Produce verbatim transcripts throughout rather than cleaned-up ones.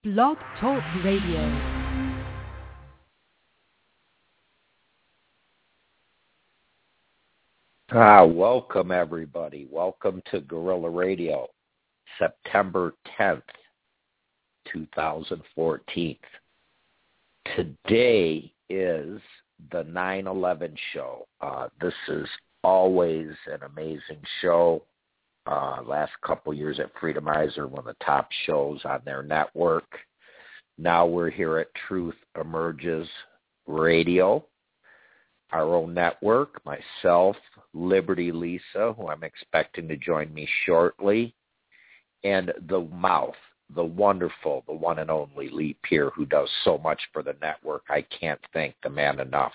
Blog Talk Radio. Ah, welcome everybody. Welcome to Guerrilla Radio, September tenth, twenty fourteen. Today is the nine eleven show. Uh, this is always an amazing show. Uh, last couple years at Freedomizer, one of the top shows on their network. Now we're here at Truth Emerges Radio, our own network, myself, Liberty Lisa, who I'm expecting to join me shortly, and the mouth, the wonderful, the one and only Lee Peer, who does so much for the network. I can't thank the man enough.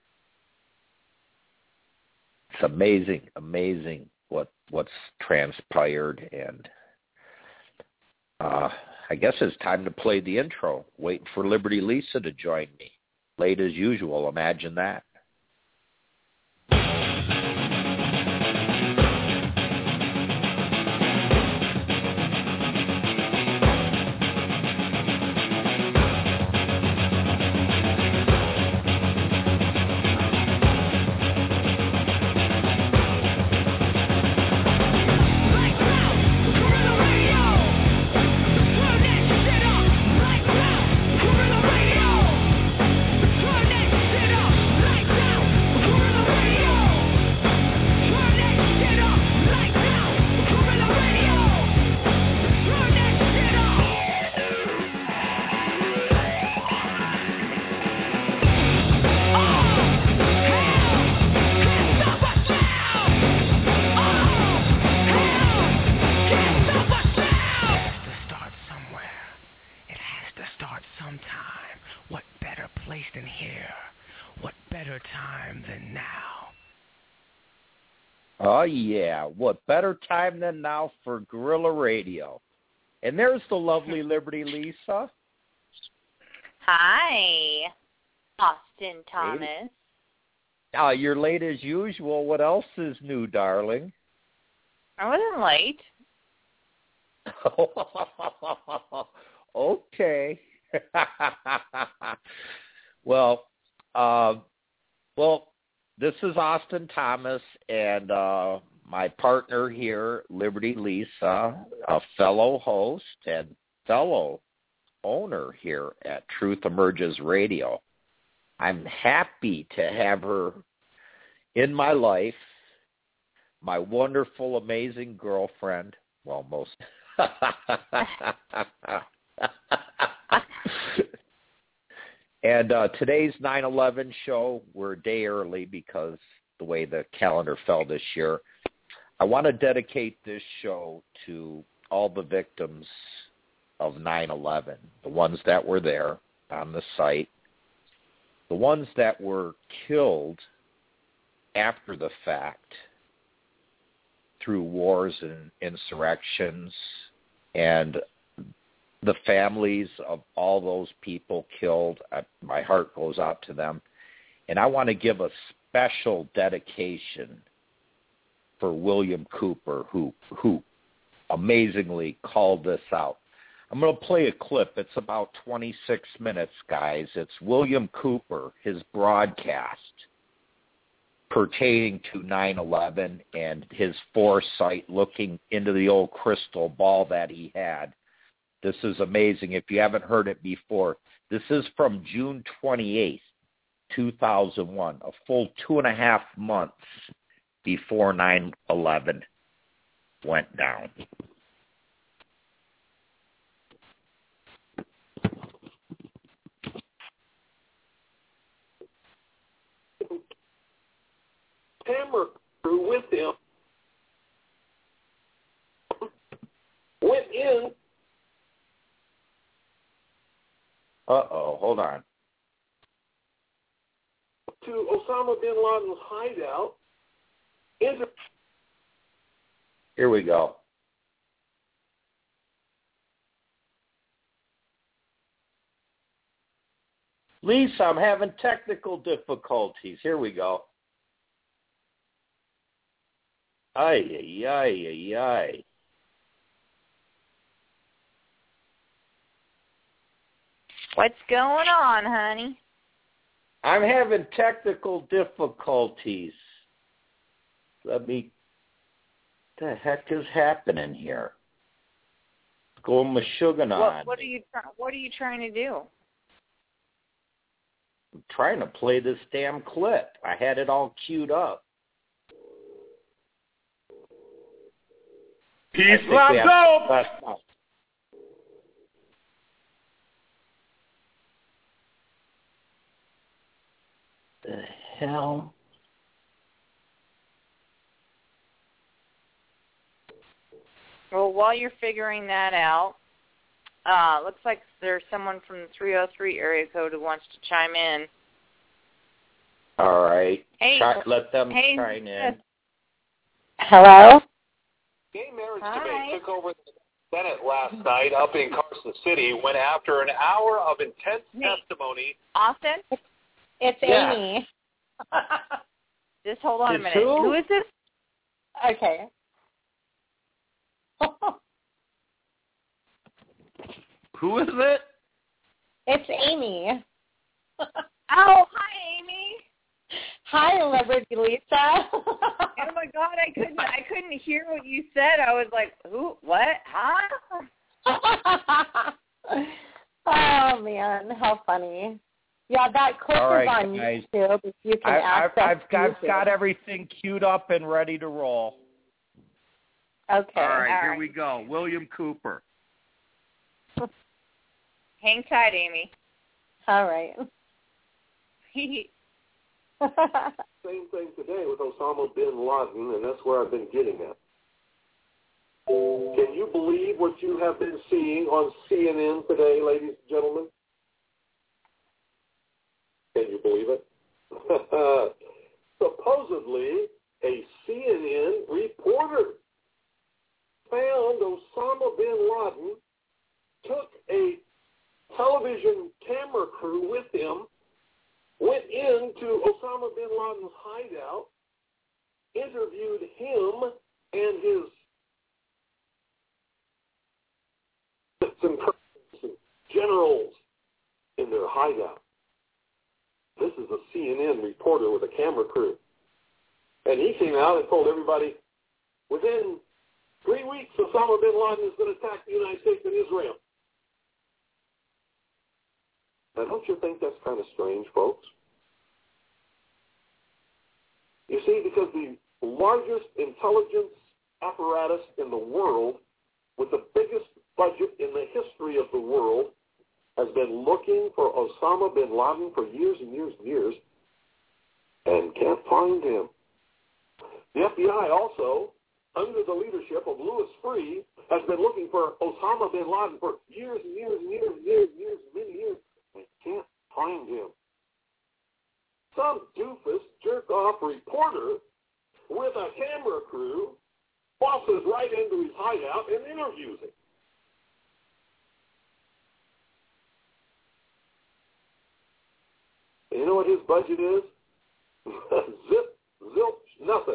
It's amazing, amazing what what's transpired, and uh, I guess it's time to play the intro. Waiting for Liberty Lisa to join me. Late as usual, imagine that. Oh, yeah. What better time than now for Guerrilla Radio? And there's the lovely Liberty Lisa. Hi, Austin Thomas. Uh, you're late as usual. What else is new, darling? I wasn't late. Okay. well, uh, well, this is Austin Thomas and uh, my partner here, Liberty Lisa, a fellow host and fellow owner here at Truth Emerges Radio. I'm happy to have her in my life, my wonderful, amazing girlfriend. Well, most. And uh, today's nine eleven show, we're a day early because the way the calendar fell this year. I want to dedicate this show to all the victims of nine eleven, the ones that were there on the site, the ones that were killed after the fact through wars and insurrections, and the families of all those people killed. I, my heart goes out to them. And I want to give a special dedication for William Cooper, who who amazingly called this out. I'm going to play a clip. It's about twenty-six minutes, guys. It's William Cooper, his broadcast pertaining to nine eleven and his foresight looking into the old crystal ball that he had. This is amazing. If you haven't heard it before, this is from June twenty-eighth, two thousand one, a full two and a half months before nine eleven went down. Camera crew with him went in. Uh-oh, hold on. To Osama bin Laden's hideout. Into Here we go. Lisa, I'm having technical difficulties. Here we go. Ay, ay, ay, ay, ay. What's going on, honey? I'm having technical difficulties. Let me... What the heck is happening here? What's going Meshuggah on? What, what are you What are you trying to do? I'm trying to play this damn clip. I had it all queued up. Peace, love, dope. The hell? Well, while you're figuring that out, uh, looks like there's someone from the three oh three area code who wants to chime in. All right. Hey, Try, let them hey, chime in. Hello? Gay marriage Hi. debate took over the Senate last night up in Carson City when after an hour of intense Hey. testimony... Austin? It's Yeah. Amy. Just hold on a It's minute. who? Who is this? Okay. Who is it? It's Amy. Oh, hi, Amy. Hi, Liberty Lisa. Oh my God, I couldn't. I couldn't hear what you said. I was like, who? What? Huh? Oh man, how funny! Yeah, that clip All right, is on guys. YouTube. If you can I, access I've, I've, got, YouTube. got everything queued up and ready to roll. Okay. All right, All here right. we go. William Cooper. Hang tight, Amy. All right. Same thing today with Osama bin Laden, and that's where I've been getting at. Can you believe what you have been seeing on C N N today, ladies and gentlemen? Can you believe it? Supposedly, a C N N reporter found Osama bin Laden, took a television camera crew with him, went into Osama bin Laden's hideout, interviewed him and his and generals in their hideout. This is a C N N reporter with a camera crew. And he came out and told everybody, within three weeks, Osama bin Laden is going to attack the United States and Israel. Now, don't you think that's kind of strange, folks? You see, because the largest intelligence apparatus in the world, with the biggest budget in the history of the world, has been looking for Osama bin Laden for years and years and years and can't find him. The F B I also, under the leadership of Louis Freeh, has been looking for Osama bin Laden for years and years and years and years and years, many years, and can't find him. Some doofus, jerk-off reporter with a camera crew bosses right into his hideout and interviews him. And you know what his budget is? Zip, zilch, nothing.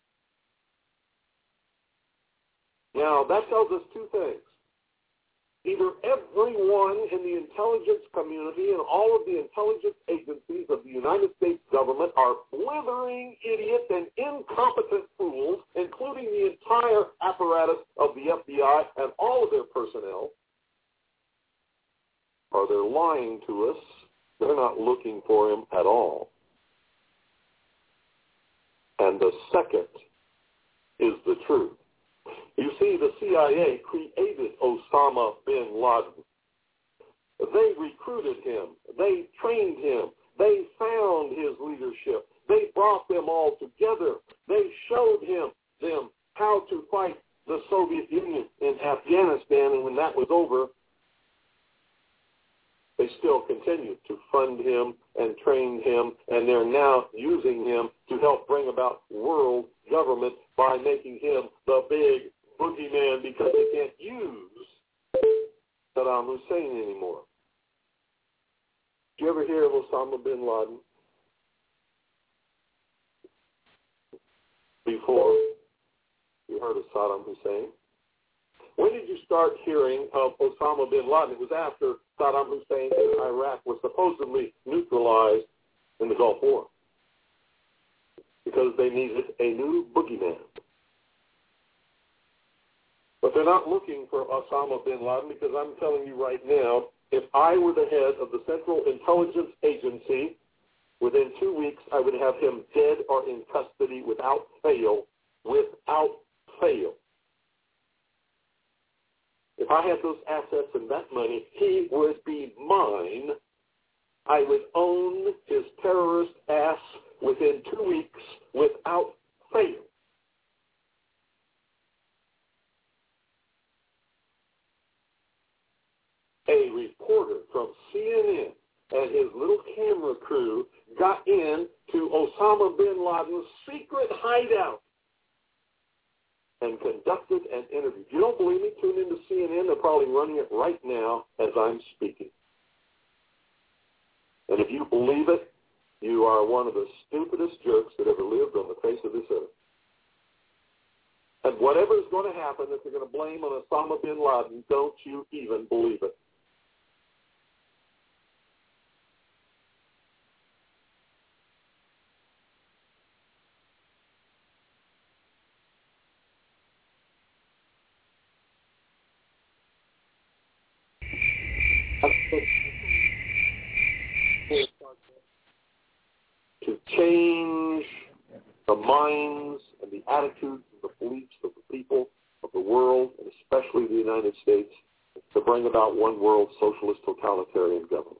Now, that tells us two things. Either everyone in the intelligence community and all of the intelligence agencies of the United States government are blithering idiots and incompetent fools, including the entire apparatus of the F B I and all of their personnel, or they're lying to us. They're not looking for him at all. And the second is the truth. You see, the C I A created Osama bin Laden. They recruited him. They trained him. They found his leadership. They brought them all together. They showed him them how to fight the Soviet Union in Afghanistan, and when that was over, they still continued to fund him and train him, and they're now using him to help bring about world government by making him the big boogeyman because they can't use Saddam Hussein anymore. Did you ever hear of Osama bin Laden before you heard of Saddam Hussein? when did you start hearing of Osama bin Laden? It was after Saddam Hussein in Iraq was supposedly neutralized in the Gulf War because they needed a new boogeyman. But they're not looking for Osama bin Laden because I'm telling you right now, if I were the head of the Central Intelligence Agency, within two weeks I would have him dead or in custody without fail, without fail. If I had those assets and that money, he would be mine. I would own his terrorist ass within two weeks without fail. A reporter from C N N and his little camera crew got in to Osama bin Laden's secret hideout and conducted an interview. If you don't believe me, tune into C N N. They're probably running it right now as I'm speaking. And if you believe it, you are one of the stupidest jerks that ever lived on the face of this earth. And whatever is going to happen that they're going to blame on Osama bin Laden, don't you even believe it. To change the minds and the attitudes and the beliefs of the people of the world, and especially the United States, to bring about one world socialist totalitarian government.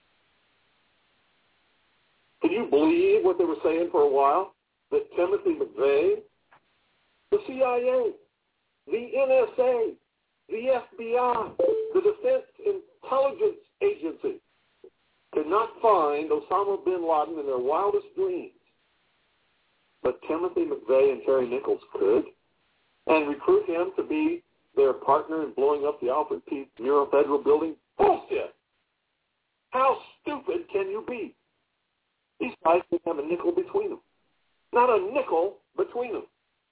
Can you believe what they were saying for a while? That Timothy McVeigh, the C I A, the N S A, the F B I, the Defense Intelligence Agency could not find Osama bin Laden in their wildest dreams. But Timothy McVeigh and Terry Nichols could, and recruit him to be their partner in blowing up the Alfred P. Murrah Federal Building? Bullshit! How stupid can you be? These guys didn't have a nickel between them. Not a nickel between them.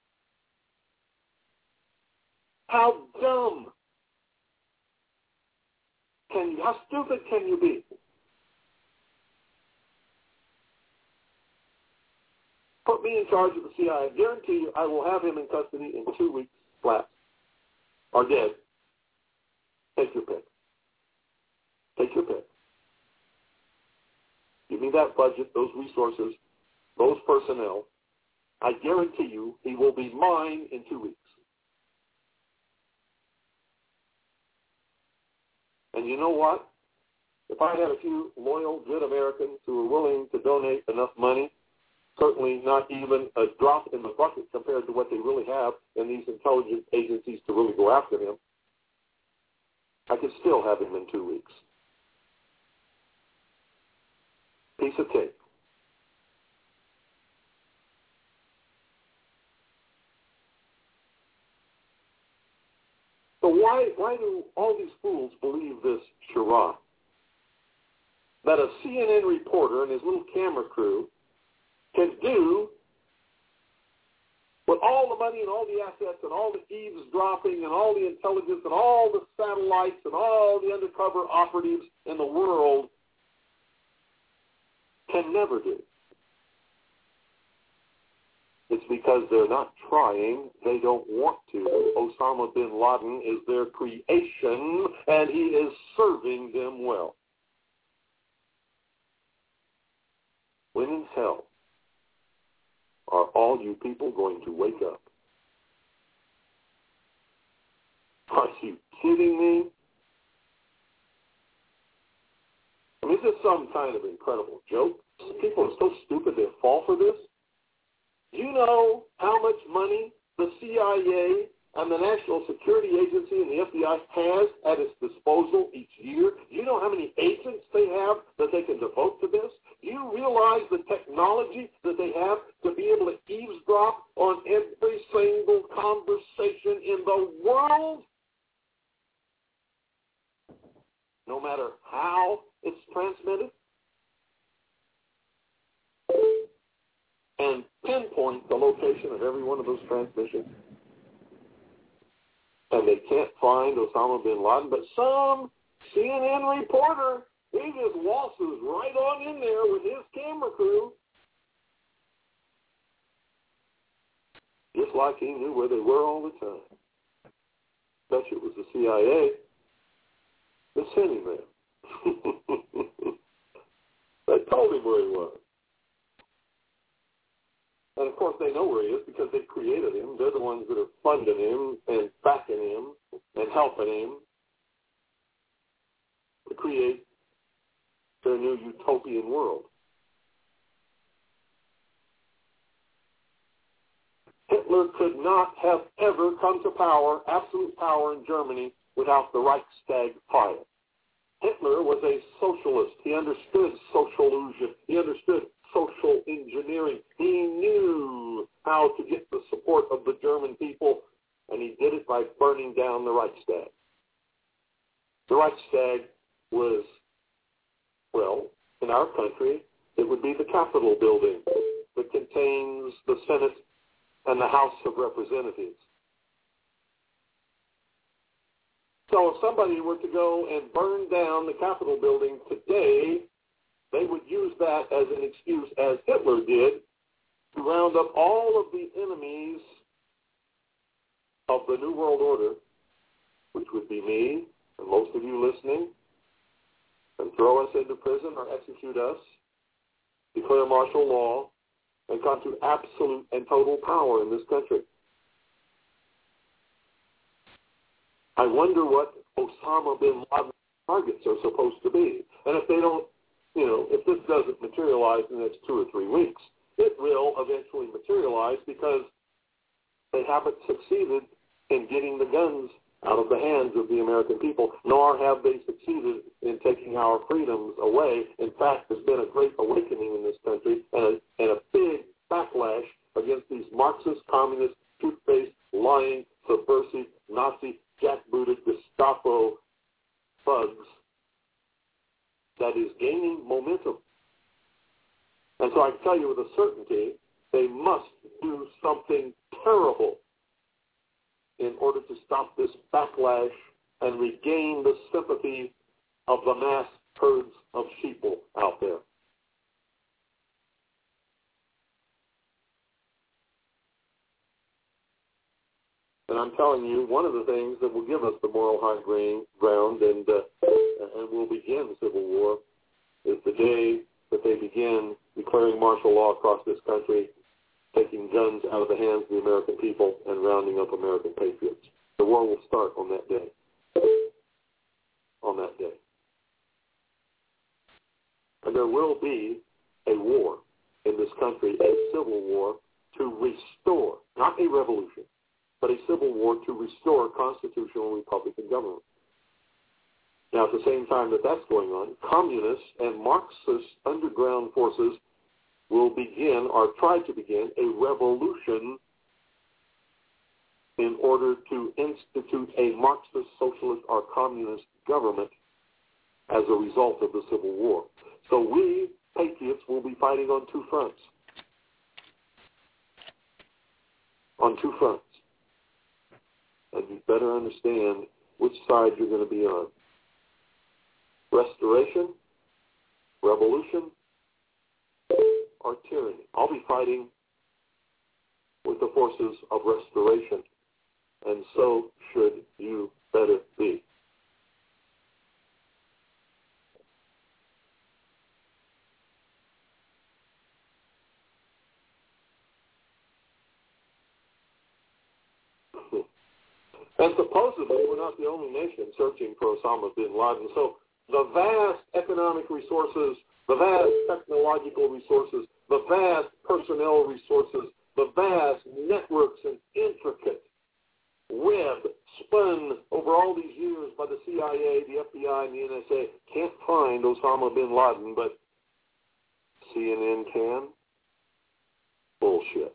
How dumb can you, how stupid can you be? Put me in charge of the C I A. I guarantee you I will have him in custody in two weeks flat. Or dead. Take your pick. Take your pick. Give me that budget, those resources, those personnel. I guarantee you he will be mine in two weeks. And you know what? If I had a few loyal, good Americans who were willing to donate enough money, certainly not even a drop in the bucket compared to what they really have in these intelligence agencies to really go after him, I could still have him in two weeks. Piece of cake. So why why do all these fools believe this charade? That a C N N reporter and his little camera crew can do with all the money and all the assets and all the eavesdropping and all the intelligence and all the satellites and all the undercover operatives in the world can never do. It's because they're not trying. They don't want to. Osama bin Laden is their creation, and he is serving them well. When in hell are all you people going to wake up? Are you kidding me? I mean, is this some kind of incredible joke? People are so stupid they fall for this. Do you know how much money the C I A and the National Security Agency and the F B I has at its disposal each year? Do you know how many agents they have that they can devote to this? Do you realize the technology that they have to be able to eavesdrop on every single conversation in the world? No matter how it's transmitted? And pinpoint the location of every one of those transmissions. and they can't find Osama bin Laden, but some C N N reporter, he just waltzes right on in there with his camera crew, just like he knew where they were all the time. Bet you it was the C I A that sent him there. They told him where he was. And, of course, they know where he is because they created him. They're the ones that are funding him and backing him and helping him to create their new utopian world. Hitler could not have ever come to power, absolute power in Germany, without the Reichstag fire. Hitler was a socialist. He understood socialism. He understood social engineering. He knew how to get the support of the German people, and he did it by burning down the Reichstag. The Reichstag was, well, in our country, it would be the Capitol building that contains the Senate and the House of Representatives. So if somebody were to go and burn down the Capitol building today, they would use that as an excuse, as Hitler did, to round up all of the enemies of the New World Order, which would be me and most of you listening, and throw us into prison or execute us, declare martial law, and come to absolute and total power in this country. I wonder what Osama bin Laden's targets are supposed to be. And if they don't, you know, if this doesn't materialize in the next two or three weeks, it will eventually materialize because they haven't succeeded in getting the guns out of the hands of the American people, nor have they succeeded in taking our freedoms away. In fact, there's been a great awakening in this country and a, and a big backlash against these Marxist, communist, truth-based, lying, subversive, Nazi, jackbooted Gestapo thugs that is gaining momentum. And so I can tell you with a certainty, they must do something terrible in order to stop this backlash and regain the sympathy of the mass herds of sheeple out there. And I'm telling you, one of the things that will give us the moral high ground and uh, and will begin the Civil War is the day that they begin declaring martial law across this country, taking guns out of the hands of the American people and rounding up American patriots. The war will start on that day. On that day. And there will be a war in this country, a civil war to restore, not a revolution, but a civil war to restore constitutional Republican government. Now, at the same time that that's going on, communist and Marxist underground forces will begin, or try to begin, a revolution in order to institute a Marxist, socialist, or communist government as a result of the Civil War. So we, patriots, will be fighting on two fronts. On two fronts. And you better understand which side you're going to be on. Restoration, revolution, or tyranny. I'll be fighting with the forces of restoration, and so should you better be. And supposedly, we're not the only nation searching for Osama bin Laden. So the vast economic resources, the vast technological resources, the vast personnel resources, the vast networks and intricate web spun over all these years by the C I A, the F B I, and the N S A can't find Osama bin Laden, but C N N can? Bullshit.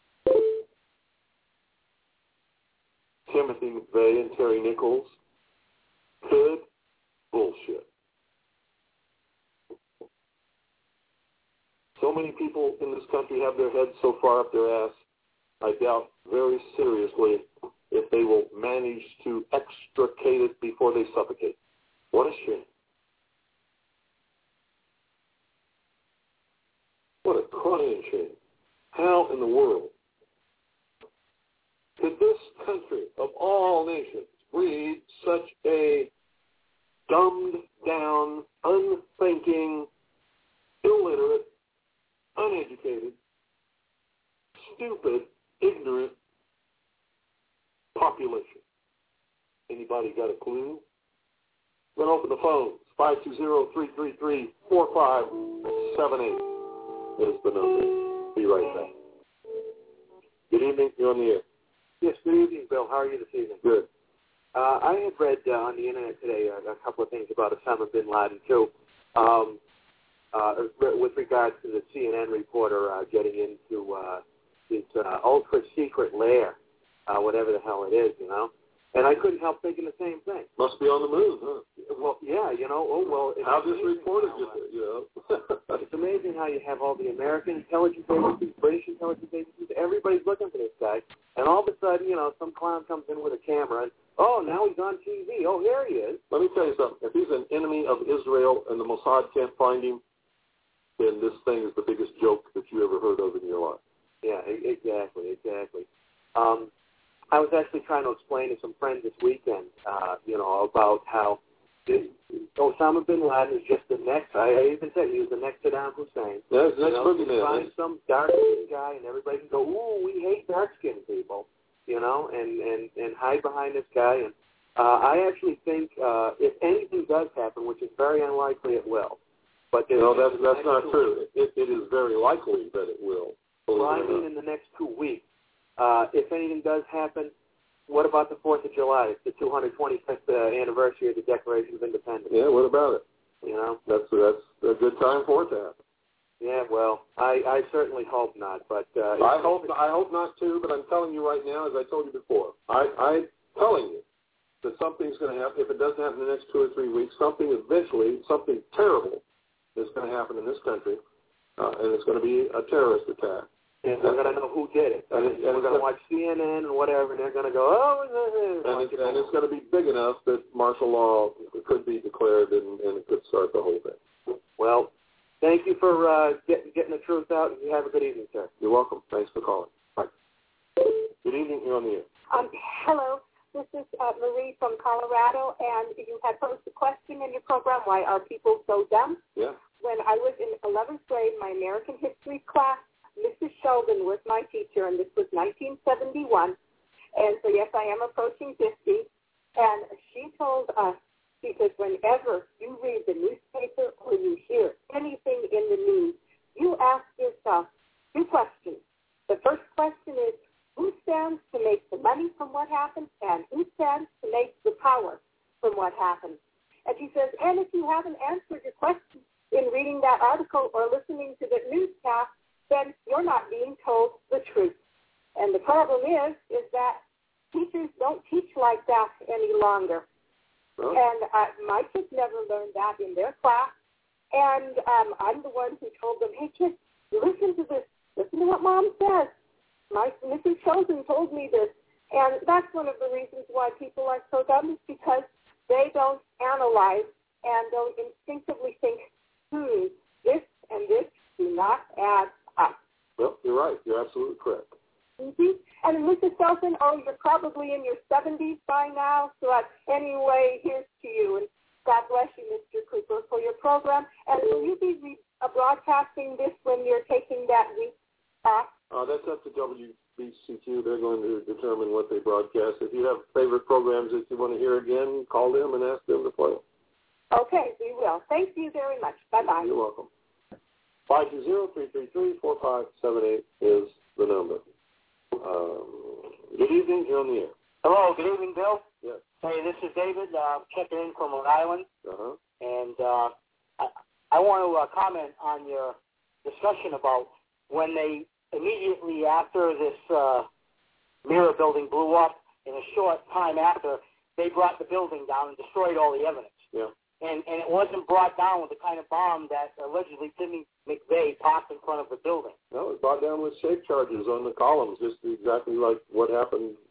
Timothy McVeigh and Terry Nichols could? Bullshit. So many people in this country have their heads so far up their ass, I doubt very seriously if if they will manage to extricate it before they suffocate. What a shame. What a crying shame. How in the world could this country of all nations breed such a dumbed down, unthinking, illiterate, uneducated, stupid, ignorant population? Anybody got a clue? We're going to open the phones. five two zero, three three three, four five seven eight is the number. Be right back. Good evening. You're on the air. Yes, good evening, Bill. How are you this evening? Good. Uh, I had read uh, on the internet today uh, a couple of things about Osama bin Laden, too, um, uh, with regards to the C N N reporter uh, getting into uh, his uh, ultra-secret lair, uh, whatever the hell it is, you know. And I couldn't help thinking the same thing. Must be on the move, huh? Well, yeah, you know, oh, well. How this reporter get there, you know? It's amazing how you have all the American intelligence agencies, British intelligence agencies, everybody's looking for this guy. And all of a sudden, you know, some clown comes in with a camera and, oh, now he's on T V. Oh, here he is. Let me tell you something. If he's an enemy of Israel and the Mossad can't find him, then this thing is the biggest joke that you ever heard of in your life. Yeah, exactly, exactly. Um, I was actually trying to explain to some friends this weekend, uh, you know, about how this, Osama bin Laden is just the next, I, I even said he was the next Saddam Hussein. Yeah, it's the next boogeyman. Find some dark-skinned guy and everybody can go, ooh, we hate dark-skinned people, you know, and, and, and hide behind this guy. And uh, I actually think uh, if anything does happen, which is very unlikely it will, but no, that's, that's not true. It, it is very likely that it will. Well, I mean in the next two weeks. Uh, if anything does happen, what about the fourth of July? It's the two hundred twenty-fifth uh, anniversary of the Declaration of Independence. Yeah, what about it? You know? That's that's a good time for it to happen. Yeah, well, I, I certainly hope not. But uh, I hope I hope not, too, but I'm telling you right now, as I told you before, I, I'm telling you that something's going to happen. If it doesn't happen in the next two or three weeks, something eventually, something terrible is going to happen in this country, uh, and it's going to be a terrorist attack. And they're going to know who did it. And, and, and we're going to watch C N N and whatever, and they're going to go, oh, and it's, and it's going to be big enough that martial law could be declared and, and it could start the whole thing. Well, thank you for uh, get, getting the truth out, and you have a good evening, sir. You're welcome. Thanks for calling. Bye. Good evening. You're on the air. Um, hello. This is uh, Marie from Colorado, and you had posed a question in your program, why are people so dumb? Yeah. When I was in eleventh grade, my American history class, Missus Sheldon was my teacher, and this was nineteen seventy-one. And so, yes, I am approaching fifty. And she told us, she said, whenever you read the newspaper or you hear anything in the news, you ask yourself two questions. The first question is, who stands to make the money from what happened, and who stands to make the power from what happened? And she says, and if you haven't answered your question in reading that article or listening to the newscast, then you're not being told the truth. And the problem is, is that teachers don't teach like that any longer. Oh. And uh, my kids never learned that in their class. And um, I'm the one who told them, hey, kids, listen to this. Listen to what Mom says. My Missus Sheldon told me this. And that's one of the reasons why people are so dumb, is because they don't analyze and don't instinctively think, hmm, this and this do not add up. Well, you're right. You're absolutely correct. Mm-hmm. And Missus Sheldon, oh, you're probably in your seventies by now, so uh, anyway, here's to you. And God bless you, Mister Cooper, for your program. And will you be re- uh, broadcasting this when you're taking that week off? Uh, that's up to W B C Q. They're going to determine what they broadcast. If you have favorite programs that you want to hear again, call them and ask them to play them. Okay, we will. Thank you very much. Bye-bye. You're welcome. five two zero, three three three, four five seven eight is the number. Um, good evening. You're on the air. Hello. Good evening, Bill. Yes. Hey, this is David uh, checking in from Rhode Island. Uh-huh. And uh, I, I want to uh, comment on your discussion about when they immediately after this uh, mirror building blew up, in a short time after, they brought the building down and destroyed all the evidence. Yeah. And and it wasn't brought down with the kind of bomb that allegedly Timmy McVeigh parked in front of the building. No, it was brought down with safe charges on the columns, just exactly like what happened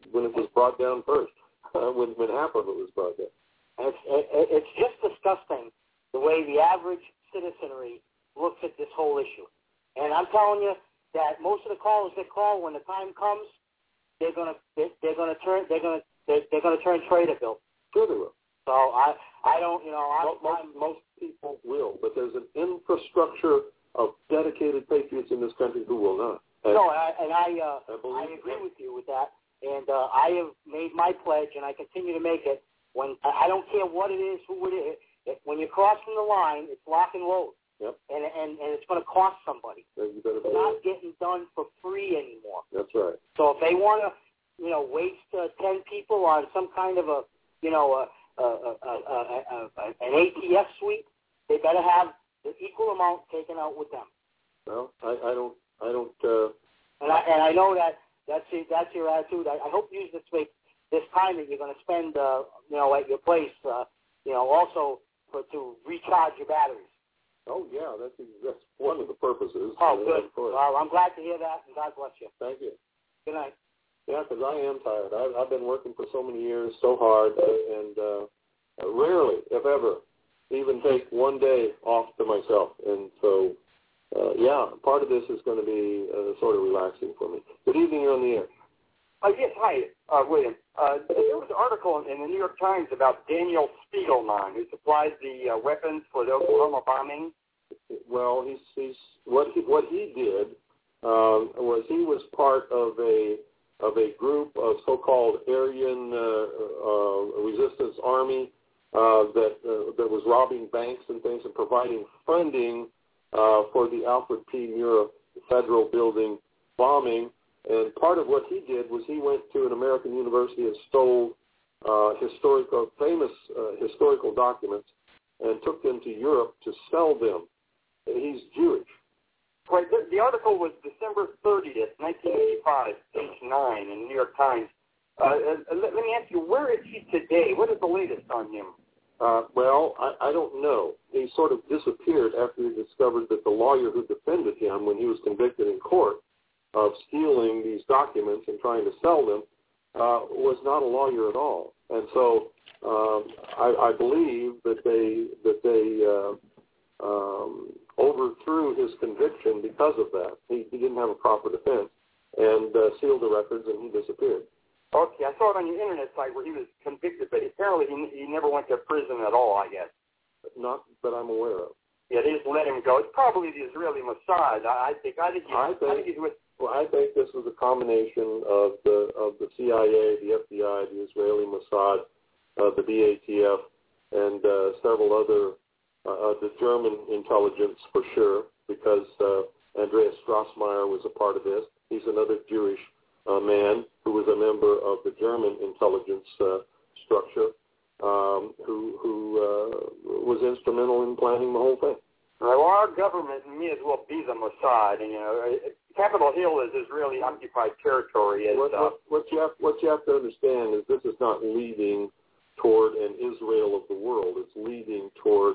when it was brought down first, uh, when when half of it was brought down. And it's, it, it's just disgusting the way the average citizenry looks at this whole issue. And I'm telling you that most of the callers that call, when the time comes, they're gonna they're, they're gonna turn they're gonna they're, they're gonna turn traitor, Bill. Sure they will. So I I don't you know I'm, most, I'm, most people will, but there's an infrastructure of dedicated patriots in this country who will not. And, no, and I and I, uh, I, I agree with you with that. And uh, I have made my pledge, and I continue to make it. When I don't care what it is, who it is. If, when you're crossing the line, it's lock and load. Yep. And and and it's going to cost somebody. You better it's not getting done for free anymore. That's right. So if they want to, you know, waste uh, ten people on some kind of a, you know, a, a, a, a, a, a, an A T F suite, they better have the equal amount taken out with them. Well, I, I don't, I don't. Uh... And I and I know that that's your, that's your attitude. I, I hope you use this week, this time that you're going to spend, uh, you know, at your place, uh, you know, also for, to recharge your batteries. Oh, yeah, that's that's one of the purposes. Oh, good. Well, I'm glad to hear that, and God bless you. Thank you. Good night. Yeah, because I am tired. I've, I've been working for so many years, so hard, and uh, rarely, if ever, even take one day off to myself. And so, uh, yeah, part of this is going to be uh, sort of relaxing for me. Good evening, you're on the air. Uh, yes, hi, uh, William. Uh, there was an article in the New York Times about Daniel Spiegelman, who supplied the uh, weapons for the Oklahoma bombing. Well, he's, he's what he what he did um, was he was part of a of a group of so-called Aryan uh, uh, resistance army uh, that uh, that was robbing banks and things and providing funding uh, for the Alfred P. Murrah Federal Building bombing. And part of what he did was he went to an American university and stole uh, historical, famous uh, historical documents and took them to Europe to sell them. And he's Jewish. Right. The, the article was December thirtieth, nineteen eighty-five, page nine in the New York Times. Uh, uh, let, let me ask you, where is he today? What is the latest on him? Uh, well, I, I don't know. He sort of disappeared after he discovered that the lawyer who defended him when he was convicted in court of stealing these documents and trying to sell them uh, was not a lawyer at all. And so um, I, I believe that they that they uh, um, overthrew his conviction because of that. He, he didn't have a proper defense and uh, sealed the records, and he disappeared. Okay, I saw it on your internet site where he was convicted, but apparently he, he never went to prison at all, I guess. Not that I'm aware of. Yeah, they just let him go. It's probably the Israeli Mossad. I, I think I think, he, I think, I think he's with. Well, I think this was a combination of the of the C I A, the F B I, the Israeli Mossad, uh, the B A T F, and uh, several other, uh, the German intelligence for sure, because uh, Andreas Strassmeyer was a part of this. He's another Jewish uh, man who was a member of the German intelligence uh, structure, um, who, who uh, was instrumental in planning the whole thing. Well, our government may as well be the Mossad, and you know. Capitol Hill is Israeli occupied territory. As, what, what, what, you have, what you have to understand is this is not leading toward an Israel of the world. It's leading toward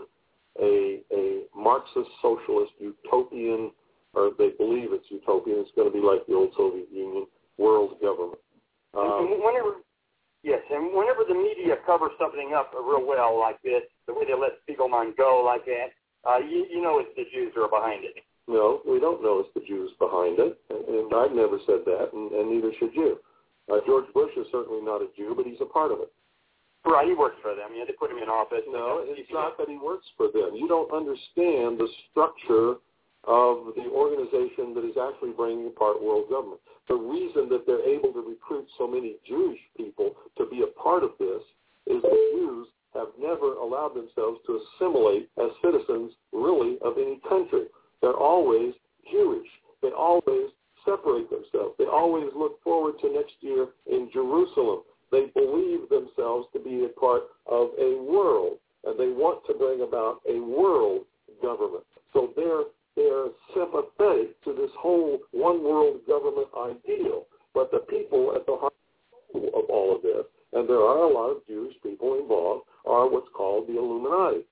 a, a Marxist, socialist, utopian, or they believe it's utopian. It's going to be like the old Soviet Union, world government. Um, and whenever, yes, and whenever the media covers something up real well like this, the way they let Spiegelman go like that, uh, you, you know it's the Jews who are behind it. No, we don't know it's the Jews behind it, and, and I've never said that, and, and neither should you. Uh, George Bush is certainly not a Jew, but he's a part of it. Right, he works for them. Yeah, they put him in office. No, it's not that he works for them. You don't understand the structure of the organization that is actually bringing apart world government. The reason that they're able to recruit so many Jewish people to be a part of this is the Jews have never allowed themselves to assimilate as citizens, really, of any country. They're always Jewish. They always separate themselves. They always look forward to next year in Jerusalem. They believe themselves to be a part of a world, and they want to bring about a world government. So they're, they're sympathetic to this whole one world government ideal. But the people at the heart of all of this, and there are a lot of Jewish people involved, are what's called the Illuminati.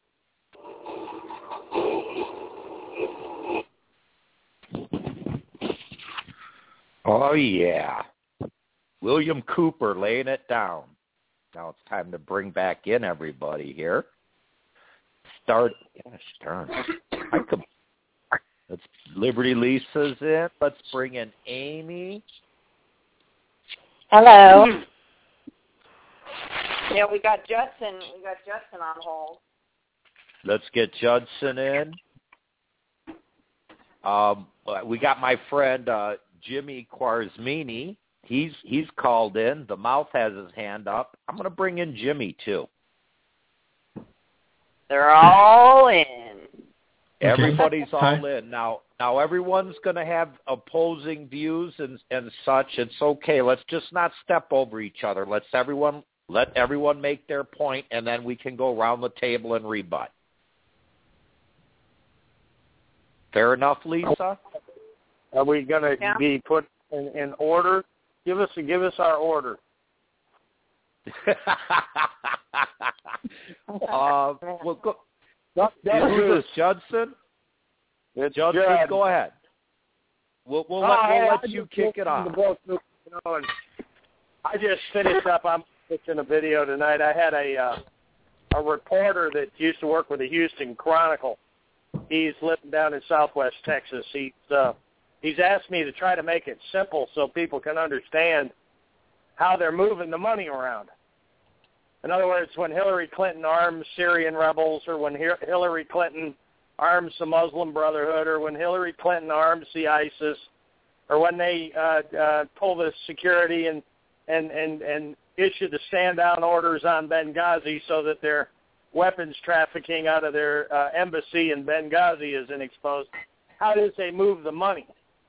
Oh, yeah. William Cooper laying it down. Now it's time to bring back in everybody here. Start. Gosh darn. I could. Let's. Liberty Lisa's in. Let's bring in Amy. Hello. Yeah, we got Judson. We got Judson on hold. Let's get Judson in. Um, we got my friend uh, Jimmy Quarzmini. He's he's called in. The Mouth has his hand up. I'm going to bring in Jimmy too. They're all in. Everybody's all in now. Now everyone's going to have opposing views and and such. It's okay. Let's just not step over each other. Let's everyone let everyone make their point, and then we can go around the table and rebut. Fair enough, Lisa? Are we going to yeah. be put in, in order? Give us give us our order. uh, well, go. That, that Who's this, Judson? It's Judson, Judd. go ahead. We'll, we'll oh, let, we'll I, let I you just kick it off. The book, you know, and I just finished up. I'm pitching a video tonight. I had a uh, a reporter that used to work with the Houston Chronicle. He's living down in Southwest Texas. He's uh, he's asked me to try to make it simple so people can understand how they're moving the money around. In other words, when Hillary Clinton arms Syrian rebels, or when Hillary Clinton arms the Muslim Brotherhood, or when Hillary Clinton arms the ISIS, or when they uh, uh, pull the security and, and, and, and issue the stand-down orders on Benghazi so that their weapons trafficking out of their uh, embassy in Benghazi isn't exposed, how does they move the money?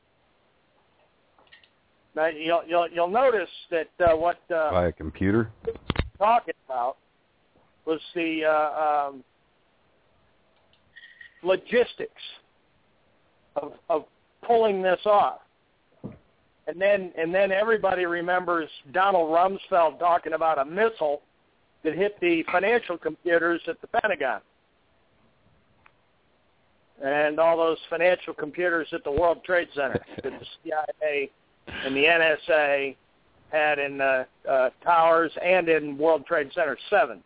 Now, you'll, you'll, you'll notice that uh, what uh, by a computer talking about was the uh, um, logistics of, of pulling this off, and then and then everybody remembers Donald Rumsfeld talking about a missile that hit the financial computers at the Pentagon, and all those financial computers at the World Trade Center that the C I A and the N S A had in uh, uh, towers and in World Trade Center seven.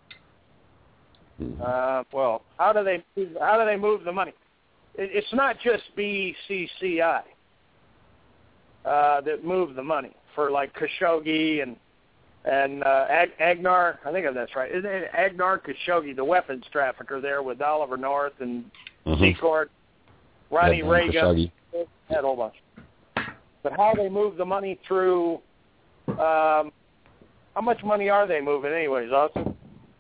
Uh, well, how do they move, how do they move the money? It, it's not just B C C I uh, that move the money for like Khashoggi and and uh, Ag- Agnar. I think that's right. Isn't it Agnar Khashoggi, the weapons trafficker there with Oliver North and mm-hmm. Secord, Ronnie Agnar Reagan, Khashoggi. that whole bunch. But how they move the money through? Um, how much money are they moving anyways, Austin?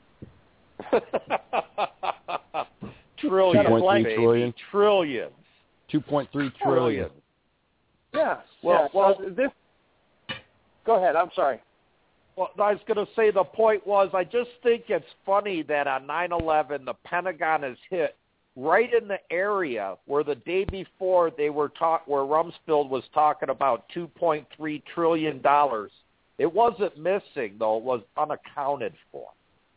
Trillions. two point three trillion. Trillions. two point three trillion. Yeah. Well, yeah. well, so this. Go ahead. I'm sorry. Well, I was going to say the point was I just think it's funny that on nine eleven the Pentagon is hit right in the area where the day before they were talk where Rumsfeld was talking about two point three trillion dollars. It wasn't missing though; it was unaccounted for.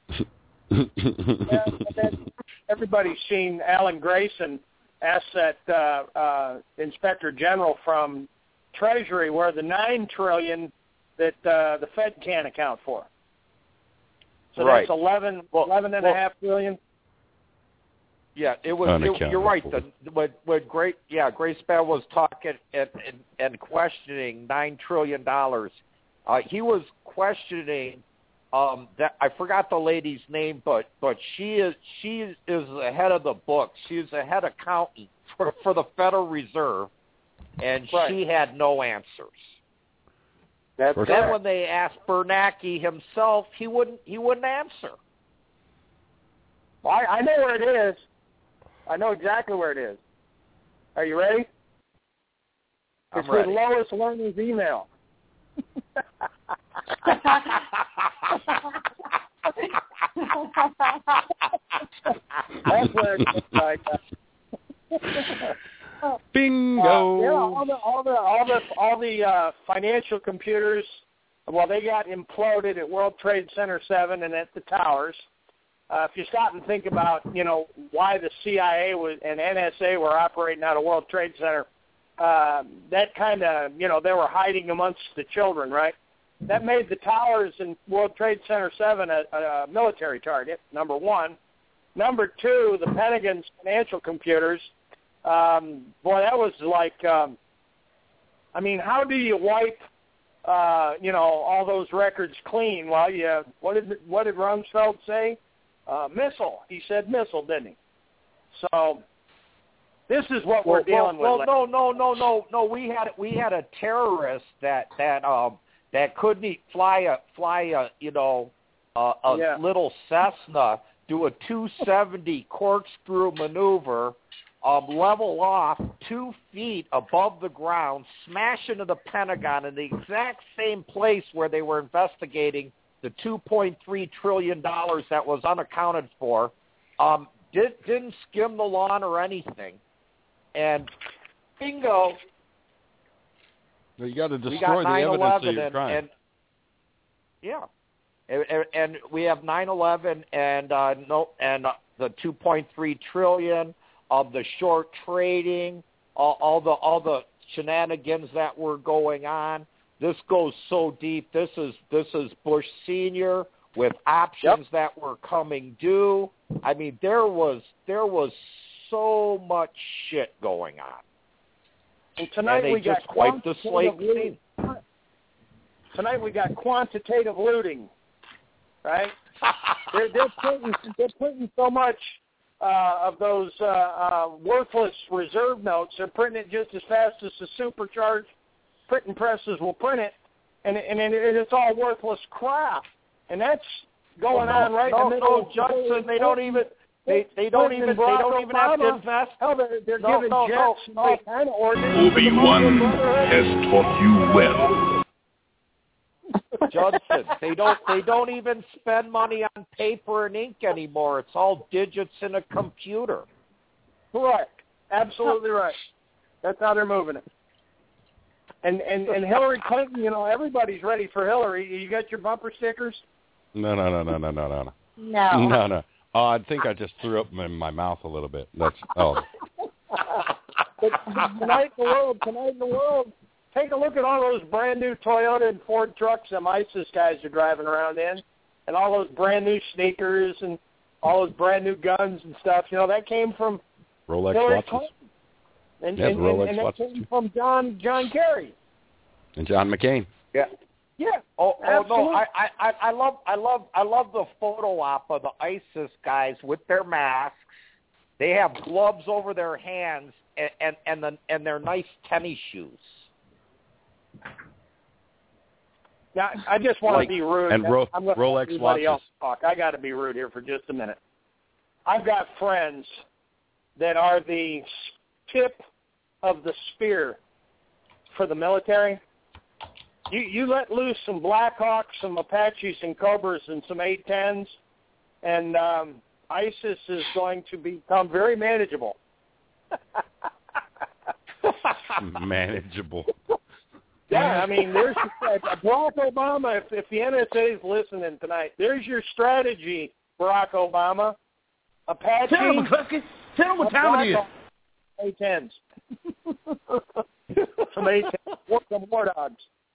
Yeah, then everybody's seen Alan Grayson ask that uh, uh, Inspector General from Treasury where the nine trillion that uh, the Fed can't account for. So right. that's eleven, well, eleven and well, a half billion. Yeah, it was. It, you're right. The, when when great, yeah, Grace Bell was talking and, and, and questioning nine trillion dollars. Uh, he was questioning um, that. I forgot the lady's name, but but she is she is the head of the book. She's the head accountant for for the Federal Reserve, and right. she had no answers. That's then correct. When they asked Bernanke himself, he wouldn't he wouldn't answer. Well, I, I know where it is. I know exactly where it is. Are you ready? I'm it's ready. with Lois Lerner's email. That's where it's like. Bingo. Uh, yeah, all the all the all the all the uh, financial computers. Well, they got imploded at World Trade Center seven and at the towers. Uh, if you stop and think about, you know, why the C I A was, and N S A were operating out of World Trade Center, uh, that kind of, you know, they were hiding amongst the children, right? that made the towers in World Trade Center seven a, a military target, number one. Number two, the Pentagon's financial computers. Um, boy, that was like, um, I mean, how do you wipe, uh, you know, all those records clean? Well, you, what did what did Rumsfeld say? Uh, missile. He said missile, didn't he? So this is what well, we're dealing well, with. Well, no, no, no, no, no. We had we had a terrorist that that um that couldn't fly a fly a you know a, a yeah. little Cessna, do a two seventy corkscrew maneuver, um, level off two feet above the ground, smash into the Pentagon in the exact same place where they were investigating the two point three trillion dollars that was unaccounted for. Um, did, didn't skim the lawn or anything. And bingo. Well, you got to we destroy got the evidence of your and, crime. and yeah, and, and we have nine eleven and uh, no, and uh, the two point three trillion of the short trading, all, all the all the shenanigans that were going on. This goes so deep. This is this is Bush Senior with options yep. that were coming due. I mean, there was there was so much shit going on. And tonight and they we just got wiped the slate clean. Tonight we got quantitative looting, right? they're, they're printing they're printing so much uh, of those uh, uh, worthless reserve notes. They're printing it just as fast as the supercharged printing presses will print it, and and, and it's all worthless crap. And that's going no, on right no, in the middle no, of Judson. They don't even they they don't even they don't even have to invest. Hell, they're, they're no, giving no, jets no, and all kind of orders. Obi-Wan has taught you well. Judson, they don't they don't even spend money on paper and ink anymore. It's all digits in a computer. Correct. Absolutely right. That's how they're moving it. And, and and Hillary Clinton, you know, everybody's ready for Hillary. You got your bumper stickers? No, no, no, no, no, no, no. No. No, no. Oh, I think I just threw up in my mouth a little bit. That's oh. But tonight in the world, tonight in the world, take a look at all those brand new Toyota and Ford trucks them ISIS guys are driving around in, and all those brand new sneakers and all those brand new guns and stuff. You know, that came from Rolex Hillary watches. Clinton. And, yeah, and, Rolex and, and that watches came too. from John John Kerry. And John McCain. Yeah. Yeah. Oh, oh absolutely. no! I, I, I love, I love, I love the photo op of the ISIS guys with their masks. They have gloves over their hands and and and, the, and their nice tennis shoes. Now, I just want like, to be rude. And Ro- I'm gonna Rolex let everybody watches. else talk. I got to be rude here for just a minute. I've got friends that are the tip of the spear for the military. You you let loose some Blackhawks, some Apaches, and Cobras, and some A tens, and um, ISIS is going to become very manageable. Manageable. Yeah, I mean, there's Barack Obama. If, if the N S A is listening tonight, there's your strategy, Barack Obama. Apache. Tell them, McCluskey. Tell them what time it is. A tens. Some A tens. Some war dogs.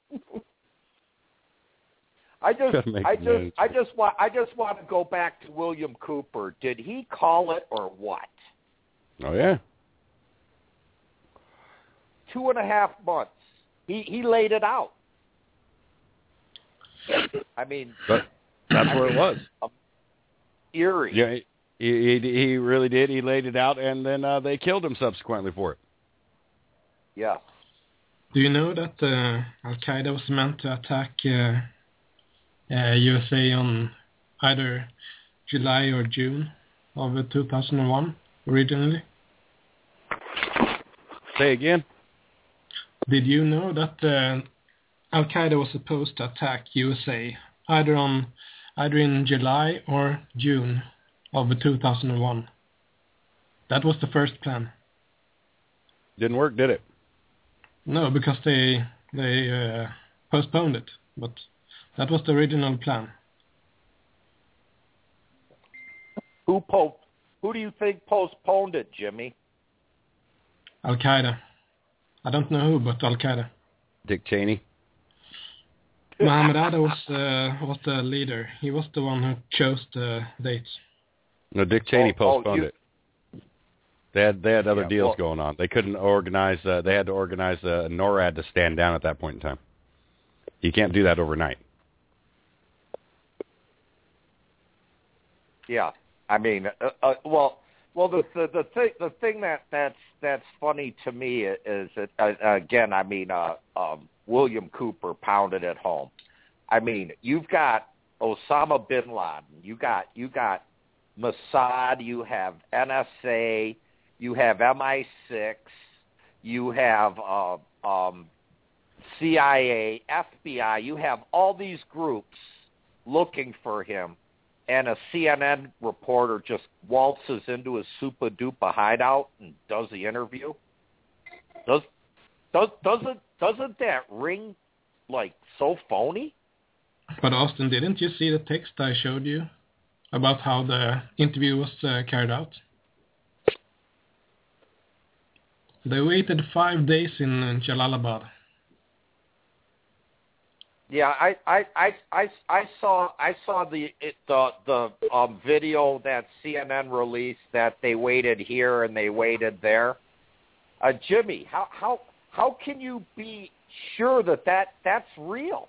I just, I just, sense. I just want, I just want to go back to William Cooper. Did he call it or what? Oh yeah. Two and a half months. He he laid it out. I mean, but that's I where mean, it was. Um, eerie. Yeah, he, he he really did. He laid it out, and then uh, they killed him subsequently for it. Yeah. Do you know that uh, Al Qaeda was meant to attack uh, uh, U S A on either July or June of two thousand one originally? Say again. Did you know that uh, Al Qaeda was supposed to attack U S A either on either in July or June of two thousand one? That was the first plan. Didn't work, did it? No, because they they uh, postponed it. But that was the original plan. Who po- Who do you think postponed it, Jimmy? Al Qaeda. I don't know who, but Al Qaeda. Dick Cheney. Mohammed Atta was uh, was the leader. He was the one who chose the dates. No, Dick Cheney Oh, oh, postponed you- it. They had they had other Yeah, deals well- going on. They couldn't organize. Uh, they had to organize uh, NORAD to stand down at that point in time. You can't do that overnight. Yeah, I mean, uh, uh, well, well, the the the thing the thing that that's that's funny to me is that uh, again, I mean, uh, um, William Cooper pounded it home. I mean, you've got Osama bin Laden, you got you got Mossad, you have N S A, you have M I six, you have uh, um, C I A, F B I, you have all these groups looking for him. And a C N N reporter just waltzes into his super-duper hideout and does the interview. Does does doesn't doesn't that ring like so phony? But Austin, didn't you see the text I showed you about how the interview was uh, carried out? They waited five days in uh, Jalalabad. Yeah, I I, I, I, I saw I saw the it, the the um, video that C N N released that they waited here and they waited there. Uh, Jimmy, how how how can you be sure that, that that's real?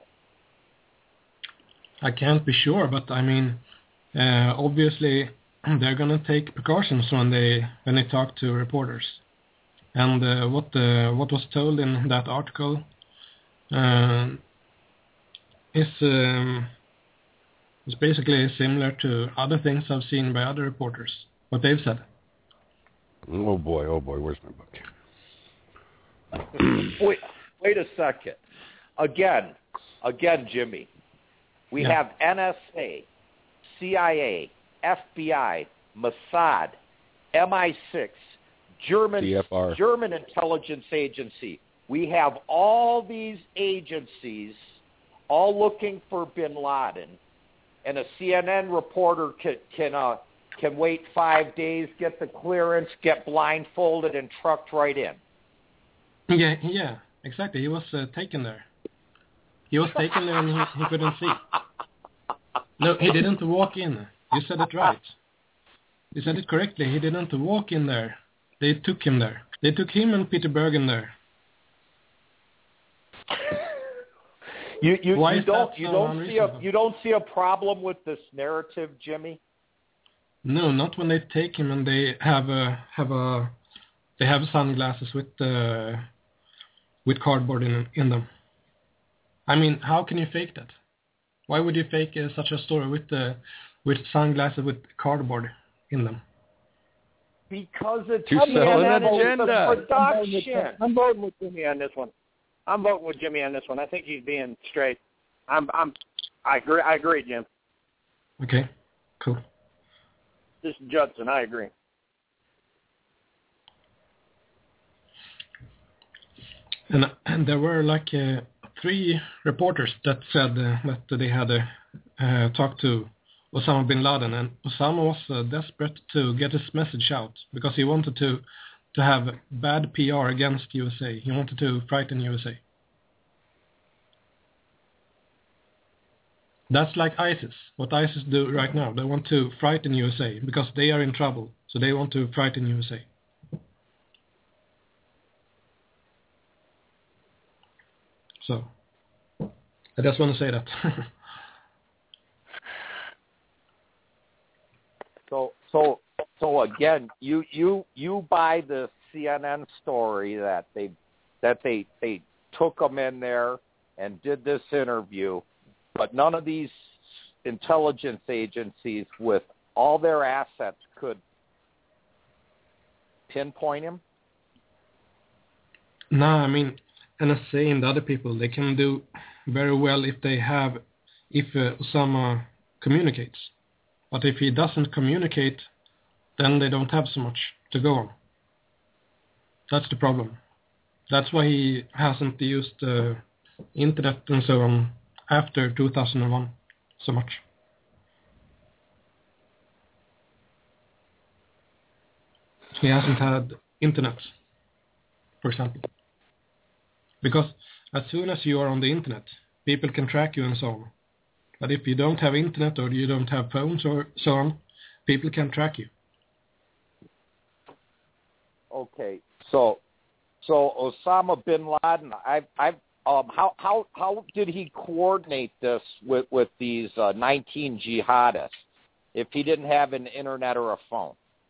I can't be sure, but I mean, uh, obviously they're gonna take precautions when they when they talk to reporters. And uh, what the what was told in that article uh, is um, is basically similar to other things I've seen by other reporters. What they've said. Oh boy, oh boy, where's my book? wait, wait a second. Again, again, Jimmy. We Yeah. have N S A, C I A, F B I, Mossad, M I six, German C F R. German intelligence agency. We have all these agencies all looking for bin Laden, and a C N N reporter can can uh, can wait five days, get the clearance, get blindfolded, and trucked right in. Yeah, yeah, exactly. He was uh, taken there. He was taken there and he, he couldn't see. No, he didn't walk in. You said it right. You said it correctly. He didn't walk in there. They took him there. They took him and Peter Bergen there. You you, Why you is don't that you so don't see a unreasonable? you don't see a problem with this narrative, Jimmy? No, not when they take him and they have a have a they have sunglasses with uh, with cardboard in in them. I mean, how can you fake that? Why would you fake uh, such a story with uh, with sunglasses with cardboard in them? Because it's To sell an agenda. production. I'm voting with Jimmy on this one. I'm voting with Jimmy on this one. I think he's being straight. I'm. I'm. I agree. I agree, Jim. Okay, cool. This is Judson. I agree. And and there were like uh, three reporters that said uh, that they had uh, uh, talked to Osama bin Laden, and Osama was uh, desperate to get his message out because he wanted to to have bad P R against U S A. He wanted to frighten U S A. That's like ISIS. What ISIS do right now, they want to frighten U S A because they are in trouble. So they want to frighten U S A. So I just want to say that. So so so again, you you you buy the C N N story that they that they they took them in there and did this interview, but none of these intelligence agencies with all their assets could pinpoint him? No, I mean, N S A and the other people, they can do very well if they have, if uh, Osama communicates. But if he doesn't communicate, then they don't have so much to go on. That's the problem. That's why he hasn't used uh, internet and so on after two thousand one so much. He hasn't had internet, for example. Because as soon as you are on the internet, people can track you and so on. But if you don't have internet or you don't have phones or so on, people can track you. Okay, so so Osama bin Laden, I I um how how how did he coordinate this with with these uh, nineteen jihadists if he didn't have an internet or a phone?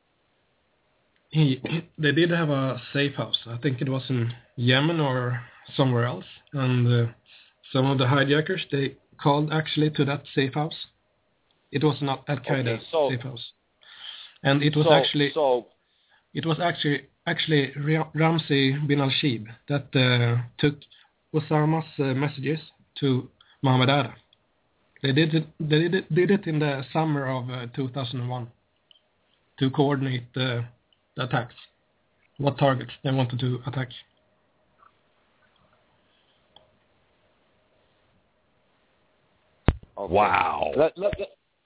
He they did have a safe house. I think it was in Yemen or somewhere else, and uh, some of the hijackers they called actually to that safe house. It was not Al Qaeda okay, so, safe house, and it was so, actually so it was actually actually Ramzi bin al-Shibh that uh, took Osama's uh, messages to Mohammed Atta. They did it. They did it, did it in the summer of uh, two thousand one to coordinate the, the attacks, what targets they wanted to attack. Okay. Wow. Let, let,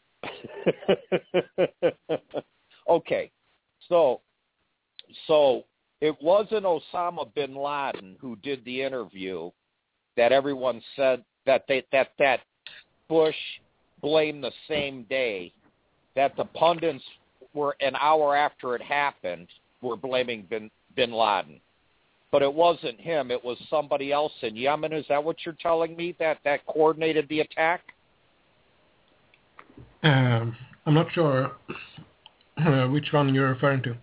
let. Okay, so so it wasn't Osama bin Laden who did the interview that everyone said that they that that Bush blamed the same day, that the pundits were an hour after it happened were blaming bin bin Laden. But it wasn't him, it was somebody else in Yemen. Is that what you're telling me, that that coordinated the attack? Um, I'm not sure uh, which one you're referring to.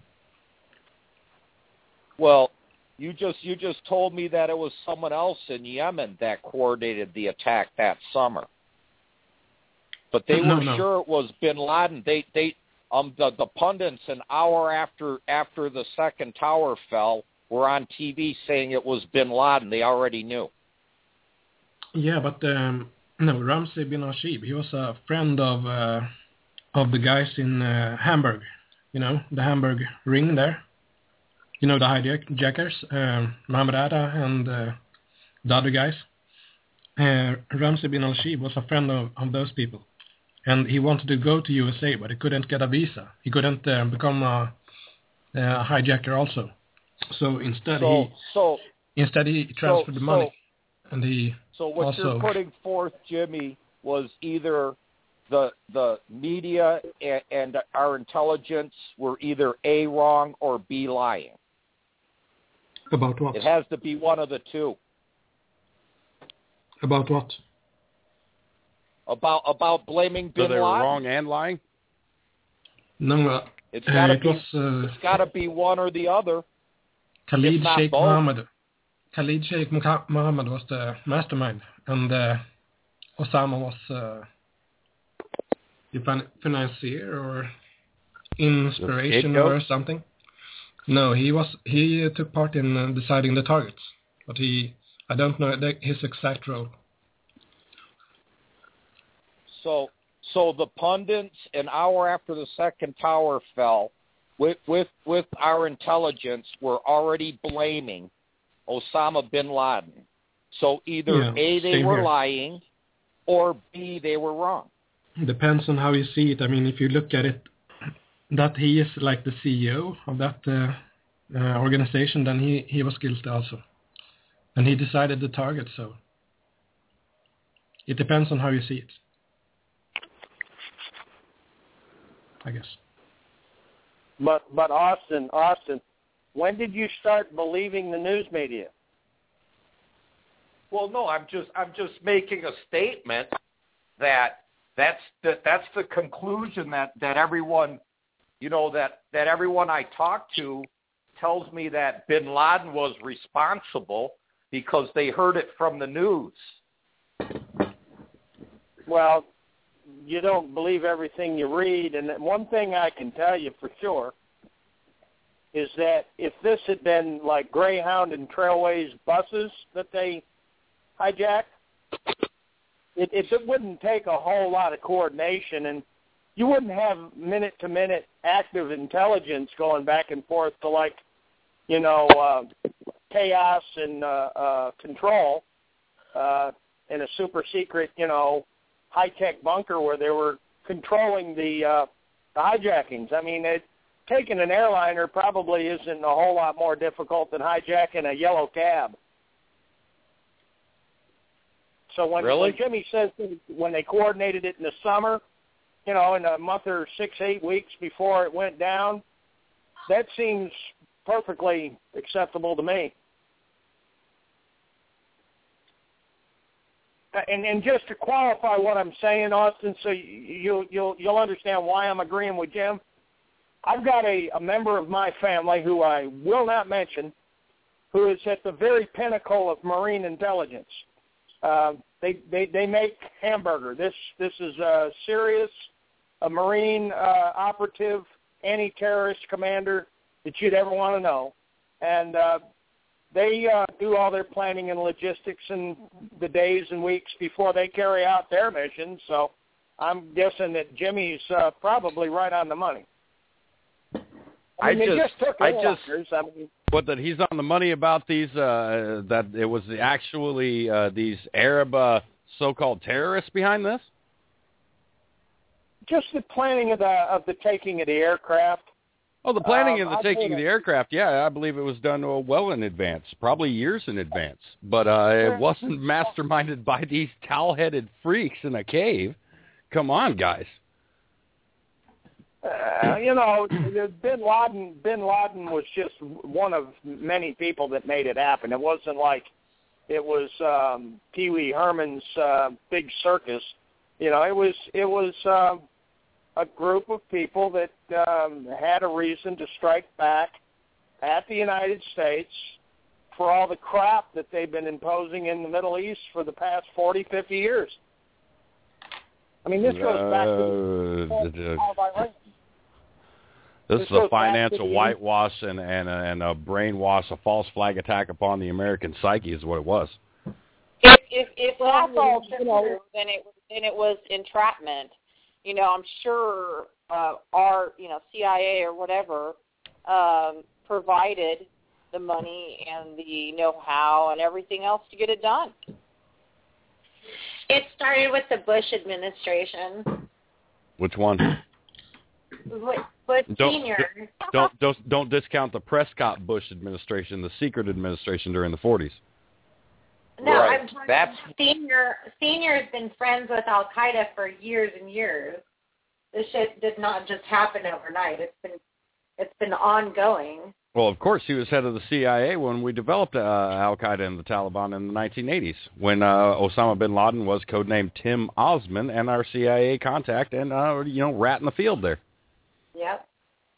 Well, you just you just told me that it was someone else in Yemen that coordinated the attack that summer. But they no, were no. sure it was bin Laden. They they um the, the pundits an hour after after the second tower fell were on T V saying it was bin Laden. They already knew. Yeah, but um, no, Ramzi bin al-Shibh, he was a friend of uh, of the guys in uh, Hamburg. You know, the Hamburg ring there. You know, the hijackers, um, Mohammed Atta and uh, the other guys. Uh, Ramzi bin al-Shibh was a friend of, of those people. And he wanted to go to U S A, but he couldn't get a visa. He couldn't uh, become a, a hijacker also. So instead so, he so, instead he transferred so, the money. So, and he so what also, you're putting forth, Jimmy, was either the the media and, and our intelligence were either A, wrong, or B, lying. About what? It has to be one of the two. About what? About about blaming bin So they were Laden? wrong and lying? No, uh, It's got to it be. was, uh, it's got to be one or the other. Khalid Sheikh both. Mohammed. Khalid Sheikh Mohammed was the mastermind, and uh, Osama was uh, the fin- financier or inspiration or something. No, he was he uh, took part in uh, deciding the targets, but he I don't know the, his exact role. So, so the pundits, an hour after the second tower fell, with with with our intelligence, were already blaming Osama bin Laden. So either Yeah, A, they same were here. lying, or B, they were wrong. Depends on how you see it. I mean, if you look at it, that he is like the C E O of that uh, uh, organization, then he, he was guilty also. And he decided the target, so it depends on how you see it, I guess. But but Austin, Austin, when did you start believing the news media? Well, no, I'm just I'm just making a statement that that's the, that's the conclusion that, that everyone, you know, that, that everyone I talk to tells me that bin Laden was responsible because they heard it from the news. Well, you don't believe everything you read, and one thing I can tell you for sure is that if this had been like Greyhound and Trailways buses that they hijacked, it, it, it wouldn't take a whole lot of coordination, and you wouldn't have minute-to-minute active intelligence going back and forth to, like, you know, uh, chaos and uh, uh, control uh, in a super-secret, you know, high-tech bunker where they were controlling the, uh, the hijackings. I mean, it, taking an airliner probably isn't a whole lot more difficult than hijacking a yellow cab. So when, really? when Jimmy says when they coordinated it in the summer, you know, in a month or six, eight weeks before it went down, that seems perfectly acceptable to me. And, and just to qualify what I'm saying, Austin, so you, you'll you'll you'll understand why I'm agreeing with Jim. I've got a, a member of my family who I will not mention, who is at the very pinnacle of marine intelligence. Uh, they, they they make hamburger. This this is a serious, a marine uh, operative, anti-terrorist commander that you'd ever want to know, and uh, they uh, do all their planning and logistics in the days and weeks before they carry out their mission. So I'm guessing that Jimmy's uh, probably right on the money. I, mean, I just, just took I just, I mean, what that he's on the money about these, uh, that it was actually uh, these Arab uh, so-called terrorists behind this? Just the planning of the of the taking of the aircraft. Oh, the planning um, of the taking of the aircraft, yeah, I believe it was done uh, well in advance, probably years in advance. But uh, it wasn't masterminded by these towel-headed freaks in a cave. Come on, guys. Uh, you know, Bin Laden. Bin Laden was just one of many people that made it happen. It wasn't like it was um, Pee Wee Herman's uh, big circus. You know, it was it was um, a group of people that um, had a reason to strike back at the United States for all the crap that they've been imposing in the Middle East for the past forty, fifty years. I mean, this goes back to the uh, uh, This, this is a financial whitewash and, and, and a brainwash, a false flag attack upon the American psyche is what it was. If if, if that's all true, then it then it was entrapment. You know, I'm sure uh, our you know C I A or whatever um, provided the money and the know-how and everything else to get it done. It started with the Bush administration. Which one? Bush don't, Senior. Don't, don't don't discount the Prescott Bush administration, the secret administration during the forties. No, right. I'm talking That's... about Senior. Senior has been friends with Al Qaeda for years and years. This shit did not just happen overnight. It's been it's been ongoing. Well, of course, he was head of the C I A when we developed uh, Al Qaeda and the Taliban in the nineteen eighties, when uh, Osama bin Laden was codenamed Tim Osman and our C I A contact and uh, you know rat in the field there. Yep.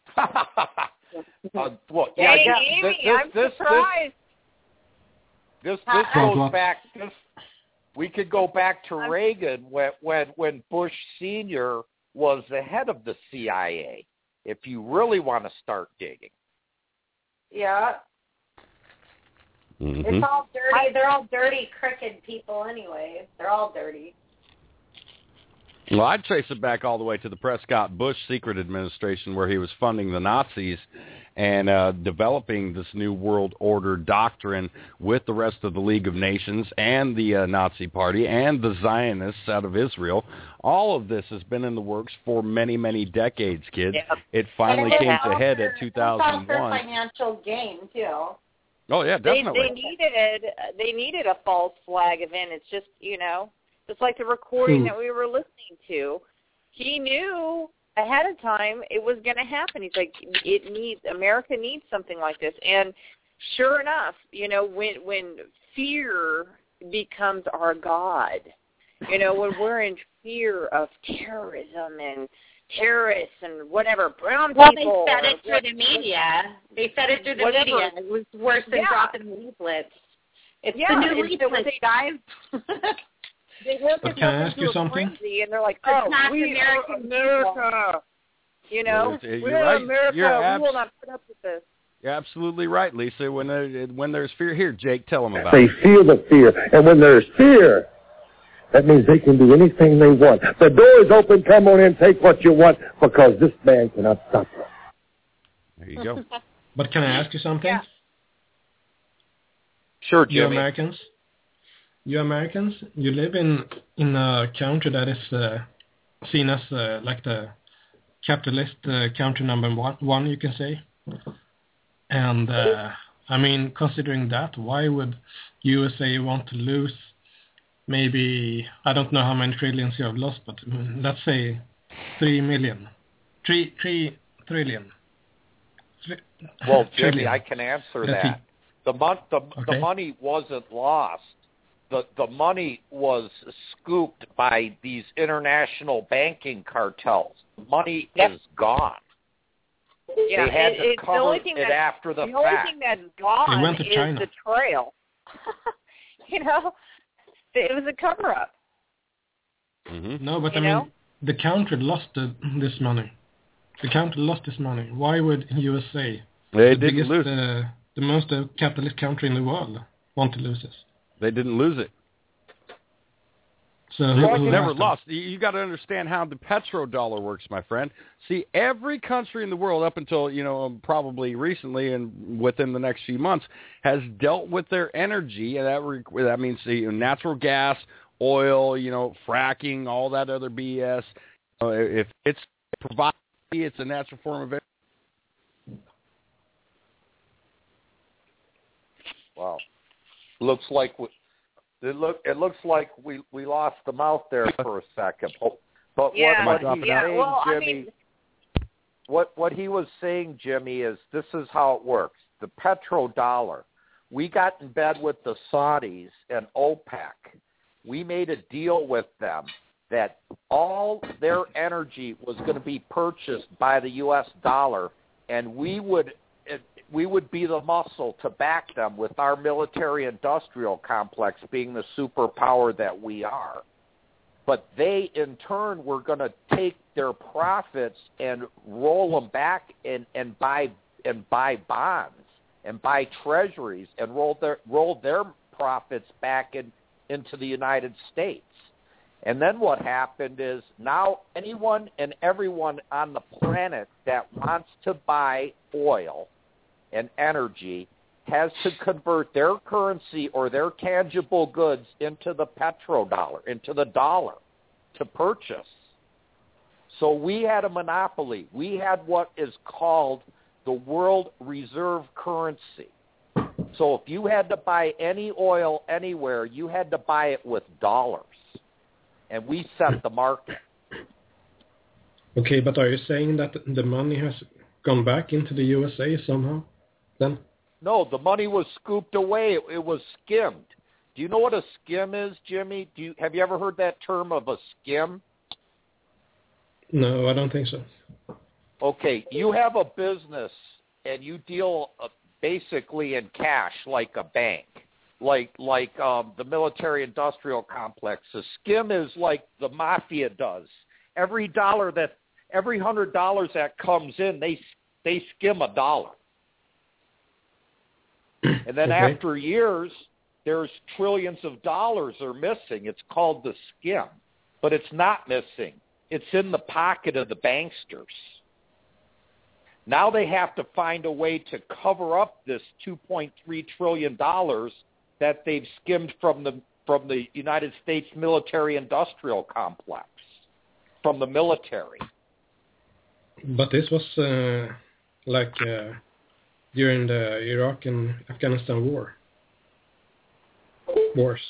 uh, well, yeah, hey, yeah, Amy, this, I'm this, surprised. This this, this goes back. This we could go back to Reagan when when when Bush Senior was the head of the C I A. If you really want to start digging. Yeah. Mm-hmm. It's all dirty. They're all dirty, crooked people anyway. They're all dirty. Well, I'd trace it back all the way to the Prescott Bush secret administration where he was funding the Nazis and uh, developing this new world order doctrine with the rest of the League of Nations and the uh, Nazi Party and the Zionists out of Israel. All of this has been in the works for many, many decades, kids. Yep. It finally it came to for, head at two thousand one. It's all for financial gain, too. Oh, yeah, definitely. They, they needed they needed a false flag event. It's just, you know, just like the recording Hmm. that we were listening to. He knew ahead of time it was going to happen. He's like, it needs America needs something like this. And sure enough, you know, when when fear becomes our god, you know, when we're in fear of terrorism and terrorists and whatever, brown well, people. Well, they said it through the media. They said it through the whatever. media. It was worse than Yeah. dropping leaflets. It's Yeah, the new and so leaflets, they- guys. They work But us can I up ask into you a something? frenzy, and they're like, "Oh, Attack we American are America." You know, You're we're right. America. You're we abs- will not put up with this. You're absolutely right, Lisa. When there, when there's fear, here, Jake, tell them about They it. feel the fear. And when there's fear, that means they can do anything they want. The door is open. Come on in. Take what you want because this man cannot stop you. There you go. But can I ask you something? Yeah. Sure, You Jimmy. Americans, you Americans, you live in in a country that is uh, seen as uh, like the capitalist uh, country number one, one, you can say. And uh, I mean, considering that, why would U S A want to lose maybe, I don't know how many trillions you have lost, but mm, let's say three million. Three, three trillion. Three, well, Jimmy, trillion. I can answer Let's that. see. The, mon- the, Okay. the money wasn't lost. The, the money was scooped by these international banking cartels. The money Yep. is gone. Yeah, they had it, to it's the cover only thing it that, after the, the only fact. thing that's They gone went to is China. the trail. You know, it was a cover-up. Mm-hmm. No, but You I know? mean, the country lost the, this money. The country lost this money. Why would U S A, They the didn't biggest, lose. uh, the most uh, capitalist country in the world, want to lose this? They didn't lose it. So They who, who never has them? lost. You, you got to understand how the petrodollar works, my friend. See, every country in the world, up until you know um, probably recently and within the next few months, has dealt with their energy, and that re- that means you know, natural gas, oil, you know, fracking, all that other B S. Uh, if it's provided, it's a natural form of energy. Wow. Looks like we, it look it looks like we, we lost the mouth there for a second. But, but Yeah, what, what he's yeah. saying, Well, I Jimmy, mean, what what he was saying, Jimmy, is this is how it works. The petrodollar. We got in bed with the Saudis and OPEC. We made a deal with them that all their energy was going to be purchased by the U S dollar, and we would we would be the muscle to back them with our military-industrial complex being the superpower that we are. But they, in turn, were going to take their profits and roll them back and, and buy and buy bonds and buy treasuries and roll their roll their profits back in, into the United States. And then what happened is now anyone and everyone on the planet that wants to buy oil and energy has to convert their currency or their tangible goods into the petrodollar, into the dollar to purchase. So we had a monopoly. We had what is called the world reserve currency. So if you had to buy any oil anywhere, you had to buy it with dollars. And we set the market. Okay, but are you saying that the money has gone back into the U S A somehow then? No, the money was scooped away. It, it was skimmed. Do you know what a skim is, Jimmy? Do you have you ever heard that term of a skim? No, I don't think so. Okay, you have a business and you deal uh, basically in cash like a bank, like like um, the military-industrial complex. A skim is like the mafia does. Every dollar that every hundred dollars that comes in, they they skim a dollar. And then Okay. after years, there's trillions of dollars are missing. It's called the skim. But it's not missing. It's in the pocket of the banksters. Now they have to find a way to cover up this two point three trillion dollars that they've skimmed from the from the United States military-industrial complex, from the military. But this was uh, like uh, during the Iraq and Afghanistan war. Wars.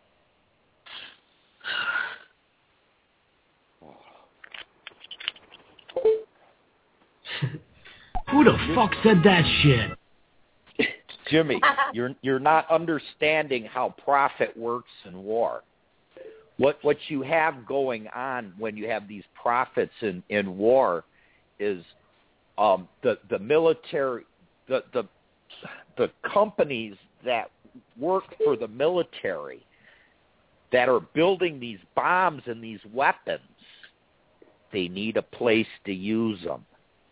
Who the fuck said that shit? Jimmy, you're you're not understanding how profit works in war. What what you have going on when you have these profits in, in war is um, the the military the, the the companies that work for the military that are building these bombs and these weapons, they need a place to use them.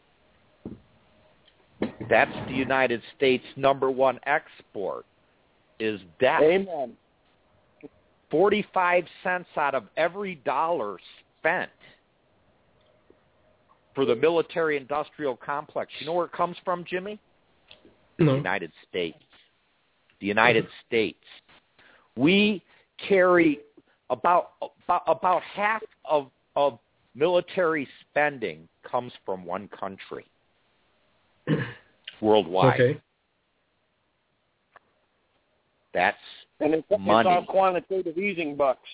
That's the United States' number one export is death. Amen. forty-five cents out of every dollar spent for the military-industrial complex. You know where it comes from, Jimmy? No. The United States. The United States. We carry about about, about half of, of military spending comes from one country worldwide. Okay. That's and it's, money. It's all quantitative easing bucks.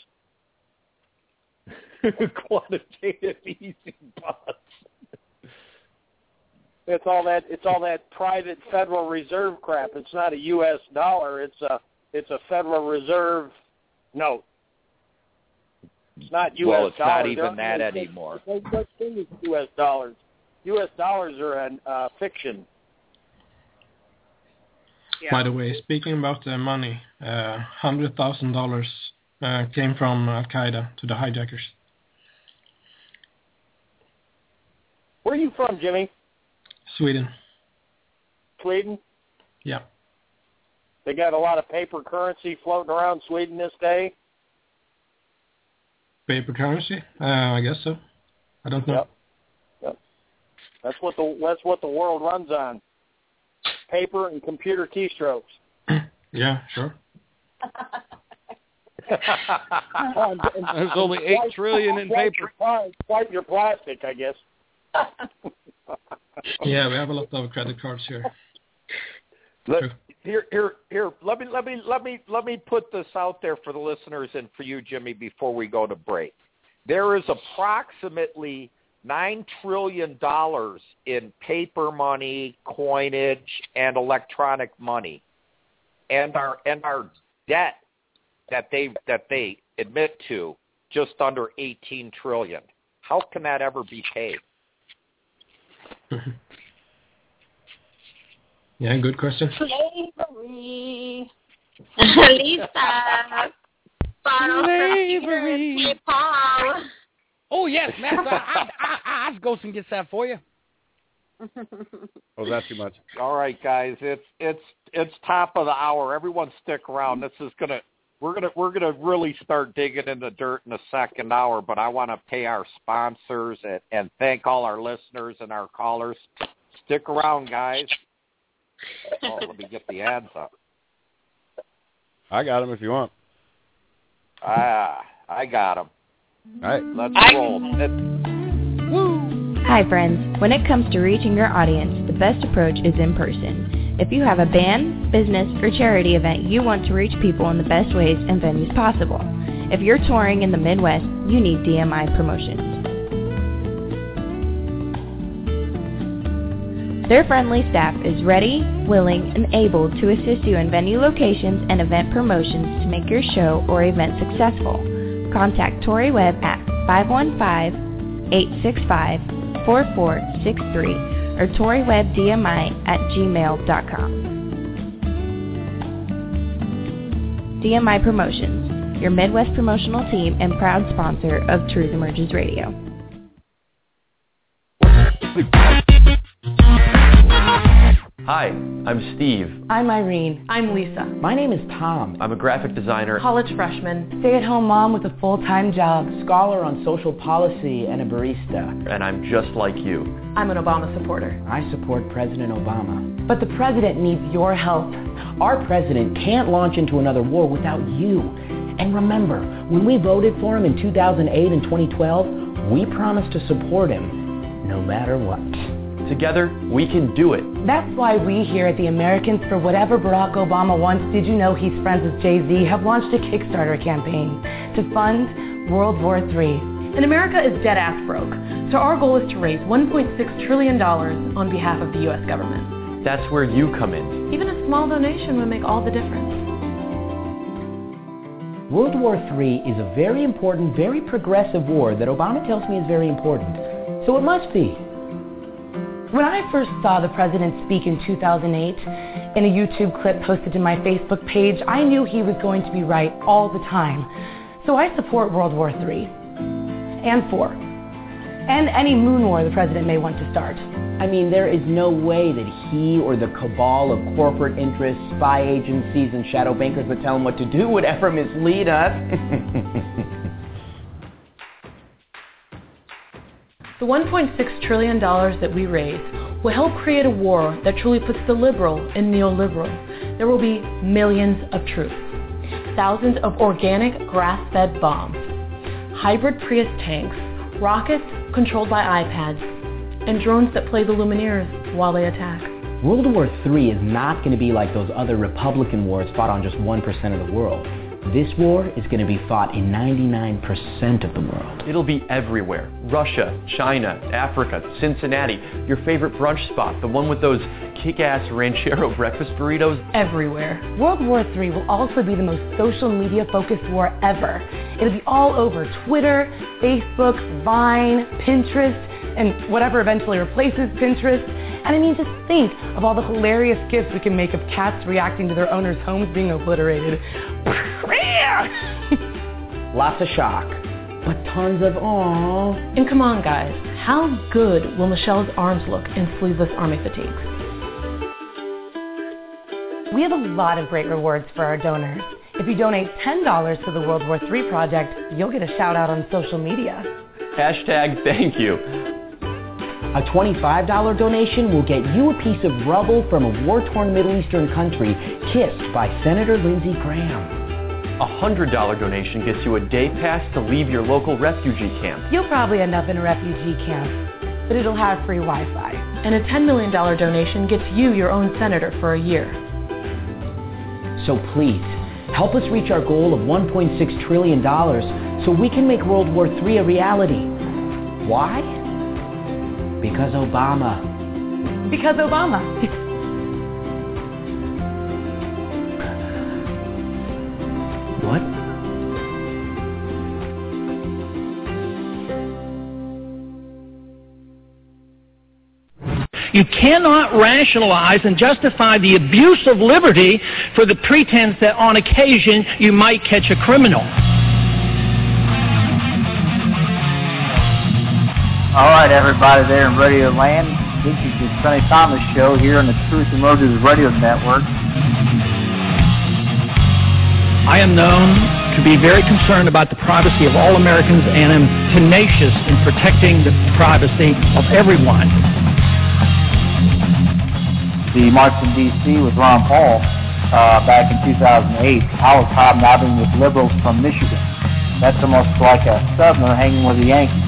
Quantitative easing bucks. It's all that. It's all that private Federal Reserve crap. It's not a U S dollar. It's a. It's a Federal Reserve note. It's not U S well, it's dollars. not even There that are no anymore. There's no such thing as U S dollars. U S dollars are a uh, fiction. Yeah. By the way, speaking about the money, uh, one hundred thousand dollars uh, came from Al-Qaeda to the hijackers. Where are you from, Jimmy? Sweden. Sweden? Yeah. They got a lot of paper currency floating around Sweden this day? Paper currency? Uh, I guess so. I don't know. Yep. Yep. That's what the that's what the world runs on. Paper and computer keystrokes. Yeah, sure. There's only eight trillion in paper. Swipe your plastic, I guess. Yeah, we have a lot of credit cards here. Let, here, here, here. Let me, let me, let me, let me put this out there for the listeners and for you, Jimmy, before we go to break. There is approximately nine trillion dollars in paper money, coinage, and electronic money, and our and our debt that they that they admit to just under eighteen trillion. How can that ever be paid? Yeah, good question. Slavery. Lisa. Slavery. Paul. Oh, yes, Matt. I, I, I, I'll go and get that for you. Oh, that's too much. All right, guys. It's it's it's top of the hour. Everyone stick around. This is gonna we're gonna we're gonna really start digging in the dirt in the second hour. But I want to pay our sponsors and, and thank all our listeners and our callers. Stick around, guys. Oh, let me get the ads up. I got them if you want. Ah, I got them. All right, let's I, roll. Woo. Hi, friends. When it comes to reaching your audience, the best approach is in person. If you have a band, business, or charity event, you want to reach people in the best ways and venues possible. If you're touring in the Midwest, you need D M I Promotions. Their friendly staff is ready, willing, and able to assist you in venue locations and event promotions to make your show or event successful. Contact Tori Webb at five one five, eight six five, four four six three or tori webb d m i at gmail dot com. D M I Promotions, your Midwest promotional team and proud sponsor of Truth Emerges Radio. Hi, I'm Steve. I'm Irene. I'm Lisa. My name is Tom. I'm a graphic designer, College freshman, stay-at-home mom with a full-time job, scholar on social policy, and a barista. And I'm just like you. I'm an Obama supporter. I support President Obama. But the president needs your help. Our president can't launch into another war without you. And remember, when we voted for him in two thousand eight and twenty twelve, we promised to support him no matter what. Together, we can do it. That's why we here at the Americans for Whatever Barack Obama Wants, Did You Know He's Friends with Jay-Z, have launched a Kickstarter campaign to fund World War Three. And America is dead-ass broke, so our goal is to raise one point six trillion dollars on behalf of the U S government. That's where you come in. Even a small donation would make all the difference. World War Three is a very important, very progressive war that Obama tells me is very important. So it must be. When I first saw the president speak in two thousand eight, in a YouTube clip posted to my Facebook page, I knew he was going to be right all the time. So I support World War Three and Four, and any moon war the president may want to start. I mean, there is no way that he or the cabal of corporate interests, spy agencies, and shadow bankers that tell him what to do would ever mislead us. The one point six trillion dollars that we raise will help create a war that truly puts the liberal in neoliberal. There will be millions of troops, thousands of organic grass-fed bombs, hybrid Prius tanks, rockets controlled by iPads, and drones that play the Lumineers while they attack. World War Three is not going to be like those other Republican wars fought on just one percent of the world. This war is going to be fought in ninety-nine percent of the world. It'll be everywhere. Russia, China, Africa, Cincinnati, your favorite brunch spot, the one with those kick-ass ranchero breakfast burritos. Everywhere. World War Three will also be the most social media-focused war ever. It'll be all over Twitter, Facebook, Vine, Pinterest, and whatever eventually replaces Pinterest. And I mean, just think of all the hilarious gifs we can make of cats reacting to their owners' homes being obliterated. Lots of shock, but tons of awe. And come on, guys, how good will Michelle's arms look in sleeveless army fatigues? We have a lot of great rewards for our donors. If you donate ten dollars to the World War Three Project, you'll get a shout out on social media. Hashtag thank you. A twenty-five dollars donation will get you a piece of rubble from a war-torn Middle Eastern country kissed by Senator Lindsey Graham. A one hundred dollars donation gets you a day pass to leave your local refugee camp. You'll probably end up in a refugee camp, but it'll have free Wi-Fi. And a ten million dollars donation gets you your own senator for a year. So please, help us reach our goal of one point six trillion dollars so we can make World War Three a reality. Why? Because Obama. Because Obama. What? You cannot rationalize and justify the abuse of liberty for the pretense that on occasion you might catch a criminal. All right, everybody there in Radio Land. This is the Sonny Thomas Show here on the Truth Emerges Radio Network. I am known to be very concerned about the privacy of all Americans and am tenacious in protecting the privacy of everyone. The march in D C with Ron Paul uh, back in two thousand eight, I was hobnobbing with liberals from Michigan. That's almost like a Southerner hanging with a Yankee.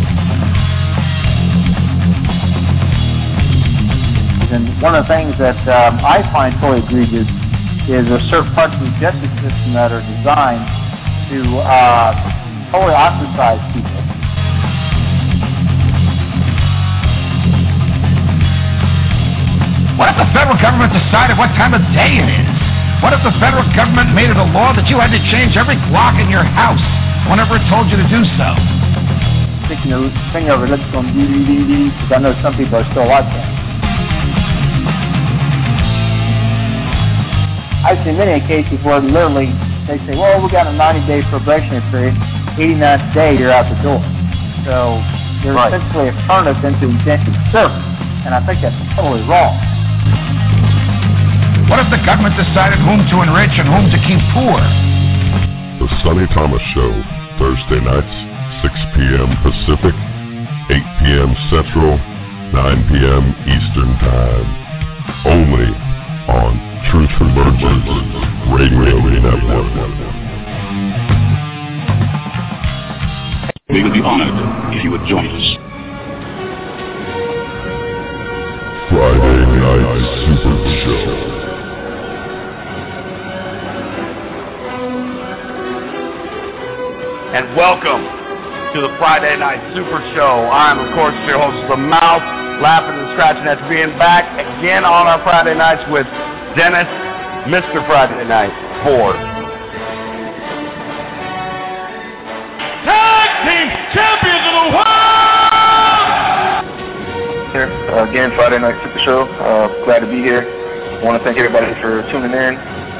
And one of the things that um, I find totally egregious is there are certain parts of the justice system that are designed to uh, totally ostracize people. What if the federal government decided what time of day it is? What if the federal government made it a law that you had to change every clock in your house whenever it told you to do so? Sticking your finger over lips on D V D, because I know some people are still like that. I've seen many cases where literally they say, well, we got a ninety-day probationary period, eighty-ninth day, you're out the door. So they're right. essentially a furnace into indentured service, and I think that's totally wrong. What if the government decided whom to enrich and whom to keep poor? The Sonny Thomas Show, Thursday nights, six p.m. Pacific, eight p.m. Central, nine p.m. Eastern Time. Only on Truth Emerges Radio Network. We would be honored if you would join us. Friday Night Super Show. And welcome to the Friday Night Super Show. I'm, of course, your host, The Mouse, laughing and scratching at being back again on our Friday nights with Dennis, Mister Friday Night Ford. Tag Team Champions of the World! Here, uh, again, Friday Night Super Show. Uh, glad to be here. I want to thank everybody for tuning in.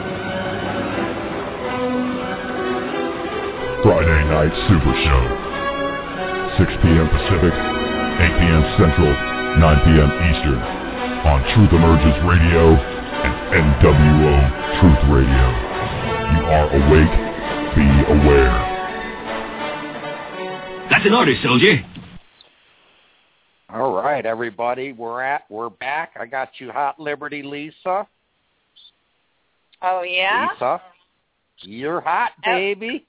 Friday Night Super Show. six p.m. Pacific, eight p.m. Central, nine p.m. Eastern. On Truth Emerges Radio and N W O Truth Radio. You are awake. Be aware. That's an order, soldier. All right, everybody, we're at we're back. I got you hot, Liberty Lisa. Oh yeah, Lisa, you're hot, baby.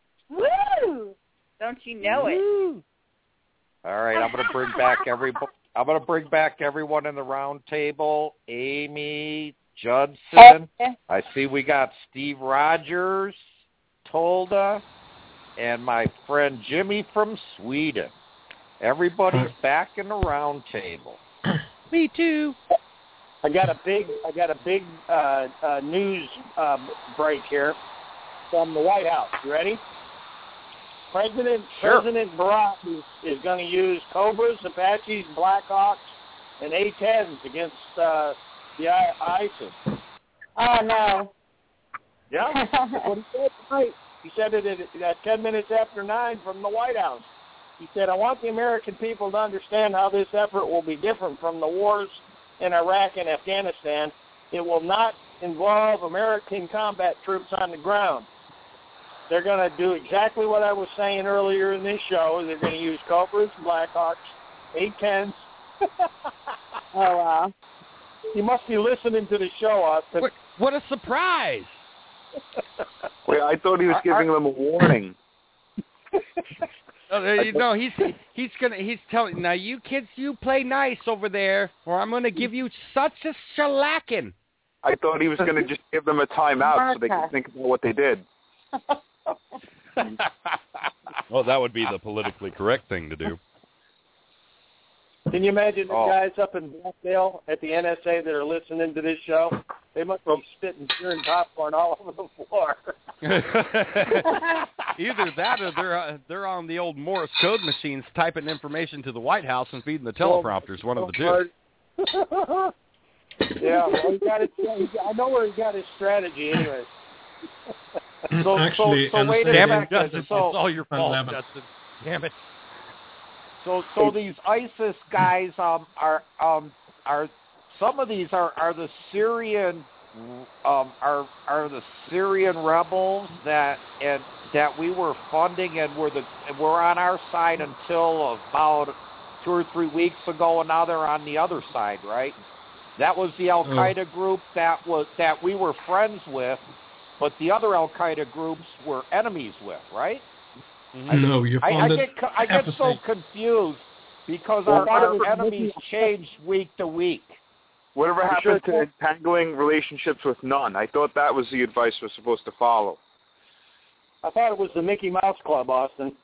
Woo! Don't you know Woo. it? All right, I'm going to bring back every I'm going to bring back everyone in the round table. Amy Judson. I see we got Steve Rogers, Tolda, and my friend Jimmy from Sweden. Everybody's back in the round table. Me too. I got a big, I got a big uh, uh, news uh, break here from the White House. You ready? President Sure. President Barack is, is going to use Cobras, Apaches, Blackhawks, and A tens against uh, the I- ISIS. Oh no. Yeah, that's what he said tonight. He said it at, at ten minutes after nine from the White House. He said, "I want the American people to understand how this effort will be different from the wars in Iraq and Afghanistan. It will not involve American combat troops on the ground. They're going to do exactly what I was saying earlier in this show. They're going to use Cobras, Blackhawks, A tens." Oh, wow. You must be listening to the show, Austin. What, what a surprise. Wait, I thought he was giving them a warning. Uh, no, he's he's gonna he's telling now you kids, you play nice over there, or I'm gonna give you such a shellacking. I thought he was going to just give them a timeout so they could think about what they did. Well, that would be the politically correct thing to do. Can you imagine the Oh. guys up in Blackdale at the N S A that are listening to this show? They must be spitting beer and popcorn all over the floor. Either that or they're uh, they're on the old Morse code machines typing information to the White House and feeding the teleprompters. One of the two. Yeah, well, he got his, I know where he got his strategy, anyways. so, Actually, so, so wait a Damn it, second. Justin, So, it's all your fault, eleven. Justin. Damn it. So, so these ISIS guys um, are um, are some of these are, are the Syrian um, are are the Syrian rebels that and that we were funding and were the were on our side until about two or three weeks ago, and now they're on the other side, right? That was the Al Qaeda group that was that we were friends with, but the other Al Qaeda groups were enemies with, right? No, you I, I founded get co- I get so F S A. confused because Well, our, whatever- our enemies change week to week. Whatever You happened sure- to entangling relationships with none? I thought that was the advice we're supposed to follow. I thought it was the Mickey Mouse Club, Austin.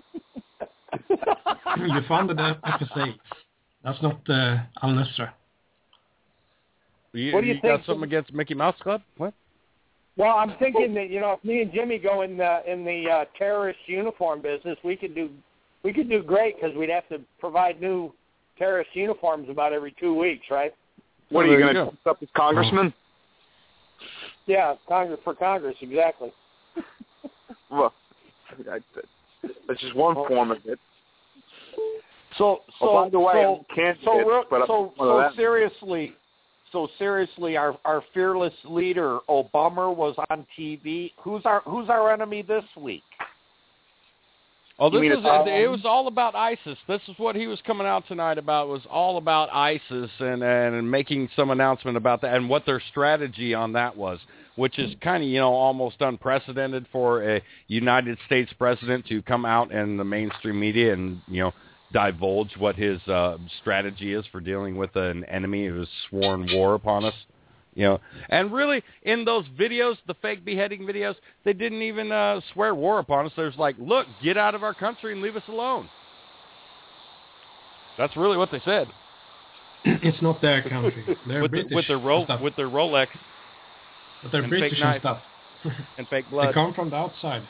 You founded the F S A. That's not uh, Al-Nusra. You, What do you you think- got something against Mickey Mouse Club? What? Well, I'm thinking that, you know, if me and Jimmy go in the in the uh, terrorist uniform business, we could do we could do great because we'd have to provide new terrorist uniforms about every two weeks, right? What Oh, are you there you going to go. dress up as congressman? Yeah, Congress for Congress, exactly. Well, I, that's just one form of it. So, so, Oh, by the way, so, I'm a candidate, so, real- but I'm so, one of so them. seriously, so seriously, our our fearless leader Obama was on T V. Who's our who's our enemy this week? Oh, You this mean is it's all- it was all about ISIS. This is what he was coming out tonight about. Was all about ISIS and and making some announcement about that and what their strategy on that was, which is kind of you know almost unprecedented for a United States president to come out in the mainstream media and you know divulge what his uh, strategy is for dealing with an enemy who has sworn war upon us. You know, and really, in those videos, the fake beheading videos, they didn't even uh, swear war upon us. There's like, look, get out of our country and leave us alone. That's really what they said. It's not their country. They're with, British the, with their Ro- and stuff. with their Rolex But they're and British fake and knife. stuff. and fake They blood. come from the outside.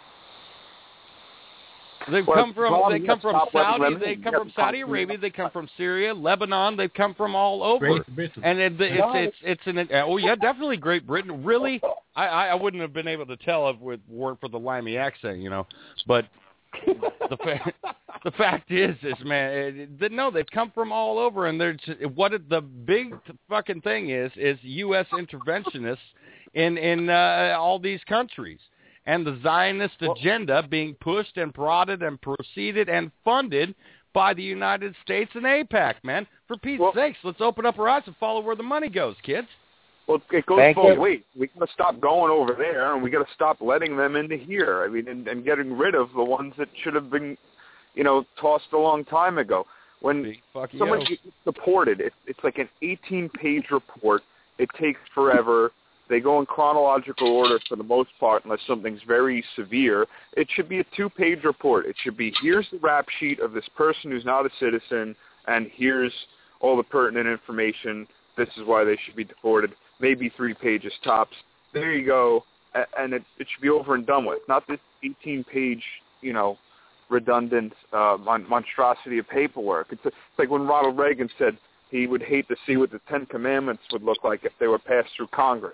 They've Well, come from Rob, they you come gotta from stop letting Saudi. them in. They You come gotta from stop Saudi them. Arabia. They come from Syria, Lebanon. They've come from all over. Great Britain. And it, it's it's it's an oh yeah, definitely Great Britain. Really, I I I wouldn't have been able to tell if it weren't for the limey accent, you know. But the fa- the fact is, is man, it, it, no, they've come from all over, and they're just, what it, the big fucking thing is is U S interventionists in in uh, all these countries. And the Zionist agenda being pushed and prodded and proceeded and funded by the United States and AIPAC, man. For Pete's Well- sakes, let's open up our eyes and follow where the money goes, kids. Well, it goes Thank both you. ways. We got to stop going over there, and we got to stop letting them into here. I mean, and, and getting rid of the ones that should have been, you know, tossed a long time ago. When Fuck somebody yo. gets deported, it, it's like an eighteen-page report. It takes forever. They go in chronological order for the most part, unless something's very severe. It should be a two-page report. It should be, here's the rap sheet of this person who's not a citizen, and here's all the pertinent information. This is why they should be deported. Maybe three pages tops. There you go. And it, it should be over and done with. Not this eighteen-page, you know, redundant uh, mon- monstrosity of paperwork. It's, a, it's like when Ronald Reagan said he would hate to see what the Ten Commandments would look like if they were passed through Congress.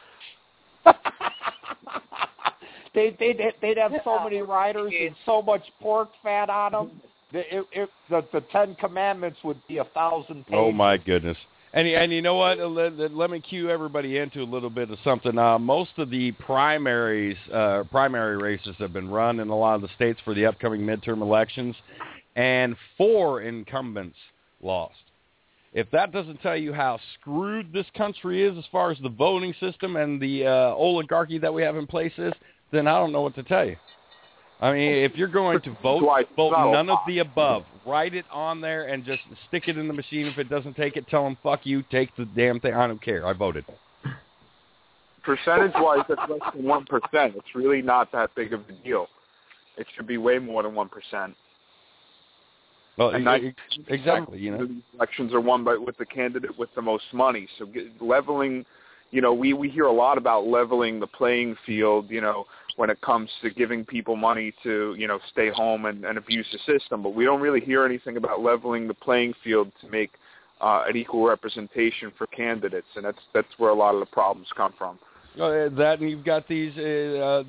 they, they'd, they'd have so many riders and so much pork fat on them. It, it, it, the, the Ten Commandments would be a thousand pages. Oh, my goodness. And, and you know what? Let, let me cue everybody into a little bit of something. Uh, most of the primaries, uh, primary races have been run in a lot of the states for the upcoming midterm elections, and four incumbents lost. If that doesn't tell you how screwed this country is as far as the voting system and the uh, oligarchy that we have in place is, then I don't know what to tell you. I mean, if you're going to vote, vote none of the above. Write it on there and just stick it in the machine. If it doesn't take it, tell them, fuck you, take the damn thing. I don't care. I voted. Percentage-wise, that's less than one percent. It's really not that big of a deal. It should be way more than one percent. Well, and e- exactly, you know. These elections are won by with the candidate with the most money. So get, leveling, you know, we, we hear a lot about leveling the playing field, you know, when it comes to giving people money to, you know, stay home and, and abuse the system. But we don't really hear anything about leveling the playing field to make uh, an equal representation for candidates, and that's that's where a lot of the problems come from. Uh, that and you've got these uh,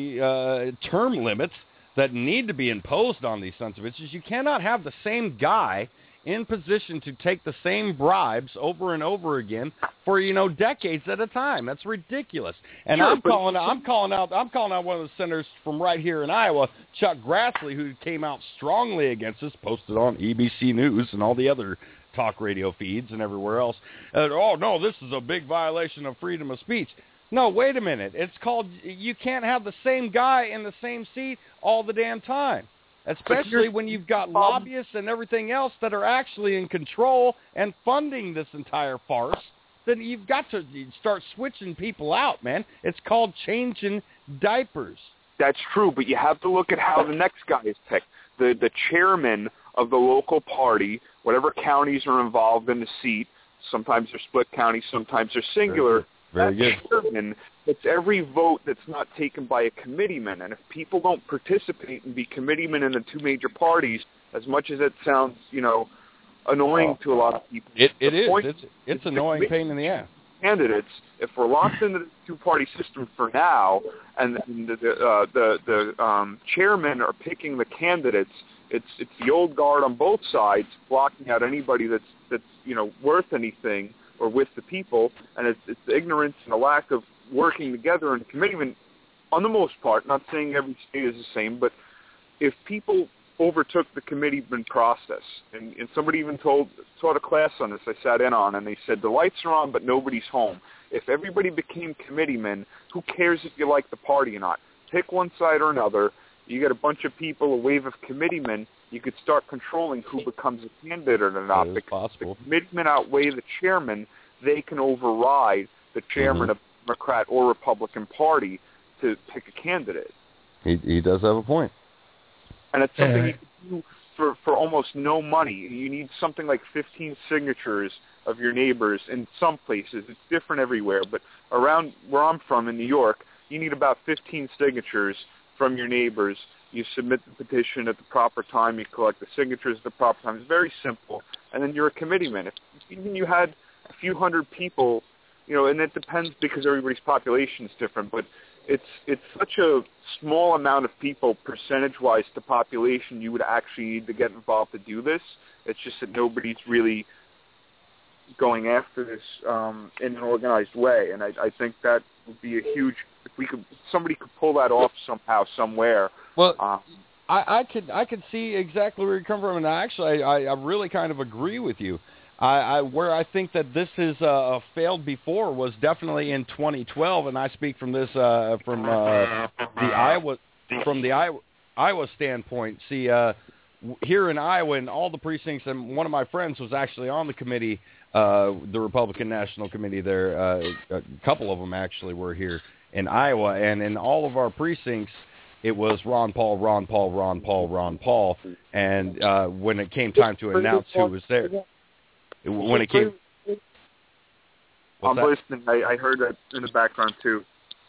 the uh, term limits that need to be imposed on these sons of bitches. You cannot have the same guy in position to take the same bribes over and over again for, you know, decades at a time. That's ridiculous. And Sure, I'm but- calling I'm calling out I'm calling out one of the senators from right here in Iowa, Chuck Grassley, who came out strongly against this, posted on E B C News and all the other talk radio feeds and everywhere else. Uh, oh no, this is a big violation of freedom of speech. No, wait a minute. It's called, you can't have the same guy in the same seat all the damn time, especially when you've got lobbyists and everything else that are actually in control and funding this entire farce. Then you've got to start switching people out, man. It's called changing diapers. That's true, but you have to look at how the next guy is picked. The the chairman of the local party, whatever counties are involved in the seat, sometimes they're split counties, sometimes they're singular. Very good. That chairman, it's every vote that's not taken by a committeeman. And if people don't participate and be committeemen in the two major parties, as much as it sounds, you know, annoying to a lot of people. It it is. point It's it's annoying pain in the ass. Candidates, if we're locked into the two-party system for now, and the the, uh, the, the um, chairmen are picking the candidates, it's it's the old guard on both sides blocking out anybody that's that's you know worth anything or with the people, and it's it's the ignorance and the lack of working together in commitment, on the most part. Not saying every state is the same, but if people overtook the committeeman process, and, and somebody even told taught a class on this I sat in on, and they said the lights are on but nobody's home. If everybody became committeemen, who cares if you like the party or not? Pick one side or another. You get a bunch of people, a wave of committeemen, you could start controlling who becomes a candidate or not. That is because possible. the committeemen outweigh the chairman, they can override the chairman Mhm. of the Democrat or Republican Party to pick a candidate. He he does have a point. And it's something Uh, you can do for, for almost no money. You need something like fifteen signatures of your neighbors in some places. It's different everywhere, but around where I'm from in New York, you need about fifteen signatures from your neighbors. You submit the petition at the proper time. You collect the signatures at the proper time. It's very simple. And then you're a committeeman. If even you had a few hundred people, you know, and it depends because everybody's population is different, but it's it's such a small amount of people percentage-wise to population you would actually need to get involved to do this. It's just that nobody's really going after this um, in an organized way, and I, I think that would be a huge. If we could, somebody could pull that off somehow, somewhere. Well, um, I, I could I could see exactly where you come from, and actually I, I really kind of agree with you. I, I where I think that this has uh, failed before was definitely in twenty twelve, and I speak from this uh, from uh, the Iowa from the Iowa, Iowa standpoint. See, uh, here in Iowa, in all the precincts, and one of my friends was actually on the committee, uh, the Republican National Committee there. Uh, a couple of them actually were here in Iowa, and in all of our precincts, it was Ron Paul, Ron Paul, Ron Paul, Ron Paul, and uh, when it came time to announce who was there, when it came... I'm that? listening. I, I heard that in the background, too.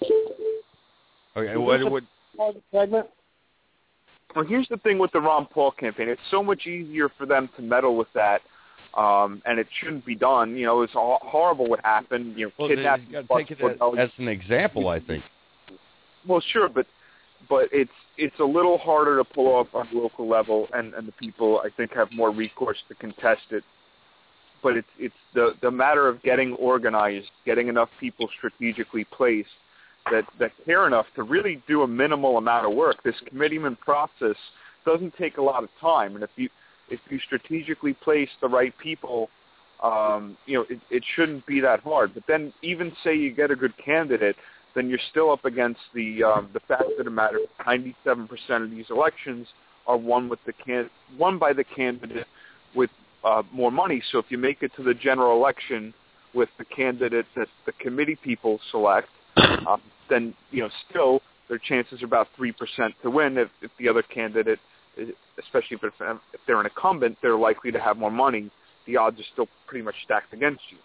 Okay, what... what segment? Well, here's the thing with the Ron Paul campaign. It's so much easier for them to meddle with that, um, and it shouldn't be done. You know, it's horrible what happened. You know, well, kidnapping. You got to take it as, as an example, I think. Well, sure, but but it's it's a little harder to pull off on the local level, and, and the people, I think, have more recourse to contest it. But it's it's the the matter of getting organized, getting enough people strategically placed that, that care enough to really do a minimal amount of work. This committeeman process doesn't take a lot of time, and if you if you strategically place the right people, um, you know, it, it shouldn't be that hard. But then, even say you get a good candidate, then you're still up against the um, the fact of the matter: ninety-seven percent of these elections are won with the can won by the candidate with uh, more money. So if you make it to the general election with the candidate that the committee people select, uh, then you know still their chances are about three percent to win. If, if the other candidate, especially if, if they're an incumbent, they're likely to have more money. The odds are still pretty much stacked against you.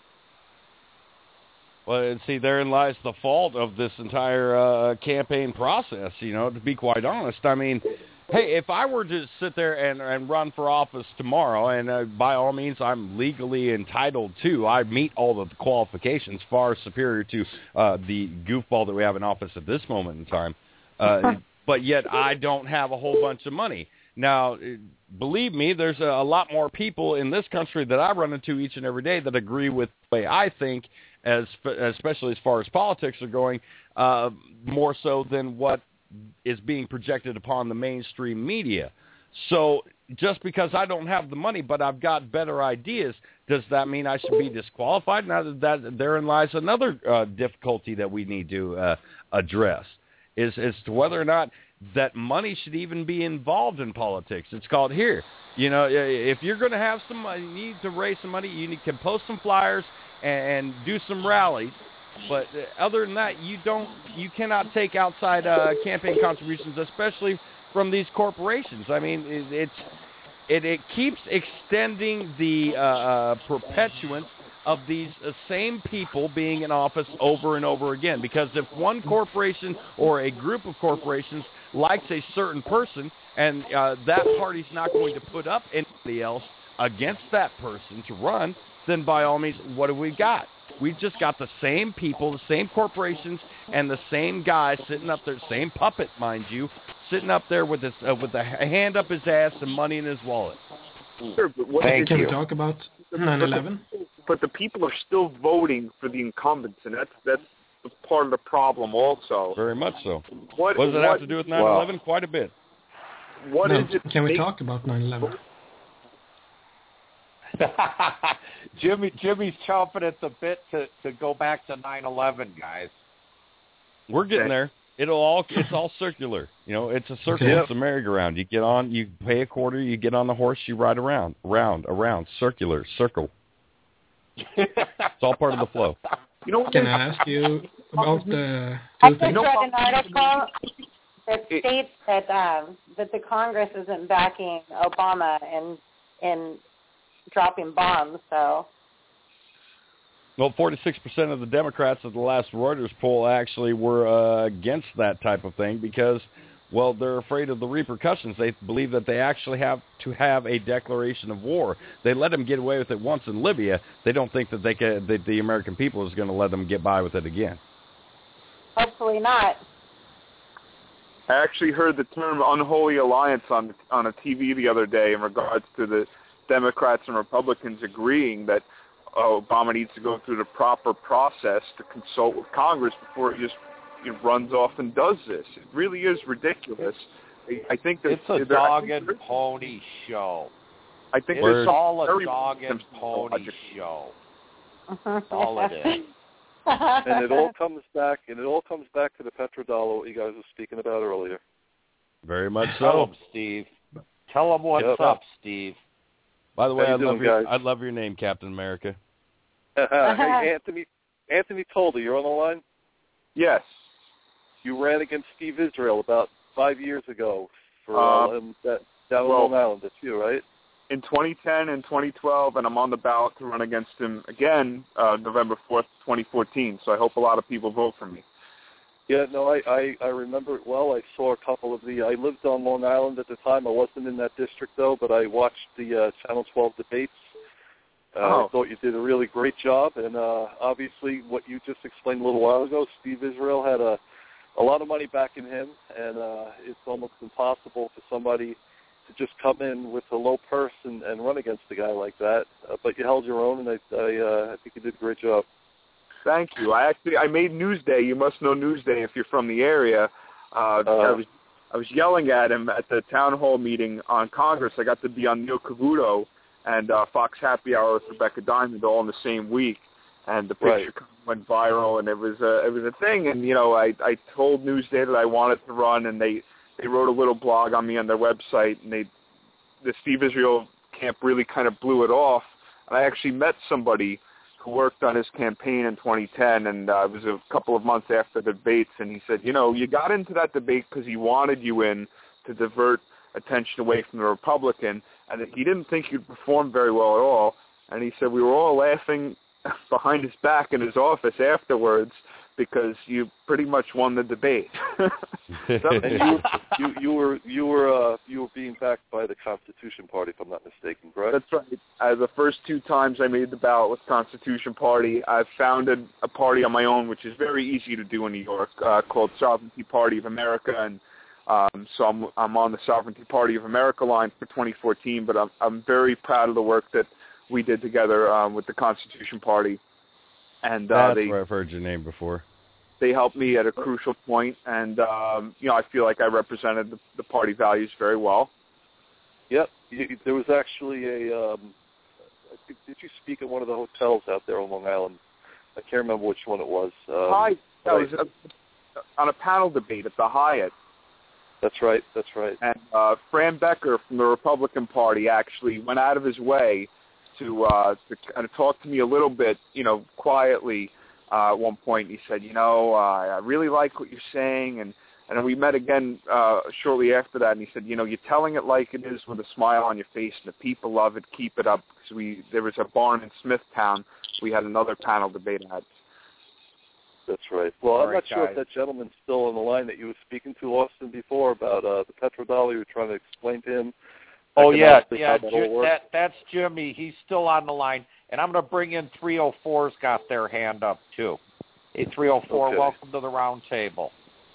Well, and see, therein lies the fault of this entire uh, campaign process, you know, to be quite honest. I mean, hey, if I were to sit there and, and run for office tomorrow, and uh, by all means I'm legally entitled to, I meet all of the qualifications, far superior to uh, the goofball that we have in office at this moment in time, uh, but yet I don't have a whole bunch of money. Now, believe me, there's a, a lot more people in this country that I run into each and every day that agree with the way I think, as especially as far as politics are going, uh, more so than what is being projected upon the mainstream media. So just because I don't have the money, but I've got better ideas, does that mean I should be disqualified? Now, that, that therein lies another uh, difficulty that we need to uh, address, is as to whether or not that money should even be involved in politics. It's called here. You know, if you're going to have some money, you need to raise some money, you need to post some flyers and do some rallies. But other than that, you don't, you cannot take outside uh, campaign contributions, especially from these corporations. I mean, it, it's it, it keeps extending the uh, uh, perpetuance of these uh, same people being in office over and over again. Because if one corporation or a group of corporations likes a certain person, and uh, that party's not going to put up anybody else against that person to run, then by all means, what have we got? We've just got the same people, the same corporations, and the same guy sitting up there, same puppet, mind you, sitting up there with his uh, with a hand up his ass and money in his wallet. Sure, but what Thank Can you. we talk about nine eleven? But the people are still voting for the incumbents, and that's that's part of the problem also. Very much so. What, what does it what, have to do with nine eleven? Well, quite a bit. What no, is it? Can we talk about nine eleven? Jimmy, Jimmy's chomping at the bit to, to go back to nine eleven, guys. We're getting there. It'll all it's all circular. You know, it's a circle. Yep. It's a merry-go-round. You get on, you pay a quarter, you get on the horse, you ride around, around, around, circular, circle. It's all part of the flow. You know what? Can I ask you about the? I just read an article that states that um, that the Congress isn't backing Obama in in dropping bombs. So, well, forty-six percent of the Democrats at the last Reuters poll actually were uh, against that type of thing because, well, they're afraid of the repercussions. They believe that they actually have to have a declaration of war. They let them get away with it once in Libya. They don't think that they can, that the American people is going to let them get by with it again. Hopefully not. I actually heard the term unholy alliance on on a T V the other day in regards to the Democrats and Republicans agreeing that uh, Obama needs to go through the proper process to consult with Congress before he just you know, runs off and does this. It really is ridiculous. I, I think that it's a dog and pony show. I think it's all a dog and pony show. That's all it is. And it all comes back, and it all comes back to the petrodollar, what you guys were speaking about earlier. Very much Tell so, him, Steve. Tell them what's Yep. up, Steve. By the way, How I you love doing, your guys? I love your name, Captain America. Hey, Anthony, Anthony Tolda, you're on the line? Yes. You ran against Steve Israel about five years ago for Um, uh, um, that, down well- on Long Island. That's you, right? In twenty ten and twenty twelve, and I'm on the ballot to run against him again uh, November fourth, twenty fourteen. So I hope a lot of people vote for me. Yeah, no, I, I, I remember it well. I saw a couple of the, I lived on Long Island at the time. I wasn't in that district, though, but I watched the uh, Channel twelve debates. Uh, Oh. I thought you did a really great job, and uh, obviously what you just explained a little while ago, Steve Israel had a, a lot of money backing him, and uh, it's almost impossible for somebody to just come in with a low purse and, and run against a guy like that. Uh, but you held your own, and I, I, uh, I think you did a great job. Thank you. I actually I made Newsday. You must know Newsday if you're from the area. Uh, Uh, I was I was yelling at him at the town hall meeting on Congress. I got to be on Neil Cavuto and uh, Fox Happy Hour with Rebecca Diamond all in the same week, and the picture Right. went viral, and it was a it was a thing. And you know, I I told Newsday that I wanted to run, and they they wrote a little blog on me on their website, and they the Steve Israel camp really kind of blew it off. And I actually met somebody who worked on his campaign in twenty ten, and uh, it was a couple of months after the debates, and he said, you know, you got into that debate because he wanted you in to divert attention away from the Republican, and that he didn't think you'd perform very well at all. And he said we were all laughing behind his back in his office afterwards because you pretty much won the debate. And you, you, you were you were uh, you were being backed by the Constitution Party, if I'm not mistaken, correct? That's right. Uh, the first two times I made the ballot with Constitution Party, I founded a party on my own, which is very easy to do in New York, uh, called Sovereignty Party of America, and um, so I'm I'm on the Sovereignty Party of America line for twenty fourteen. But I'm I'm very proud of the work that we did together um, with the Constitution Party, and uh, That's they where I've heard your name before. they helped me at a crucial point, and um, you know I feel like I represented the, the party values very well. Yep. You, there was actually a. Um, did you speak at one of the hotels out there on Long Island? I can't remember which one it was. Um, Hi, that I- was a, on a panel debate at the Hyatt. That's right. That's right. And uh, Fran Becker from the Republican Party actually went out of his way to uh, to kind of talk to me a little bit, you know, quietly uh, at one point. He said, you know, uh, I really like what you're saying, and and then we met again uh, shortly after that, and he said, you know, you're telling it like it is with a smile on your face, and the people love it. Keep it up. Because we there was a barn in Smithtown we had another panel debate at. That's right. Well, All I'm right, not sure guys. if that gentleman's still on the line that you were speaking to, Austin, before about uh, the petrodollar. You were trying to explain to him. Oh yeah, economically yeah. how that all Ju- works. that that's Jimmy. He's still on the line, and I'm going to bring in three oh four's got their hand up too. Hey, three oh four, Okay. welcome to the round table.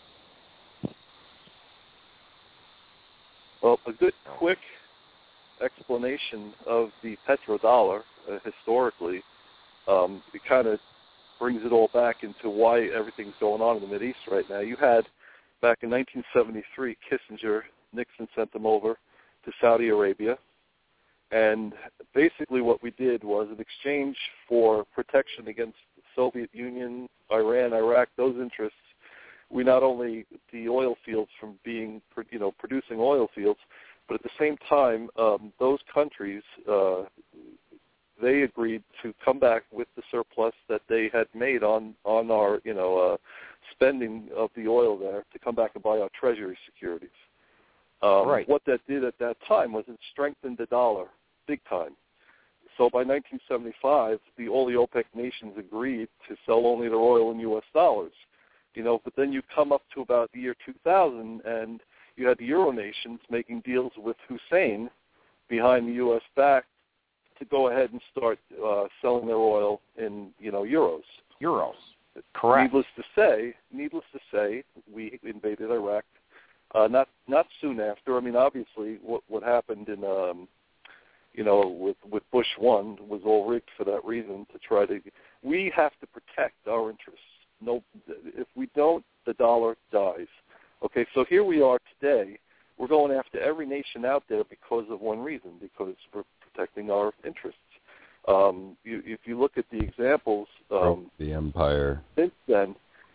Well, a good quick explanation of the petrodollar uh, historically, um, it kind of brings it all back into why everything's going on in the Mideast right now. You had, back in nineteen seventy-three, Kissinger, Nixon sent them over to Saudi Arabia, and basically what we did was in exchange for protection against the Soviet Union, Iran, Iraq, those interests, we not only the oil fields from being, you know, producing oil fields, but at the same time, um, those countries, uh, they agreed to come back with the surplus that they had made on, on our, you know, uh, spending of the oil there to come back and buy our treasury securities. Um, Right. What that did at that time was it strengthened the dollar big time. So by nineteen seventy-five, the all the OPEC nations agreed to sell only their oil in U S dollars. You know, but then you come up to about the year two thousand, and you had the Euro nations making deals with Hussein behind the U S back to go ahead and start uh, selling their oil in, you know, euros. Euros. Correct. Needless to say, needless to say, we invaded Iraq. Uh, not not soon after. I mean, obviously, what what happened in, um, you know, with with Bush one was all rigged for that reason to try to. We have to protect our interests. No, if we don't, the dollar dies. Okay, so here we are today. We're going after every nation out there because of one reason, because we're protecting our interests. Um, you, if you look at the example, um, the empire. since then,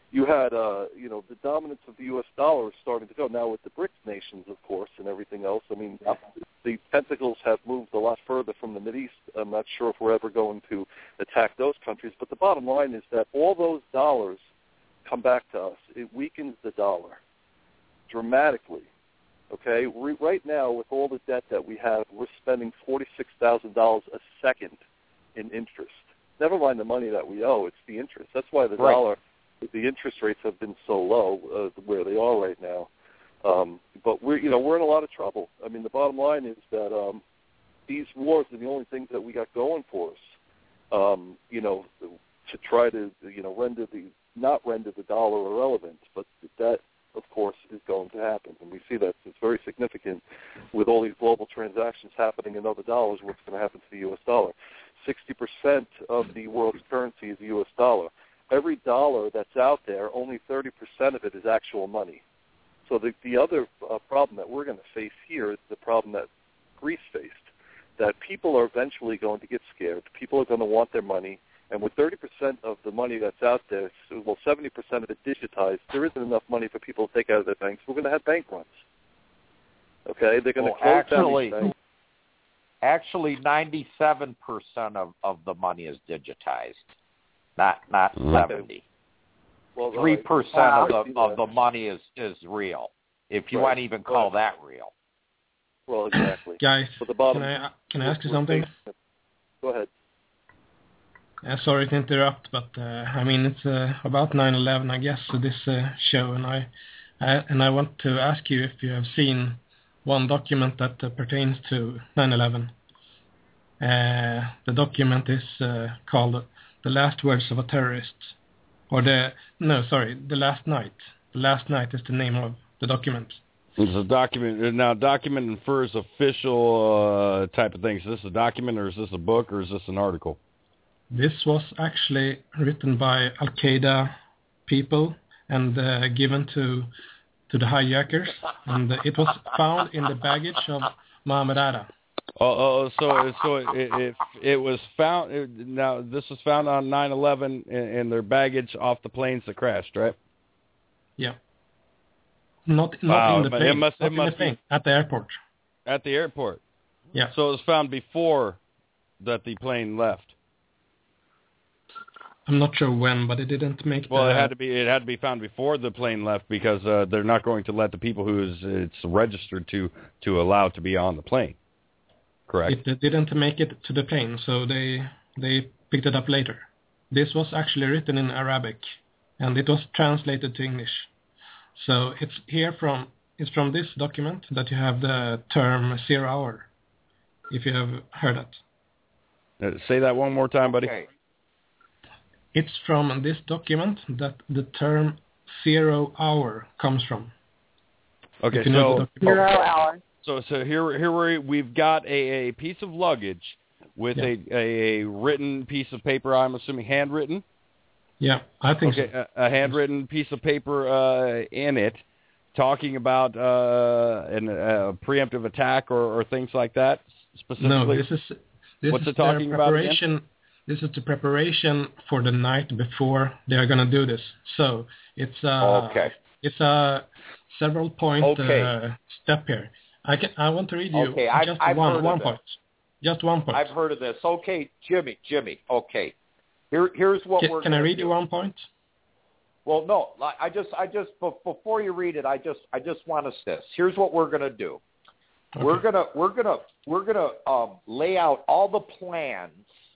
you had, uh, you know, the dominance of the U S dollar is starting to go. Now with the BRICS nations, of course, and everything else, I mean, the tentacles have moved a lot further from the Mideast. I'm not sure if we're ever going to attack those countries, but the bottom line is that all those dollars come back to us. It weakens the dollar dramatically. Okay, we, right now, with all the debt that we have, we're spending forty-six thousand dollars a second in interest. Never mind the money that we owe; it's the interest. That's why the right. dollar, the interest rates have been so low uh, where they are right now. Um, but we're, you know, we're in a lot of trouble. I mean, the bottom line is that um, these wars are the only things that we got going for us. Um, you know, to try to, you know, render the not render the dollar irrelevant, but that, of course, is going to happen. And we see that it's very significant with all these global transactions happening in other dollars, what's going to happen to the U S dollar. sixty percent of the world's currency is the U S dollar. Every dollar that's out there, only thirty percent of it is actual money. So the, the other uh, problem that we're going to face here is the problem that Greece faced, that people are eventually going to get scared. People are going to want their money. And with thirty percent of the money that's out there, well, seventy percent of it digitized, there isn't enough money for people to take out of their banks. We're going to have bank runs. Okay? They're going well, to close actually, down these banks. Actually, ninety-seven percent of, of the money is digitized, not not seventy. Well, Three percent wow. of the of the money is, is real, if you Right. want to even call that real. Well, exactly. Guys, but the bottom, can I can I ask you something? Go ahead. Uh, sorry to interrupt, but uh, I mean it's uh, about nine eleven, I guess, so this uh, show, and I, I and I want to ask you if you have seen one document that uh, pertains to nine eleven. Uh, the document is uh, called "The Last Words of a Terrorist," or the no, sorry, "The Last Night." The Last Night is the name of the document. It's a document. Now, document infers official uh, type of thing. Is this a document, or is this a book, or is this an article? This was actually written by Al-Qaeda people and uh, given to to the hijackers, and uh, it was found in the baggage of Mohammed Atta. Oh, oh, so so it it, it was found. It, now, this was found on nine eleven in, in their baggage off the planes that crashed, right? Yeah. Not not wow, in the plane. It must, not it in must the plane. be At the airport. At the airport. Yeah. So it was found before that the plane left. I'm not sure when, but it didn't make. Well, the, it had to be it had to be found before the plane left because uh, they're not going to let the people who it's registered to to allow to be on the plane. Correct. It didn't make it to the plane, so they they picked it up later. This was actually written in Arabic, and it was translated to English. So it's here from it's from this document that you have the term zero hour. If you have heard it. Uh, say that one more time, buddy. Okay. It's from this document that the term zero hour comes from. Okay, you know so zero hour. So so here here we we've got a, a piece of luggage with yeah. a, a written piece of paper. I'm assuming handwritten. Yeah, I think okay, so. a, a handwritten piece of paper uh, in it, talking about uh, an, a preemptive attack or, or things like that. Specifically, no, this is this what's is it talking about again? This is the preparation for the night before they are going to do this. So it's uh, okay. It's a several point okay. uh, step here. I can. I want to read you okay, I've, just I've one heard one of point. Just one point. I've heard of this. Okay, Jimmy, Jimmy. Okay, here here's what can, we're. Can I read do. you one point? Well, no. I just, I just before you read it, I just, I just want to say this. Here's what we're gonna do. Okay. We're gonna, we're gonna, we're gonna um, lay out all the plans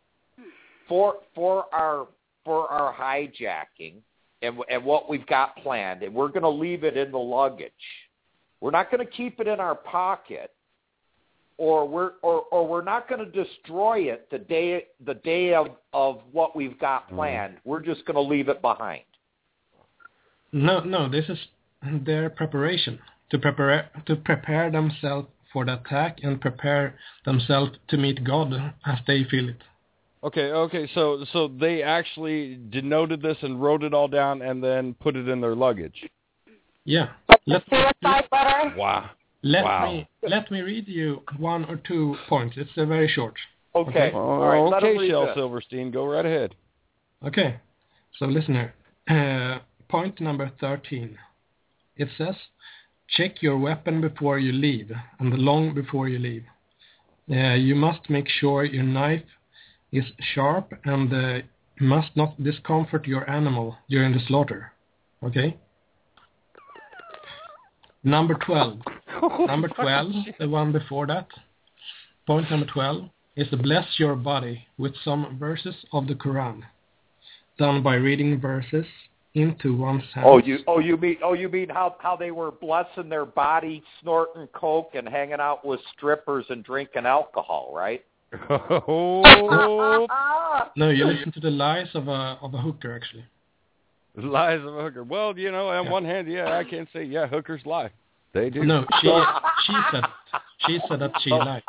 for for our for our hijacking and and what we've got planned, and we're gonna leave it in the luggage. We're not gonna keep it in our pocket. Or we're or, or we're not going to destroy it the day the day of, of what we've got planned. We're just going to leave it behind. No, no. This is their preparation to prepare to prepare themselves for the attack and prepare themselves to meet God as they feel it. Okay, okay. So so they actually denoted this and wrote it all down and then put it in their luggage. Yeah. Let's, suicide letter. Wow. Let wow. me let me read you one or two points. It's uh, very short. Okay. okay. All right. Okay, Shel Silverstein, go right ahead. Okay. So listen here. Uh, point number thirteen. It says, check your weapon before you leave, and long before you leave. Uh, you must make sure your knife is sharp, and uh, must not discomfort your animal during the slaughter. Okay? Number twelve. Number twelve, the one before that. Point number twelve is to bless your body with some verses of the Quran, done by reading verses into one's hands. Oh, you oh you mean oh you mean how how they were blessing their body, snorting coke and hanging out with strippers and drinking alcohol, right? Oh. No, you listen to the lies of a of a hooker, actually. Lies of a hooker. Well, you know, on yeah. one hand, yeah, I can't say, yeah, hookers lie. They do. No, she she said she said that she lied.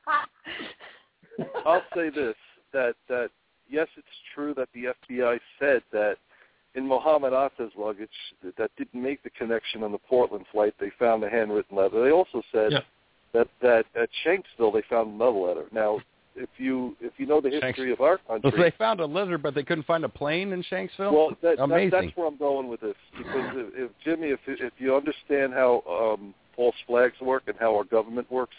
I'll say this, that that yes, it's true that the F B I said that in Mohammed Atta's luggage that didn't make the connection on the Portland flight, they found a handwritten letter. They also said yeah. that that at Shanksville they found another letter. Now, if you if you know the history Shanks- of our country, well, they found a letter, but they couldn't find a plane in Shanksville. Well, that, Amazing. That, that's where I'm going with this, because if, if Jimmy, if if you understand how um, false flags work and how our government works,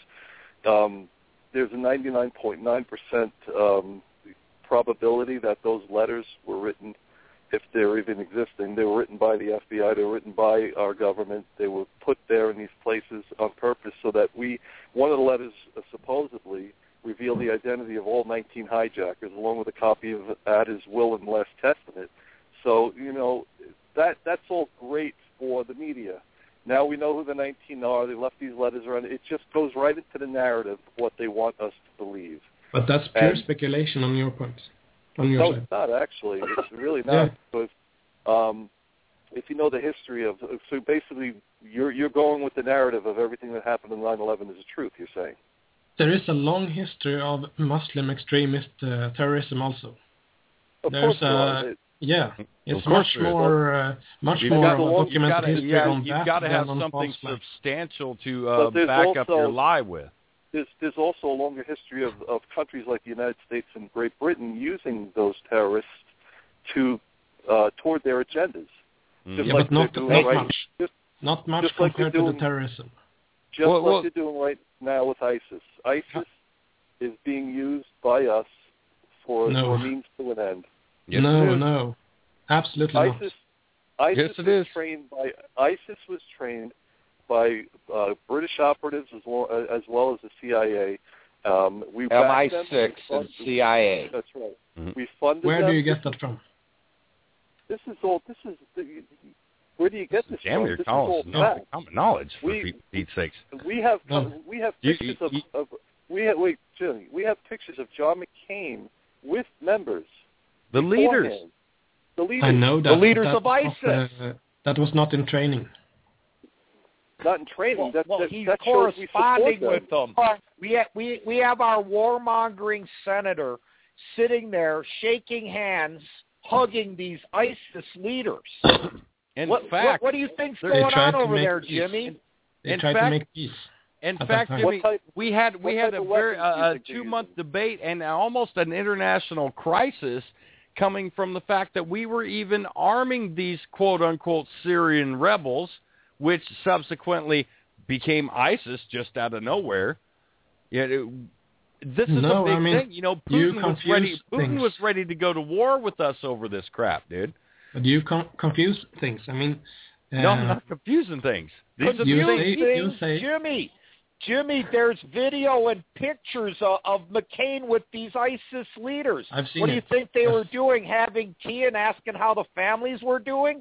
um, there's a ninety-nine point nine percent um, probability that those letters were written, if they're even existing. They were written by the F B I. They were written by our government. They were put there in these places on purpose so that we, one of the letters uh, supposedly revealed the identity of all nineteen hijackers, along with a copy of Atta's will and last testament. So, you know, that that's all great for the media. Now we know who the nineteen are. They left these letters around. It just goes right into the narrative of what they want us to believe. But that's pure and, speculation on your point. On your no, side. It's not actually. It's really not. Yeah. Because um, if you know the history of, so basically you're you're going with the narrative of everything that happened in nine eleven is the truth. You're saying. There is a long history of Muslim extremist uh, terrorism also. Of There's course there are. uh, yeah, it's of much more, uh, much you've more got, of a documented gotta, history yeah, on you've that got to have than on something false substantial to uh, back also, up your lie with. There's, there's also a longer history of, of countries like the United States and Great Britain using those terrorists to uh, toward their agendas. Mm. Just Yeah, like but not, doing not right, much. Just, not much just like compared doing, to the terrorism. Just well, like well, they're doing right now with ISIS. ISIS is being used by us for, no. for a means to an end. Yes, no, no, absolutely ISIS, not. ISIS yes, it was is. trained by ISIS was trained by uh, British operatives as well as, well as the C I A. Um, we M I backed six them. and C I A. That's right. Mm-hmm. We funded Where them. do you get that from? This is all. This is. Where do you get this, this Damn from? near This college. is all No, fact. common knowledge, for We- Pete's sakes. We have. No. We have You- pictures you- of, of. We have. Wait, Jimmy. We have pictures of John McCain with members. The leaders. beforehand. The leaders. I know that. The leaders that of was, ISIS. uh, that was not in training. Not in training. Well, that, well that, he's that shows we corresponding support with them. We have, we we have our warmongering senator sitting there shaking hands, hugging these ISIS leaders. In what, fact, what, what do you think's they going tried on to over make there, peace. Jimmy? They In tried fact- to make peace. In at that fact, time. Jimmy, What type- we had we what had type a of very weapons do you uh, a think they're two month using? debate and almost an international crisis coming from the fact that we were even arming these quote unquote Syrian rebels, which subsequently became ISIS just out of nowhere. Yeah, it, this is No, a big I mean, thing. You know, you Putin was ready. confuse Putin things. was ready to go to war with us over this crap, dude. But you com- confuse things. I mean, uh, No, I'm not confusing things. These are You the say- things. you say- Jimmy, Jimmy, there's video and pictures of, of McCain with these ISIS leaders. I've seen what do you it. think they Yes. were doing, having tea and asking how the families were doing?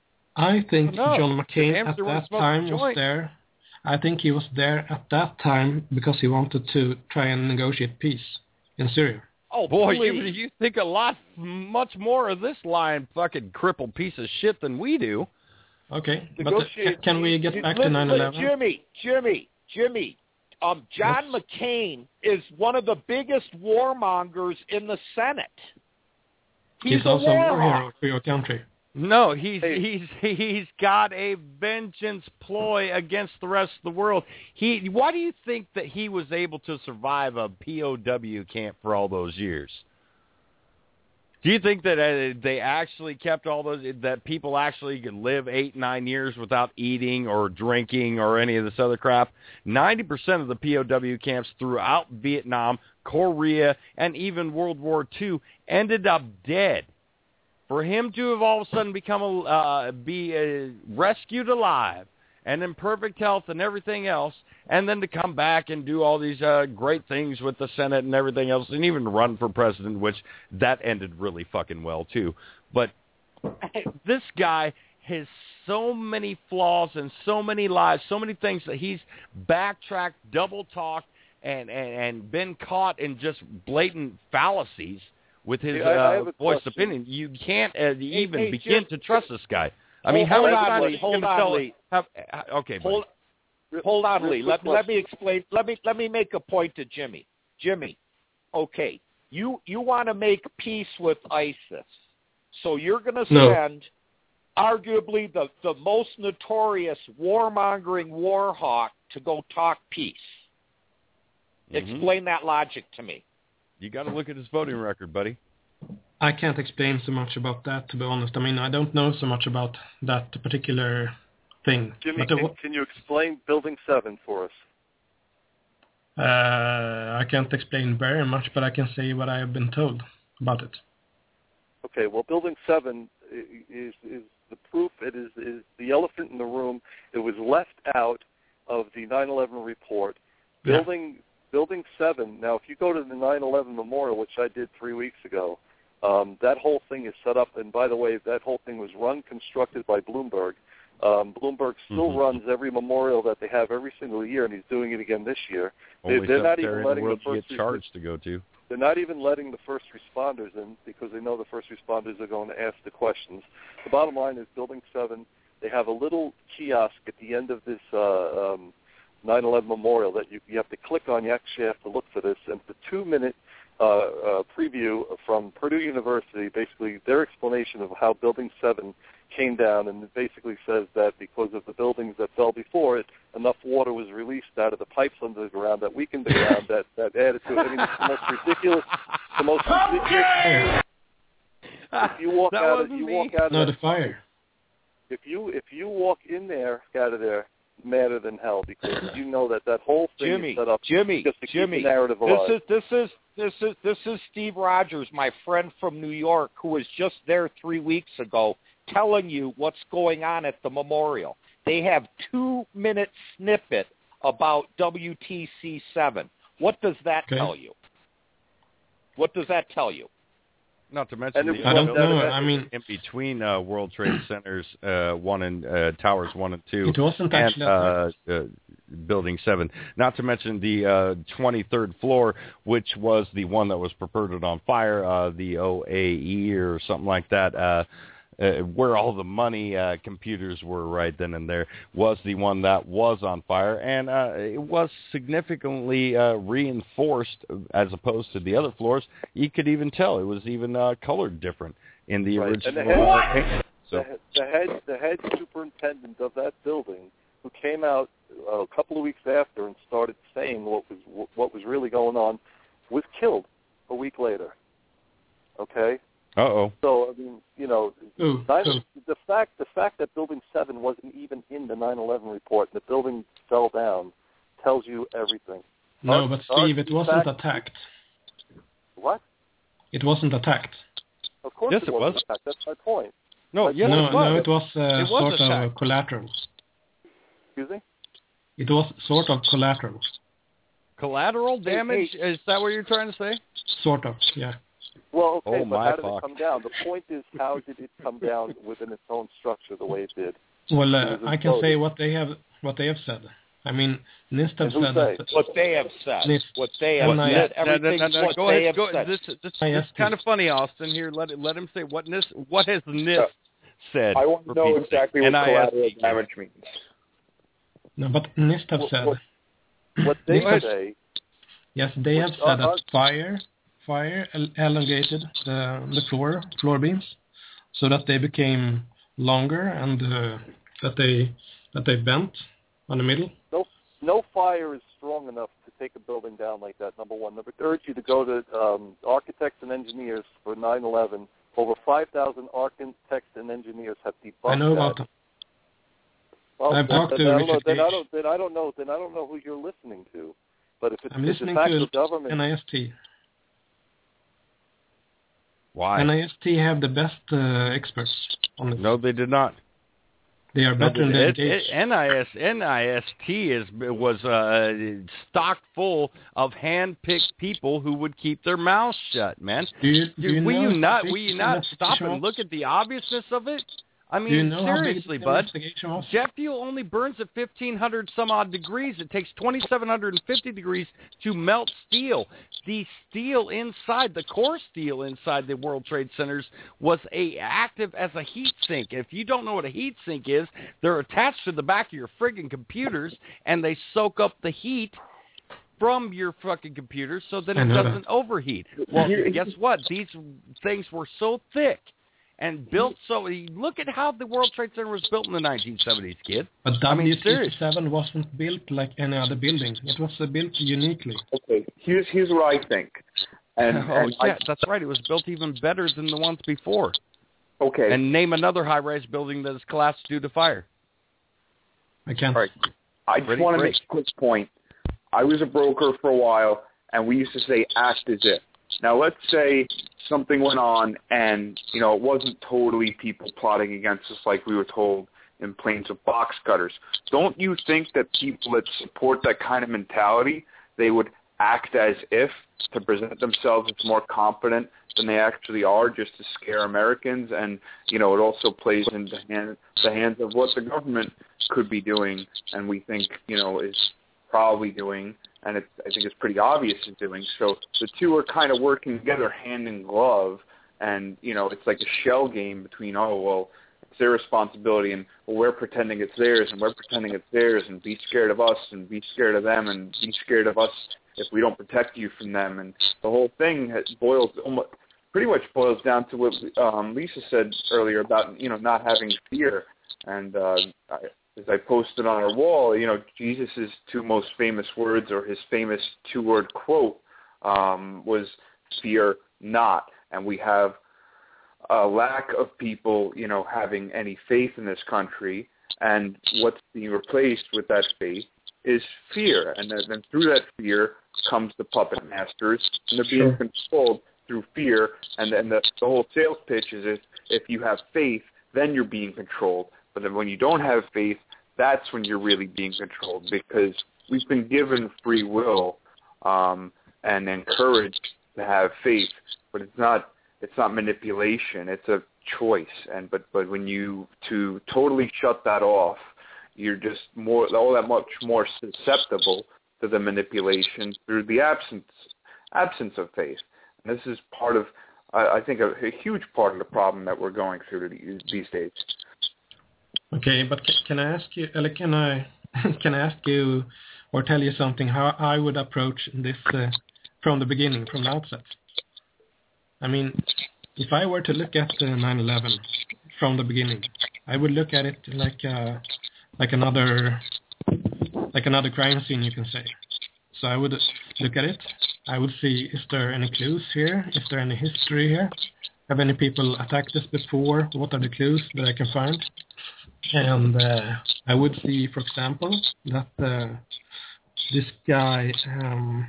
I think No, John McCain James, at they were that smoking time was joints. there. I think he was there at that time because he wanted to try and negotiate peace in Syria. Oh, Boy, you, please. you think a lot, much more of this lying fucking crippled piece of shit than we do. Okay, but uh, Negotiate ca- can we get back to Listen, nine eleven? Jimmy, Jimmy, Jimmy, um, John Yes. McCain is one of the biggest warmongers in the Senate. He's, He's a also a war war hawk. hero for your country. No, he's Hey. he's he's got a vengeance ploy against the rest of the world. He why do you think that he was able to survive a P O W camp for all those years? Do you think that uh, they actually kept all those, that people actually could live eight, nine years without eating or drinking or any of this other crap? ninety percent of the P O W camps throughout Vietnam, Korea, and even World War Two ended up dead. For him to have all of a sudden become a, uh, be uh, rescued alive and in perfect health and everything else, and then to come back and do all these uh, great things with the Senate and everything else, and even run for president, which that ended really fucking well, too. But this guy has so many flaws and so many lies, so many things that he's backtracked, double-talked, and, and, and been caught in just blatant fallacies with his Yeah, I- I have uh, a voiced question. opinion. You can't uh, even hey, begin just- to trust this guy. I mean, Hold how many on, times Lee, are you hold gonna on, tell- Lee. have- uh, okay, buddy. Hold, hold on, real Lee. quick Let, let me explain. Let me let me make a point to Jimmy. Jimmy, okay, you you want to make peace with ISIS, so you're going to No. send arguably the the most notorious warmongering war hawk to go talk peace. Mhm. Explain that logic to me. You got to look at his voting record, buddy. I can't explain so much about that, to be honest. I mean, I don't know so much about that particular thing. Jimmy, But, uh, can, can you explain Building seven for us? uh, I can't explain very much, but I can say what I have been told about it. Okay, well, Building seven i- is is the proof. It is, is the elephant in the room. It was left out of the nine eleven report. Yeah. Building Building seven. Now, if you go to the nine eleven memorial, which I did three weeks ago, um, that whole thing is set up. And by the way, that whole thing was run, constructed by Bloomberg. Um, Bloomberg still Mhm. runs every memorial that they have every single year, and he's doing it again this year. They, Only they're not cemetery even in the letting the world you first get charged to go to. They're not even letting the first responders in because they know the first responders are going to ask the questions. The bottom line is Building seven, they have a little kiosk at the end of this uh, um, nine eleven memorial that you, you have to click on. You actually have to look for this. And it's a two-minute uh, uh, preview from Purdue University, basically their explanation of how Building seven came down, and it basically says that because of the buildings that fell before it, enough water was released out of the pipes under the ground that weakened the ground that, that added to it. I mean, it's the most ridiculous, the most ridiculous. If you walk That out, of, wasn't you me. walk out. No, of the fire. If you if you walk in there, out of there, madder than hell, because you know that that whole thing Jimmy, is set up Jimmy, just to Jimmy, keep the narrative this alive. is this is this is this is Steve Rogers, my friend from New York, who was just there three weeks ago, telling you what's going on at the memorial. They have two-minute snippet about W T C seven. What does that Okay. tell you? What does that tell you? Not to mention And the it I don't buildings know. that I were mean- in between uh, World Trade Centers uh, one and uh, Towers one and two. It wasn't and, actually uh, uh, Building seven. Not to mention the uh, twenty-third floor, which was the one that was purported on fire, uh, the O A E or something like that. Uh, uh, where all the money uh, computers were right then and there, was the one that was on fire, and uh, it was significantly uh, reinforced as opposed to the other floors. You could even tell it was even uh, colored different in the Right. And original. the uh, head, paint. So the, the head, the head superintendent of that building, who came out uh, a couple of weeks after and started saying what was what was really going on, was killed a week later. Okay. uh oh. So I mean, you know, Ooh, nine, cool. the fact the fact that Building Seven wasn't even in the nine eleven report and the building fell down tells you everything. No, Our- but our Steve, it wasn't fact- attacked. What? It wasn't attacked. Of course Yes, it it wasn't was. attacked. That's my point. No, But yes, no, it was. no, it was uh, It was sort attacked. of collateral. Excuse me? It was sort of collateral. Collateral damage? Is that what you're trying to say? Sort of, yeah. Well, okay, Oh, but my how did fuck. it come down? The point is, how did it come down within its own structure the way it did? Well, It uh, was I can imploded. say what they have what they have said. I mean, NIST have And who said say? that. What they have said. NIST. What they have N I said. S. No, no, Everything no, no, what go they ahead. have Go, said. this this, this I is asked kind you. of funny, Austin. Here, let it, let him say what NIST. What has NIST said? I want to for know Pete's exactly sake? what N I S. collateral damage means. No, but NIST have What- said. what- What they Go ahead. say, Yes, they have Which said are- that fire, fire el- elongated the the floor floor beams, so that they became longer and uh, that they that they bent on the middle. no, no fire is strong enough to take a building down like that, number one. Number two, I urge you to go to um, architects and engineers for nine eleven. Over five thousand architects and engineers have debunked I know about that. them. Well, I've then, talked then to I don't know, Richard then I Gage. don't, then I don't know. Then I don't know who you're listening to. But if it's I'm the listening de facto to government, N I S T. Why? N I S T have the best uh, experts on this. No, they did not. They are No, better than it, Gage. it, N I S N I S T is was uh, stocked full of hand-picked people who would keep their mouths shut. Man, Do you, do Dude, you will know you not? how Will big you the not stop investigation and was? look at the obviousness of it? I mean, Do you know how big seriously, the bud. investigation was? Jet fuel only burns at fifteen hundred some odd degrees. It takes twenty-seven hundred fifty degrees to melt steel. The steel inside, the core steel inside the World Trade Centers was a active as a heat sink. If you don't know what a heat sink is, they're attached to the back of your friggin' computers, and they soak up the heat from your fucking computer so that I it know doesn't that. overheat. Well, guess what? These things were so thick and built so. Look at how the World Trade Center was built in the nineteen seventies, kid. But I mean, W serious. thirty-seven wasn't built like any other building. It was uh, built uniquely. Okay, here's here's what I think. And, oh, and yeah, I, that's right. It was built even better than the ones before. okay. And name another high-rise building that has collapsed due to fire. I can't. All right. I just Pretty want to great. make a quick point. I was a broker for a while, and we used to say act as if. Now, let's say something went on, and, you know, it wasn't totally people plotting against us like we were told in Plains of Box Cutters. Don't you think that people that support that kind of mentality, they would act as if to present themselves as more confident than they actually are just to scare Americans? And, you know, it also plays into hand, the hands of what the government could be doing and we think, you know, is probably doing, and it's, I think it's pretty obvious is doing. So the two are kind of working together hand in glove, and, you know, it's like a shell game between, oh, well, it's their responsibility, and well, we're pretending it's theirs, and we're pretending it's theirs, and be scared of us, and be scared of them, and be scared of us if we don't protect you from them. And the whole thing has boils almost, pretty much boils down to what um, Lisa said earlier about, you know, not having fear. And uh, I, as I posted on our wall, you know, Jesus' two most famous words, or his famous two-word quote, um, was "fear not." And we have a lack of people, you know, having any faith in this country. And what's being replaced with that faith is fear. And then, then through that fear comes the puppet masters, and they're being Sure. controlled through fear. And then the, the whole sales pitch is if, if you have faith, then you're being controlled. But then when you don't have faith, that's when you're really being controlled, because we've been given free will um, and encouraged to have faith, but it's not it's not manipulation. It's a choice. And but, but when you to totally shut that off, you're just more all that much more susceptible to the manipulation through the absence absence of faith. And this is part of, I, I think, a, a huge part of the problem that we're going through these days. Okay, but c- can I ask you, or can I, can I ask you, or tell you something how I would approach this uh, from the beginning, from the outset? I mean, if I were to look at uh, nine eleven from the beginning, I would look at it like uh, like another like another crime scene, you can say. So I would look at it. I would see, is there any clues here? Is there any history here? Have any people attacked this before? What are the clues that I can find? And uh, I would see, for example, that uh, this guy um,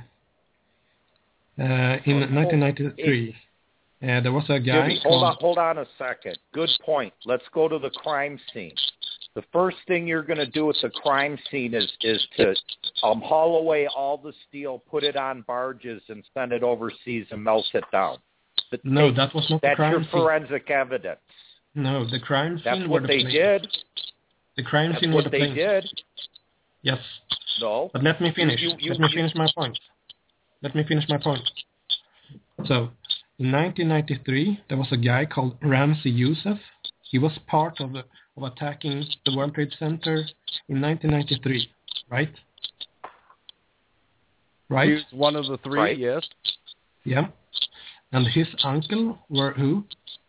uh, in nineteen ninety-three, uh, there was a guy Jimmy, hold on, called... hold on a second. Good point. Let's go to the crime scene. The first thing you're going to do at the crime scene is is to um, haul away all the steel, put it on barges, and send it overseas and melt it down. But No, they, that was not that's the crime your scene. forensic evidence. No, the crime That's scene what were the they planes. did. The crime That's scene what were the they planes. did. Yes. No. But let me finish. You- you- let me you- finish my point. Let me finish my point. So, in nineteen ninety-three, there was a guy called Ramzi Youssef. He was part of, the, of attacking the World Trade Center in nineteen ninety-three, right? Right? He was one of the three, Right. yes. Yeah. And his uncle were who?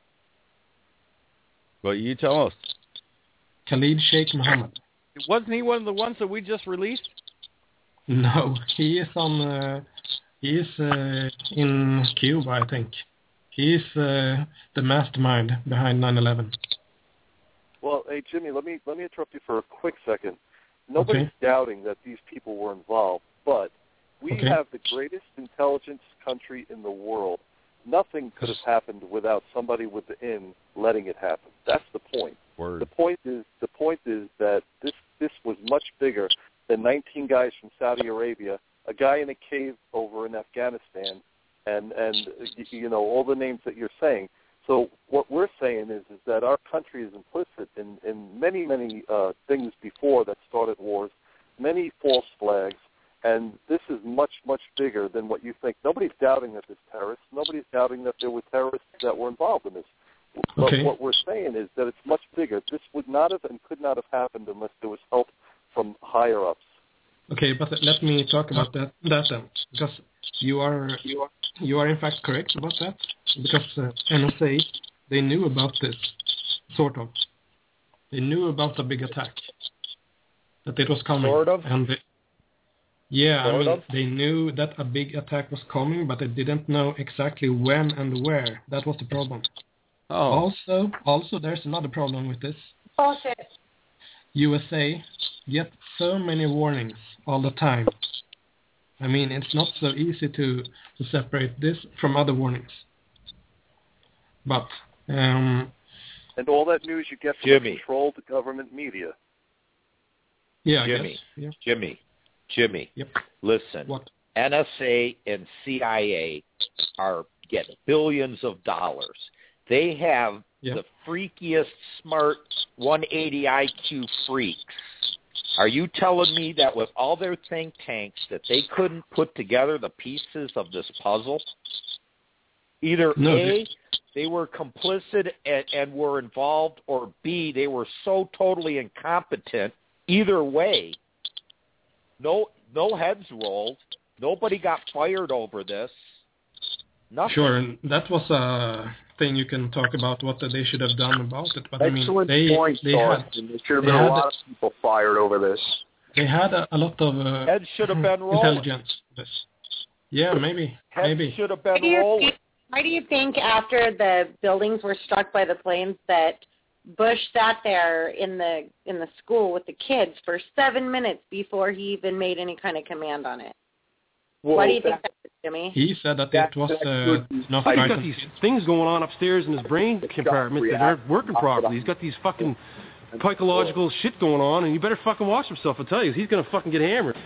But you tell us. Khalid Sheikh Mohammed. Wasn't he one of the ones that we just released? No, he is on. Uh, he is uh, in Cuba, I think. He is uh, the mastermind behind nine eleven. Well, hey Jimmy, let me let me interrupt you for a quick second. Nobody's okay. doubting that these people were involved, but we okay. have the greatest intelligence country in the world. Nothing could have happened without somebody within letting it happen. That's the point. Word. The point is the point is that this this was much bigger than nineteen guys from Saudi Arabia, a guy in a cave over in Afghanistan, and and you know all the names that you're saying. So what we're saying is is that our country is implicit in, in many many uh, things before that started wars, many false flags. And this is much, much bigger than what you think. Nobody's doubting that there's terrorists. Nobody's doubting that there were terrorists that were involved in this. Okay. But what we're saying is that it's much bigger. This would not have and could not have happened unless there was help from higher-ups. Okay, but let me talk about that, that then. Because you are, you are, you are in fact correct about that. Because uh, N S A, they knew about this, sort of. They knew about the big attack. That it was coming. Sort of? And they, Yeah, sort I mean, of? they knew that a big attack was coming, but they didn't know exactly when and where. That was the problem. Oh. Also, also, there's another problem with this. Bullshit. U S A get so many warnings all the time. I mean, it's not so easy to, to separate this from other warnings. But, um... And all that news you get from Jimmy. the controlled government media. Yeah, Jimmy. I guess. Yeah. Jimmy. Jimmy, yep. listen, what? N S A and C I A are getting billions of dollars. They have yep. the freakiest smart one eighty I Q freaks. Are you telling me that with all their think tanks that they couldn't put together the pieces of this puzzle? Either no, A, they... they were complicit and, and were involved, or B, they were so totally incompetent. Either way, No, no heads rolled. Nobody got fired over this. Nothing. Sure, and that was a thing you can talk about what they should have done about it. But Excellent I mean, they point, they Thorsten. had there should have they been had, a lot of people fired over this. They had a, a lot of uh, heads should have been rolling. Intelligence. This. Yeah, maybe. Heads maybe. should have Why been do you rolling. think, why do you think after the buildings were struck by the planes that Bush sat there in the in the school with the kids for seven minutes before he even made any kind of command on it? Well, Why do you that, think that is, Jimmy? He said that, that it was that uh, not He's got frightened. these things going on upstairs in his brain compartment that aren't working properly. He's got these fucking psychological shit going on, and you better fucking watch himself. I tell you, he's gonna fucking get hammered.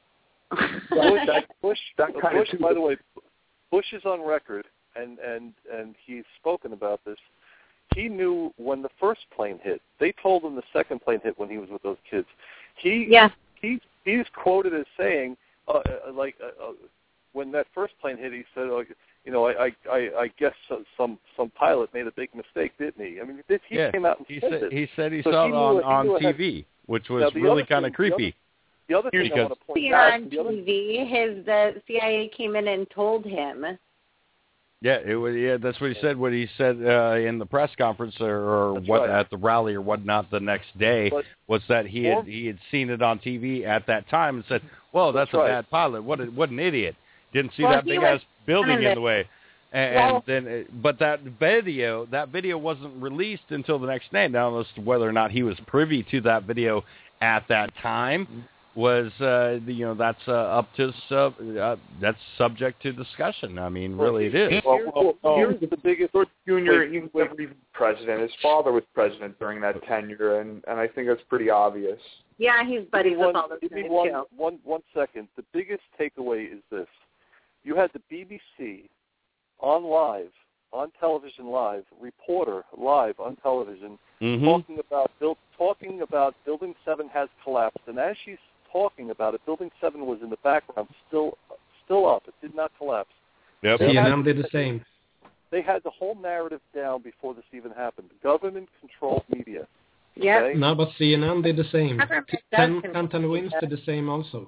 Bush, that Bush, that kind Bush of by the way, Bush is on record, and, and, and he's spoken about this. He knew when the first plane hit. They told him the second plane hit when he was with those kids. He yeah. he he's quoted as saying, uh, like uh, uh, when that first plane hit, he said, uh, you know, I I, I guess some some pilot made a big mistake, didn't he? I mean, this, he yeah, came out and he said, said this. he said he So saw he it knew, on he on knew T had, V, which was now, the really other kind of thing- creepy. The other, the other thing I want to point See out. on the other, T V, his the C I A came in and told him. Yeah, it was. Yeah, that's what he said. What he said uh, in the press conference, or, or what right. at the rally, or whatnot, the next day, But was that he had he had seen it on T V at that time and said, "Well, that's, That's a right. bad pilot. What a, what an idiot! Didn't see Well, that he big was ass building kind in of the way." And, well, and then, it, but that video, that video wasn't released until the next day. Now, as to whether or not he was privy to that video at that time, was uh, you know that's uh, up to sub, uh, that's subject to discussion. I mean, really, it is. Well, well, well, here's the biggest. Bush Junior Wait, he was wait. never even president. His father was president during that tenure, and, and I think that's pretty obvious. Yeah, he's buddies one, with all those give me guys one, too. one, one second. The biggest takeaway is this: you had the B B C on live, on television live, reporter live on television, Mm-hmm. talking about build, talking about Building Seven has collapsed, and as she's talking about it, Building Seven was in the background, still, still up. It did not collapse. Yep. C N N did the same. They had the whole narrative down before this even happened. Government-controlled media. Yeah. Okay? No, but C N N did the same. Government does Ten, control Ten Wins that. did the same also.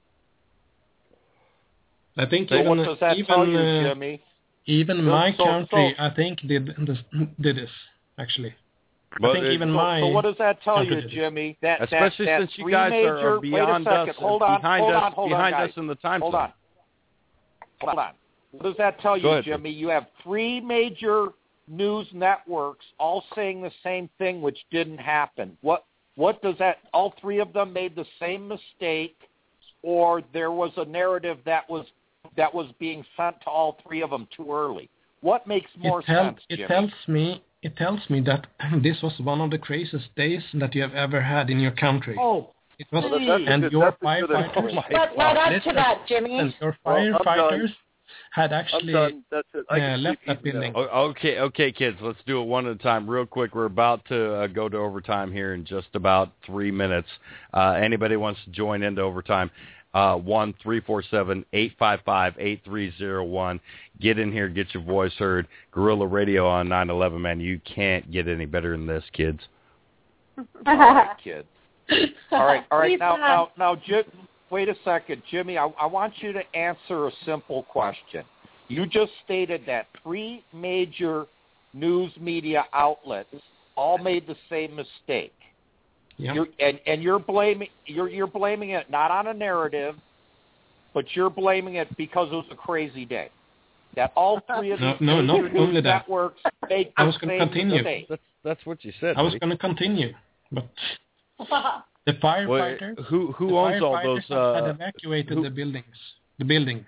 I think So even what does that even tell you, uh, Jimmy? even So- my so- country, so- I think, did this, did this actually. I think even so, my... So what does that tell you, country Jimmy? That, Especially that, that since you three guys major, are, are beyond wait a second, us, hold on, behind hold us, on, hold behind on, us in the time hold zone. on. Hold on. What does that tell Go you, ahead, Jimmy? You have three major news networks all saying the same thing, which didn't happen. What What does that? All three of them made the same mistake, or there was a narrative that was that was being sent to all three of them too early. What makes more it tell, sense, Jimmy? It tells me. It tells me that this was one of the craziest days that you have ever had in your country. Oh, it was, well, that's and good, your that's firefighters. Oh Let's add up to that, Jimmy. And your Well, firefighters had actually I'm done. That's it. I uh, can left sleep that building. O- Okay, okay, kids, let's do it one at a time real quick. We're about to uh, go to overtime here in just about three minutes. Uh, anybody wants to join into overtime, uh, one three four seven, eight five five, eight three zero one. Get in here, get your voice heard. Guerrilla Radio on nine eleven, man. You can't get any better than this, kids. All right, kids. All right, all right. Please Now, not. now, now, Jim, wait a second, Jimmy. I, I want you to answer a simple question. You just stated that three major news media outlets all made the same mistake. Yeah. You're, and, and you're blaming you're you're blaming it not on a narrative, but you're blaming it because it was a crazy day. That all three of these No, no, major not only news that. networks made I the was gonna same continue. mistake. That's that's what you said. I was buddy. going to continue, but the Well, firefighters. who who the owns all firefighters those? Uh, had evacuated who- the buildings. The building.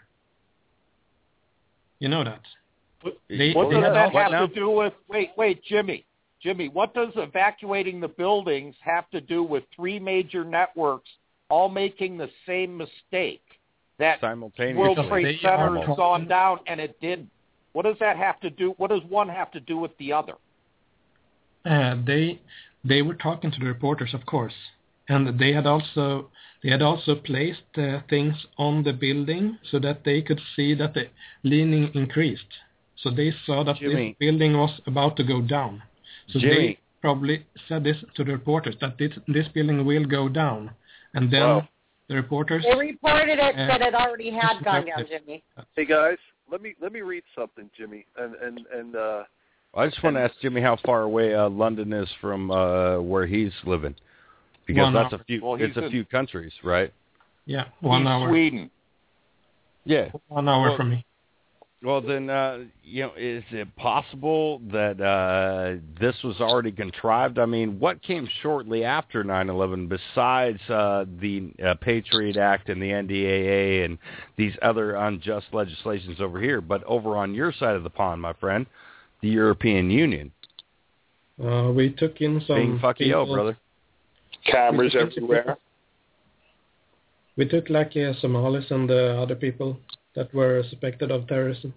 You know that. They, What they does had that also, have now? to do with? Wait, wait, Jimmy, Jimmy. What does evacuating the buildings have to do with three major networks all making the same mistake? That simultaneously. World Because Trade they Center are has talking- gone down and it didn't. What does that have to do? What does one have to do with the other? uh, they they were talking to the reporters, of course, and they had also they had also placed uh, things on the building so that they could see that the leaning increased. So they saw that Jimmy. this building was about to go down. So Jimmy. they probably said this to the reporters, that this this building will go down, and then Wow. the reporters. They reported it Uh, that it already had gone down, misinterpreted. Jimmy. Hey guys, let me let me read something, Jimmy, and and and uh, I just want to ask Jimmy how far away uh, London is from uh, where he's living, because One that's hour. a few. Well, he's it's a in- few countries, right? Yeah, one He's hour. Sweden. Yeah. One hour Well, from me. Well, then, uh, you know, is it possible that uh, this was already contrived? I mean, what came shortly after nine eleven besides uh, the uh, Patriot Act and the N D A A and these other unjust legislations over here? But over on your side of the pond, my friend, the European Union. Uh, we took in some Being fucky yo, people- brother. Cameras we took in everywhere. people- We took like uh, Somalis and uh, other people that were suspected of terrorism.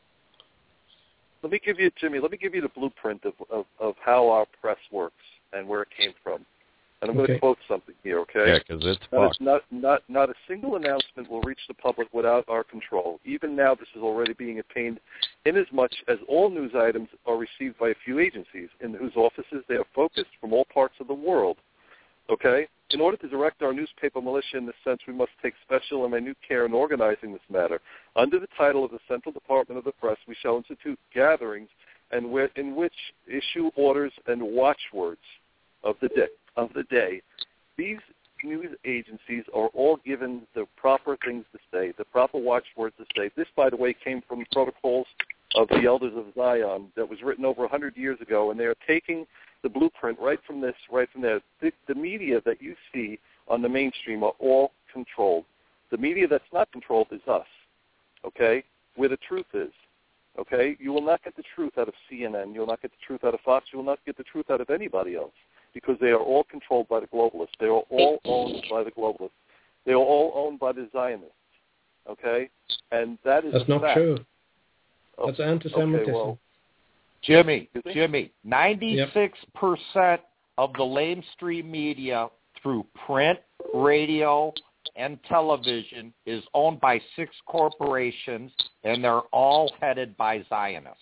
let me give you, Jimmy, let me give you the blueprint of, of, of how our press works and where it came from. And I'm going Okay. to quote something here, okay? Yeah, because it's Not, fucked. a, not, not, not a single announcement will reach the public without our control. Even now, this is already being obtained inasmuch as all news items are received by a few agencies in whose offices they are focused from all parts of the world. Okay? In order to direct our newspaper militia in this sense, we must take special and minute care in organizing this matter. Under the title of the Central Department of the Press, we shall institute gatherings and where, in which issue orders and watchwords of the day. Of the day. These news agencies are all given the proper things to say, the proper watchwords to say. This, by the way, came from protocols of the Elders of Zion that was written over one hundred years ago, and they are taking the blueprint right from this, right from there. The, the media that you see on the mainstream are all controlled. The media that's not controlled is us, okay, where the truth is, okay? You will not get the truth out of C N N. You will not get the truth out of Fox. You will not get the truth out of anybody else because they are all controlled by the globalists. They are all owned by the globalists. They are all owned by the Zionists, okay? And that is That's a not fact. true. Oh, That's anti-Semitism. Okay, well, Jimmy, Jimmy, ninety-six percent of the mainstream media through print, radio, and television is owned by six corporations, and they're all headed by Zionists.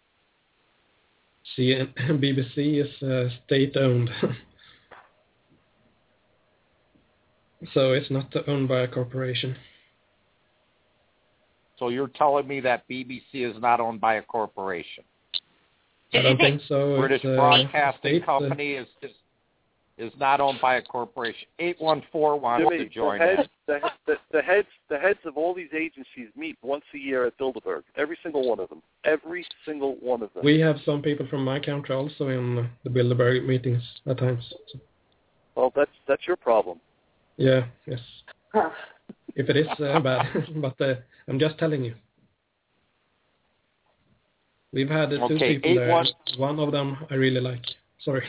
C N N, B B C is uh, state-owned. So it's not owned by a corporation. So you're telling me that B B C is not owned by a corporation? I don't think so. British it's, uh, Broadcasting state, uh, Company is, is is not owned by a corporation. eight one four wants Jimmy, to join the heads, us. the, the, the heads, the heads of all these agencies meet once a year at Bilderberg. Every single one of them. Every single one of them. We have some people from my country also in the Bilderberg meetings at times. So. Well, that's that's your problem. Yeah. Yes. If it is uh, bad, but uh, I'm just telling you. We've had uh, two Okay, people eight, there. one. One of them I really like. Sorry.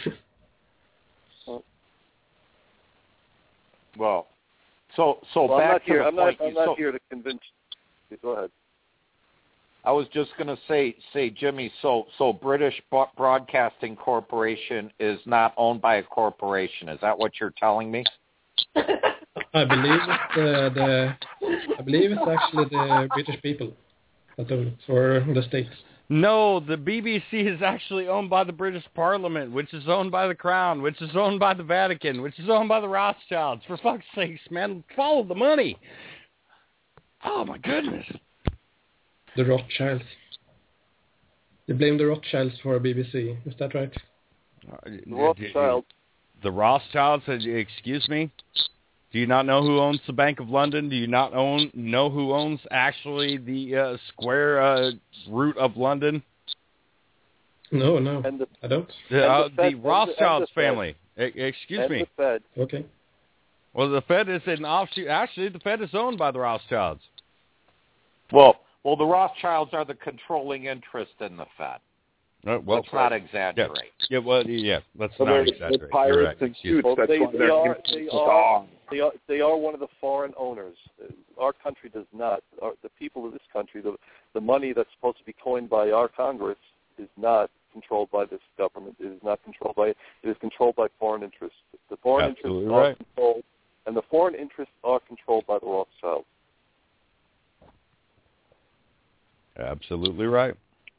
Well, so so well, back I'm not to here. the I'm point. not. I'm so, not here to convince. Go ahead. I was just going to say, say Jimmy. So so British Broadcasting Corporation is not owned by a corporation. Is that what you're telling me? I believe it's uh, the. I believe it's actually the British people that own it, or the states. No, the B B C is actually owned by the British Parliament, which is owned by the Crown, which is owned by the Vatican, which is owned by the Rothschilds. For fuck's sakes, man, follow the money. Oh, my goodness. The Rothschilds. You blame the Rothschilds for B B C, is that right? The Rothschilds. The Rothschilds, excuse me? Do you not know who owns the Bank of London? Do you not own know who owns actually the uh, square uh, root of London? No, no, and the, I don't. The, uh, the, Fed, the Rothschilds the family. E- excuse and me. The Fed. Okay. Well, the Fed is an offshoot. Actually, the Fed is owned by the Rothschilds. Well, well, the Rothschilds are the controlling interest in the Fed. Uh, well, let's not exaggerate. Yeah, yeah well, yeah, let's so not they're, exaggerate. they're pirates You're right. and suits. Well, That's they, why they, they're are, they, are, they are they are one of the foreign owners. Our country does not. Our, the people of this country, the the money that's supposed to be coined by our Congress is not controlled by this government. It is not controlled by. It is controlled by foreign interests. The foreign Absolutely interests are right. controlled, and the foreign interests are controlled by the Rothschilds. Absolutely right.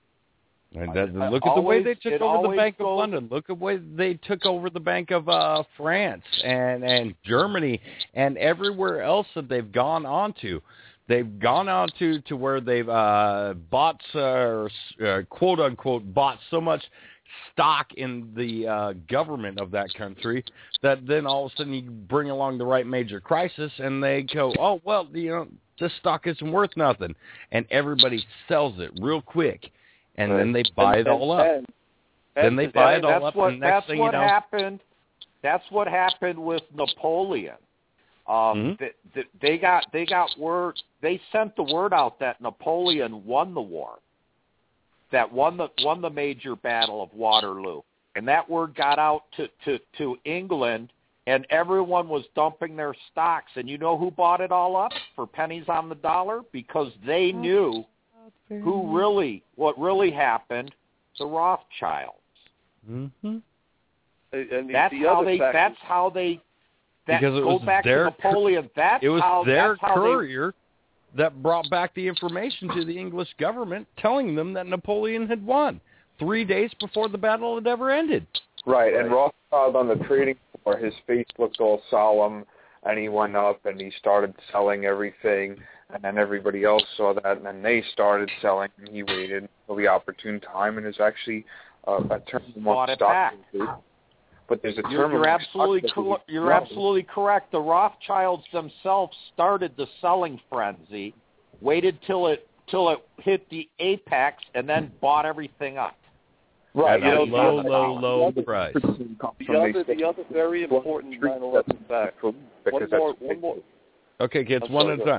And that, I, look I at the way always, they took over the Bank goes, of London. Look at the way they took over the Bank of uh, France and, and Germany and everywhere else that they've gone on to. They've gone on to, to where they've uh, bought, uh, uh, quote unquote, bought so much stock in the uh, government of that country that then all of a sudden you bring along the right major crisis and they go, oh, well, you know, this stock isn't worth nothing. And everybody sells it real quick. And right. then they buy and, it all and, up. And, then they buy it all that's up. What, and next that's thing what you know, happened. That's what happened with Napoleon. Um, mm-hmm. they, they, they got they got word. They sent the word out that Napoleon won the war. That won the won the major battle of Waterloo, and that word got out to to to England, and everyone was dumping their stocks. And you know who bought it all up for pennies on the dollar? Because they knew who really, what really happened, the Rothschilds. Mm-hmm. And the, that's, the how other they, fact that's is, how they. That, because it go was back their to Napoleon. That's it was how, their that's how courier they, that brought back the information to the English government, telling them that Napoleon had won three days before the battle had ever ended. Right, and Rothschild on the trading floor, his face looked all solemn, and he went up and he started selling everything. And then everybody else saw that, and then they started selling, and he waited until the opportune time, and is actually uh, a term bought it back. But there's a term. You're, you're absolutely cor- you're absolutely correct. The Rothschilds themselves started the selling frenzy, waited till it till it hit the apex, and then bought everything up. Right, you know, low, the, low, low the price. The other, the other very important nine eleven fact. One more, one more. Okay, kids, I'm one sorry, at a time.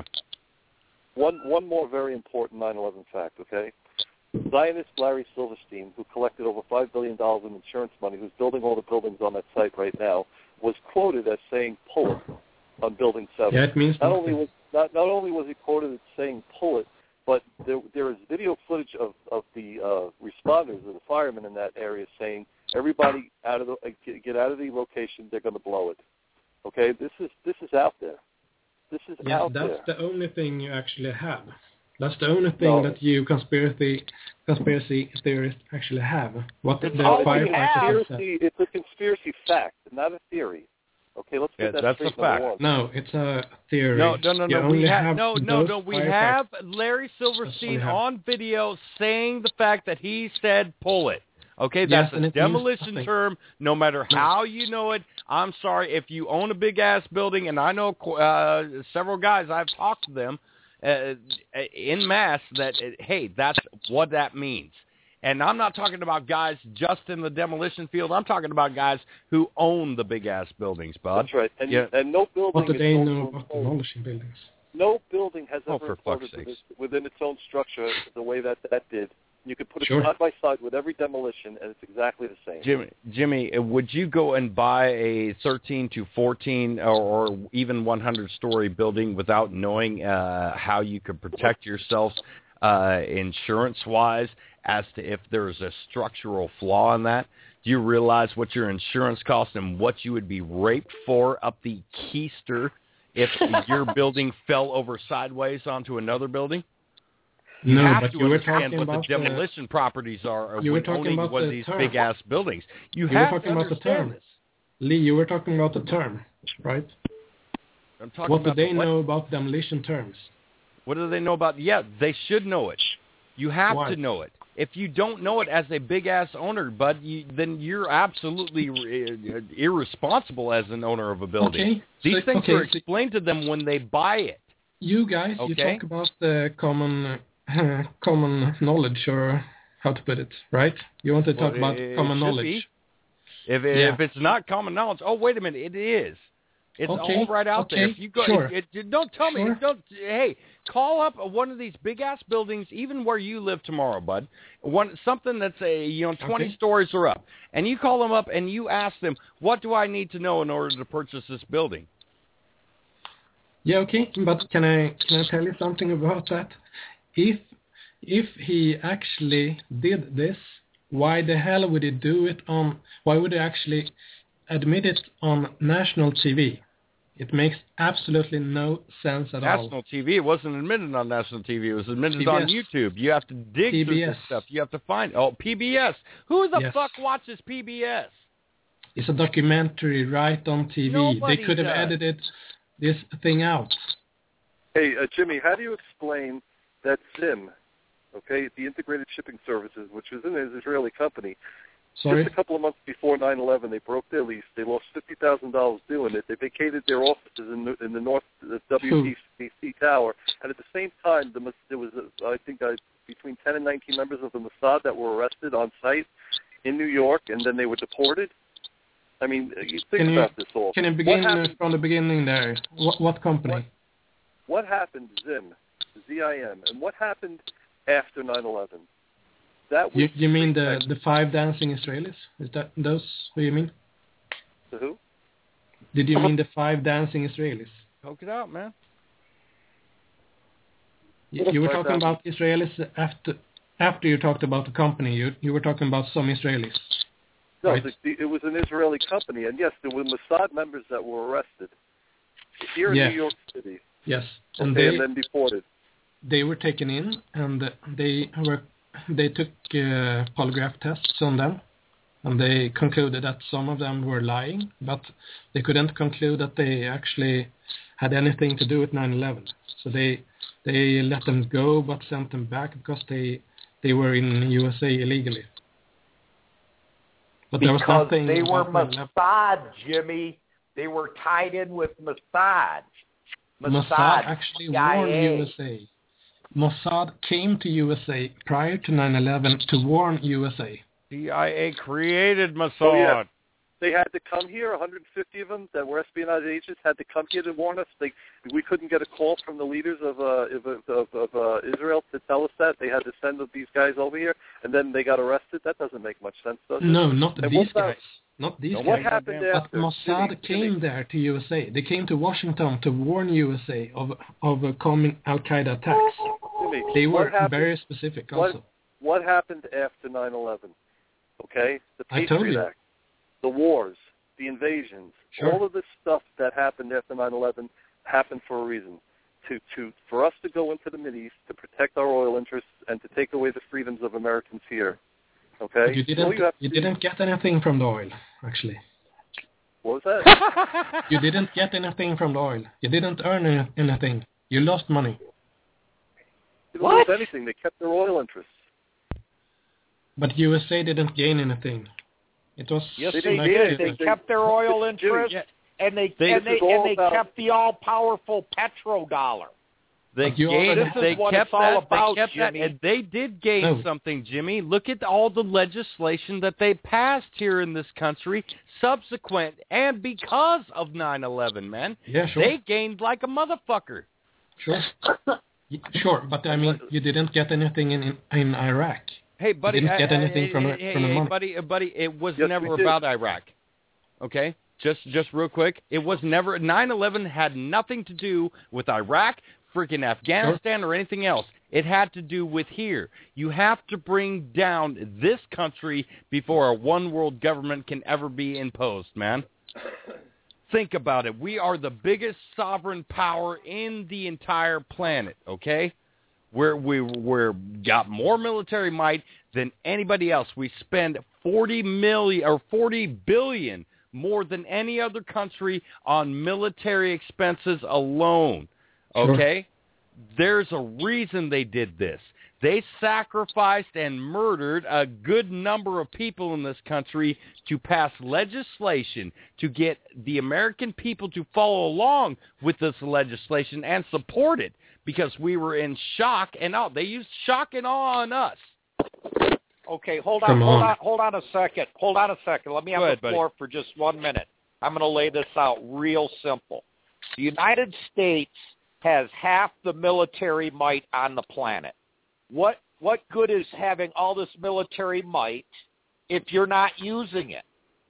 One one more very important nine eleven fact, okay? Zionist Larry Silverstein, who collected over five billion dollars in insurance money, who's building all the buildings on that site right now, was quoted as saying, pull it, on Building seven. Yeah, it means not nothing. only was not, not only was he quoted as saying, pull it, but there there is video footage of, of the uh, responders, of the firemen in that area saying, everybody out of the, get, get out of the location, they're going to blow it. Okay, this is this is out there. This is yeah, out that's there. the only thing you actually have. That's the only thing No. that you conspiracy conspiracy theorists actually have. What the, It's the a firefighters have. conspiracy. It's a conspiracy fact, not a theory. Okay, let's Yeah, get that that's straight. a fact. number one. No, it's a theory. No, no, no, You no. only We have, have no, no, those no. We firefighters. have Larry Silverstein have. on video saying the fact that he said pull it Okay, Yes, that's and a it means demolition nothing. term. No matter how you know it, I'm sorry if you own a big ass building, and I know uh, several guys. I've talked to them uh, in mass that uh, hey, that's what that means. And I'm not talking about guys just in the demolition field. I'm talking about guys who own the big ass buildings, bud. That's right. And, yeah. and no building What do is they built know to about its own- demolishing buildings? No building has Oh, ever for fuck's imploded sakes. within, within its own structure the way that that did. You could put it Sure. side by side with every demolition, and it's exactly the same. Jimmy, Jimmy, would you go and buy a thirteen to fourteen or, or even one hundred story building without knowing uh, how you could protect yourself uh, insurance-wise as to if there's a structural flaw in that? Do you realize what your insurance costs and what you would be raped for up the keister if your building fell over sideways onto another building? You No, have but to you were understand talking what the about the- demolition properties are You were when talking owning about one of the these term. big ass buildings. You, You were have talking to about the understand term. this. Lee, you were talking about the term, right? I'm talking What do about they the what? know about demolition terms? What do they know about? Yeah, they should know it. You have Why? to know it. If you don't know it as a big ass owner, bud, you, then you're absolutely uh, irresponsible as an owner of a building. Okay. These so, things okay, are so explained to them when they buy it. you guys, you Okay. talk about the common uh, common knowledge, or how to put it, right? You want to talk Well, about it- it common should knowledge. be. If Yeah. if it's not common knowledge, oh wait a minute, it is. It's Okay, all right out there. okay, If you go, sure. it, it, don't tell me. Sure. Don't. Hey, call up one of these big ass buildings, even where you live tomorrow, bud. One something that's a you know twenty Okay. stories or up, and you call them up and you ask them, what do I need to know in order to purchase this building? Yeah, okay, but can I can I tell you something about that? If if he actually did this, why the hell would he do it on? Why would he actually admit it on national T V? It makes absolutely no sense at all. National T V. It wasn't admitted on national T V. It was admitted P B S. on YouTube. You have to dig P B through S. this stuff. You have to find. Oh, P B S. Who the Yes. fuck watches P B S? It's a documentary right on T V. Nobody They could have does. edited this thing out. Hey, uh, Jimmy, how do you explain that Zim, okay, the Integrated Shipping Services, which is an Israeli company, Sorry? just a couple of months before nine eleven, they broke their lease. They lost fifty thousand dollars doing it. They vacated their offices in the, in the North the W T C Tower. And at the same time, the, Mos- there was, uh, I think, uh, between ten and nineteen members of the Mossad that were arrested on site in New York, and then they were deported. I mean, you think Can you, about this all. can you What begin happened- from the beginning there? What, what company? What? What happened, Zim, Z I M, and what happened after nine eleven? That was You, you mean the, the five dancing Israelis? Is that those who you mean? the who? Did you mean the five dancing Israelis? Poke it out, man. You, you were talking about Israelis after after you talked about the company. You you were talking about some Israelis. No, Right. the, the, it was an Israeli company, and yes, there were Mossad members that were arrested here in Yeah. New York City. Yes, Okay, and they and then deported. they were taken in, and they were they took uh, polygraph tests on them, and they concluded that some of them were lying, but they couldn't conclude that they actually had anything to do with nine eleven. So they they let them go, but sent them back because they they were in U S A illegally. But there was Because nothing they were about nine eleven. Mossad, Jimmy. They were tied in with Mossad. Mossad actually C I A. warned U S A. Mossad came to U S A prior to nine eleven to warn U S A. C I A created Mossad. Oh, yeah. They had to come here, one hundred fifty of them that were espionage agents had to come here to warn us. They, we couldn't get a call from the leaders of uh, of, of, of uh, Israel to tell us that. They had to send these guys over here, and then they got arrested. That doesn't make much sense, does it? No, not And these what about- guys. Not these Now, guys. what happened but after? Mossad Jimmy, came Jimmy. there to U S A. They came to Washington to warn U S A of of uh, coming Al Qaeda attacks. Jimmy, They what were happened- very specific what, also. What happened after nine eleven? Okay? The I told Patriot you. Act, the wars, the invasions, Sure. all of this stuff that happened after nine eleven happened for a reason. To, to, for us to go into the Mideast to protect our oil interests and to take away the freedoms of Americans here. Okay? You All didn't you have to you do- didn't get anything from the oil, actually. What was that? You didn't get anything from the oil. You didn't earn any, anything. You lost money. They didn't lose anything. They kept their oil interests. But U S A didn't gain anything. It was yes, like they did. They kept their oil interest, and they They- and they and they about- kept the all-powerful petrodollar. They But you gained, This is they what kept it's all that, about, they kept that, Jimmy. and they did gain No. something, Jimmy. Look at all the legislation that they passed here in this country subsequent and because of nine eleven, man. Yeah, sure. They gained like a motherfucker. Sure. Y- Sure, but I mean, you didn't get anything in in, in Iraq. Hey, buddy, You didn't get I- I- anything from hey, the- from the hey, money. buddy, uh, buddy, it was Yes, never we did. about Iraq. Okay, just just real quick, it was never. nine eleven had nothing to do with Iraq, freaking Afghanistan, or anything else. It had to do with here. You have to bring down this country before a one world government can ever be imposed, man. Think about it. We are the biggest sovereign power in the entire planet, okay? We're, we, we're got more military might than anybody else. We spend forty million or forty billion more than any other country on military expenses alone, okay? There's a reason they did this. They sacrificed and murdered a good number of people in this country to pass legislation to get the American people to follow along with this legislation and support it because we were in shock and awe. They used shock and awe on us. Okay, hold on, Come hold on. on, hold on a second. Hold on a second. Let me have Go ahead, the buddy. floor for just one minute. I'm going to lay this out real simple. The United States has half the military might on the planet. What what good is having all this military might if you're not using it?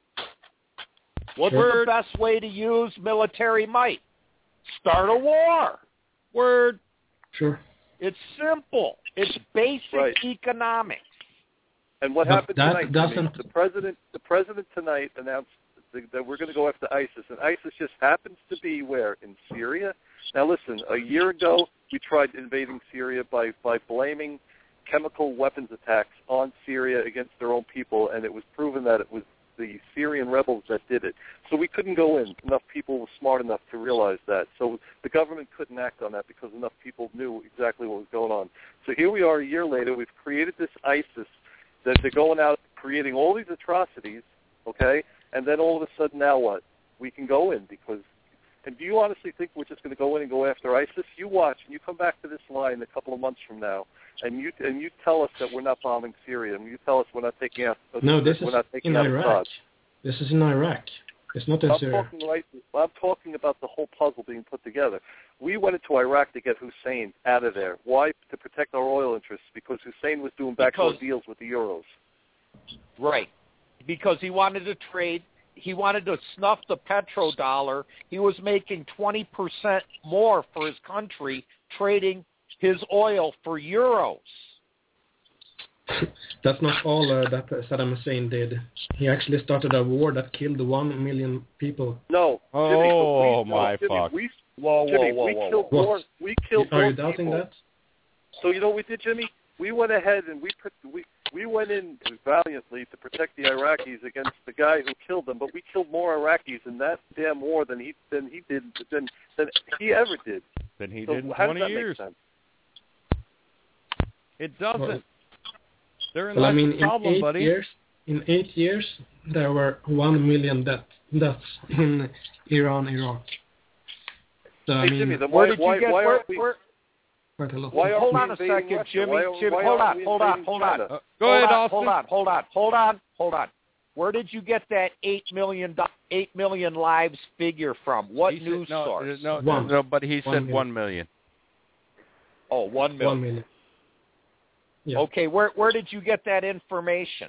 What's Word. the best way to use military might? Start a war. Word. Sure. It's simple. It's basic Right. economics. And what But happened that tonight? Jimmy, doesn't- the president, the president tonight announced th- that we're going to go after ISIS, and ISIS just happens to be where in Syria. Now, listen. A year ago, we tried invading Syria by by blaming chemical weapons attacks on Syria against their own people, and it was proven that it was the Syrian rebels that did it. So we couldn't go in. Enough people were smart enough to realize that. So the government couldn't act on that because enough people knew exactly what was going on. So here we are a year later. We've created this ISIS that they're going out creating all these atrocities, okay? And then all of a sudden now what? We can go in because – and do you honestly think we're just going to go in and go after ISIS? You watch and you come back to this line a couple of months from now and you and you tell us that we're not bombing Syria and you tell us we're not taking out – No, this we're is not taking in out Iraq. Assad. This is in Iraq. It's not in I'm Syria. talking right. I'm talking about the whole puzzle being put together. We went into Iraq to get Hussein out of there. Why? To protect our oil interests because Hussein was doing backdoor Because- deals with the Euros. Right. Because he wanted to trade, he wanted to snuff the petrodollar. He was making twenty percent more for his country trading his oil for euros. That's not all uh, that Saddam Hussein did. He actually started a war that killed one million people. No. Oh, Jimmy, but we, my Jimmy, fuck. We, Whoa, Jimmy, whoa, we whoa, killed whoa. more. We killed Are more you doubting people. that? So you know what we did, Jimmy? We went ahead and we put, we we went in valiantly to protect the Iraqis against the guy who killed them. But we killed more Iraqis in that damn war than he than he did than than he ever did. Than he So did in how does twenty that years. make sense? It doesn't. Well, Therein well, I lies mean, the problem, in eight buddy. years, in eight years, there were one million death, deaths in Iran, Iraq. So I Hey mean, Jimmy, then Where why did you why get? why Where, aren't we? where, quite a lot. Why are hold we on a invading second, Russia? Jimmy. Why are- Jimmy, why hold aren't on, we hold on, invading hold on. China? Uh, go hold ahead, on, Austin. hold on, hold on, hold on, hold on. Where did you get that eight million do- eight million lives figure from? What He said- news no, source? No, One. no, but he One said million. one million. Oh, one million. One million. Yeah. Okay, where where did you get that information?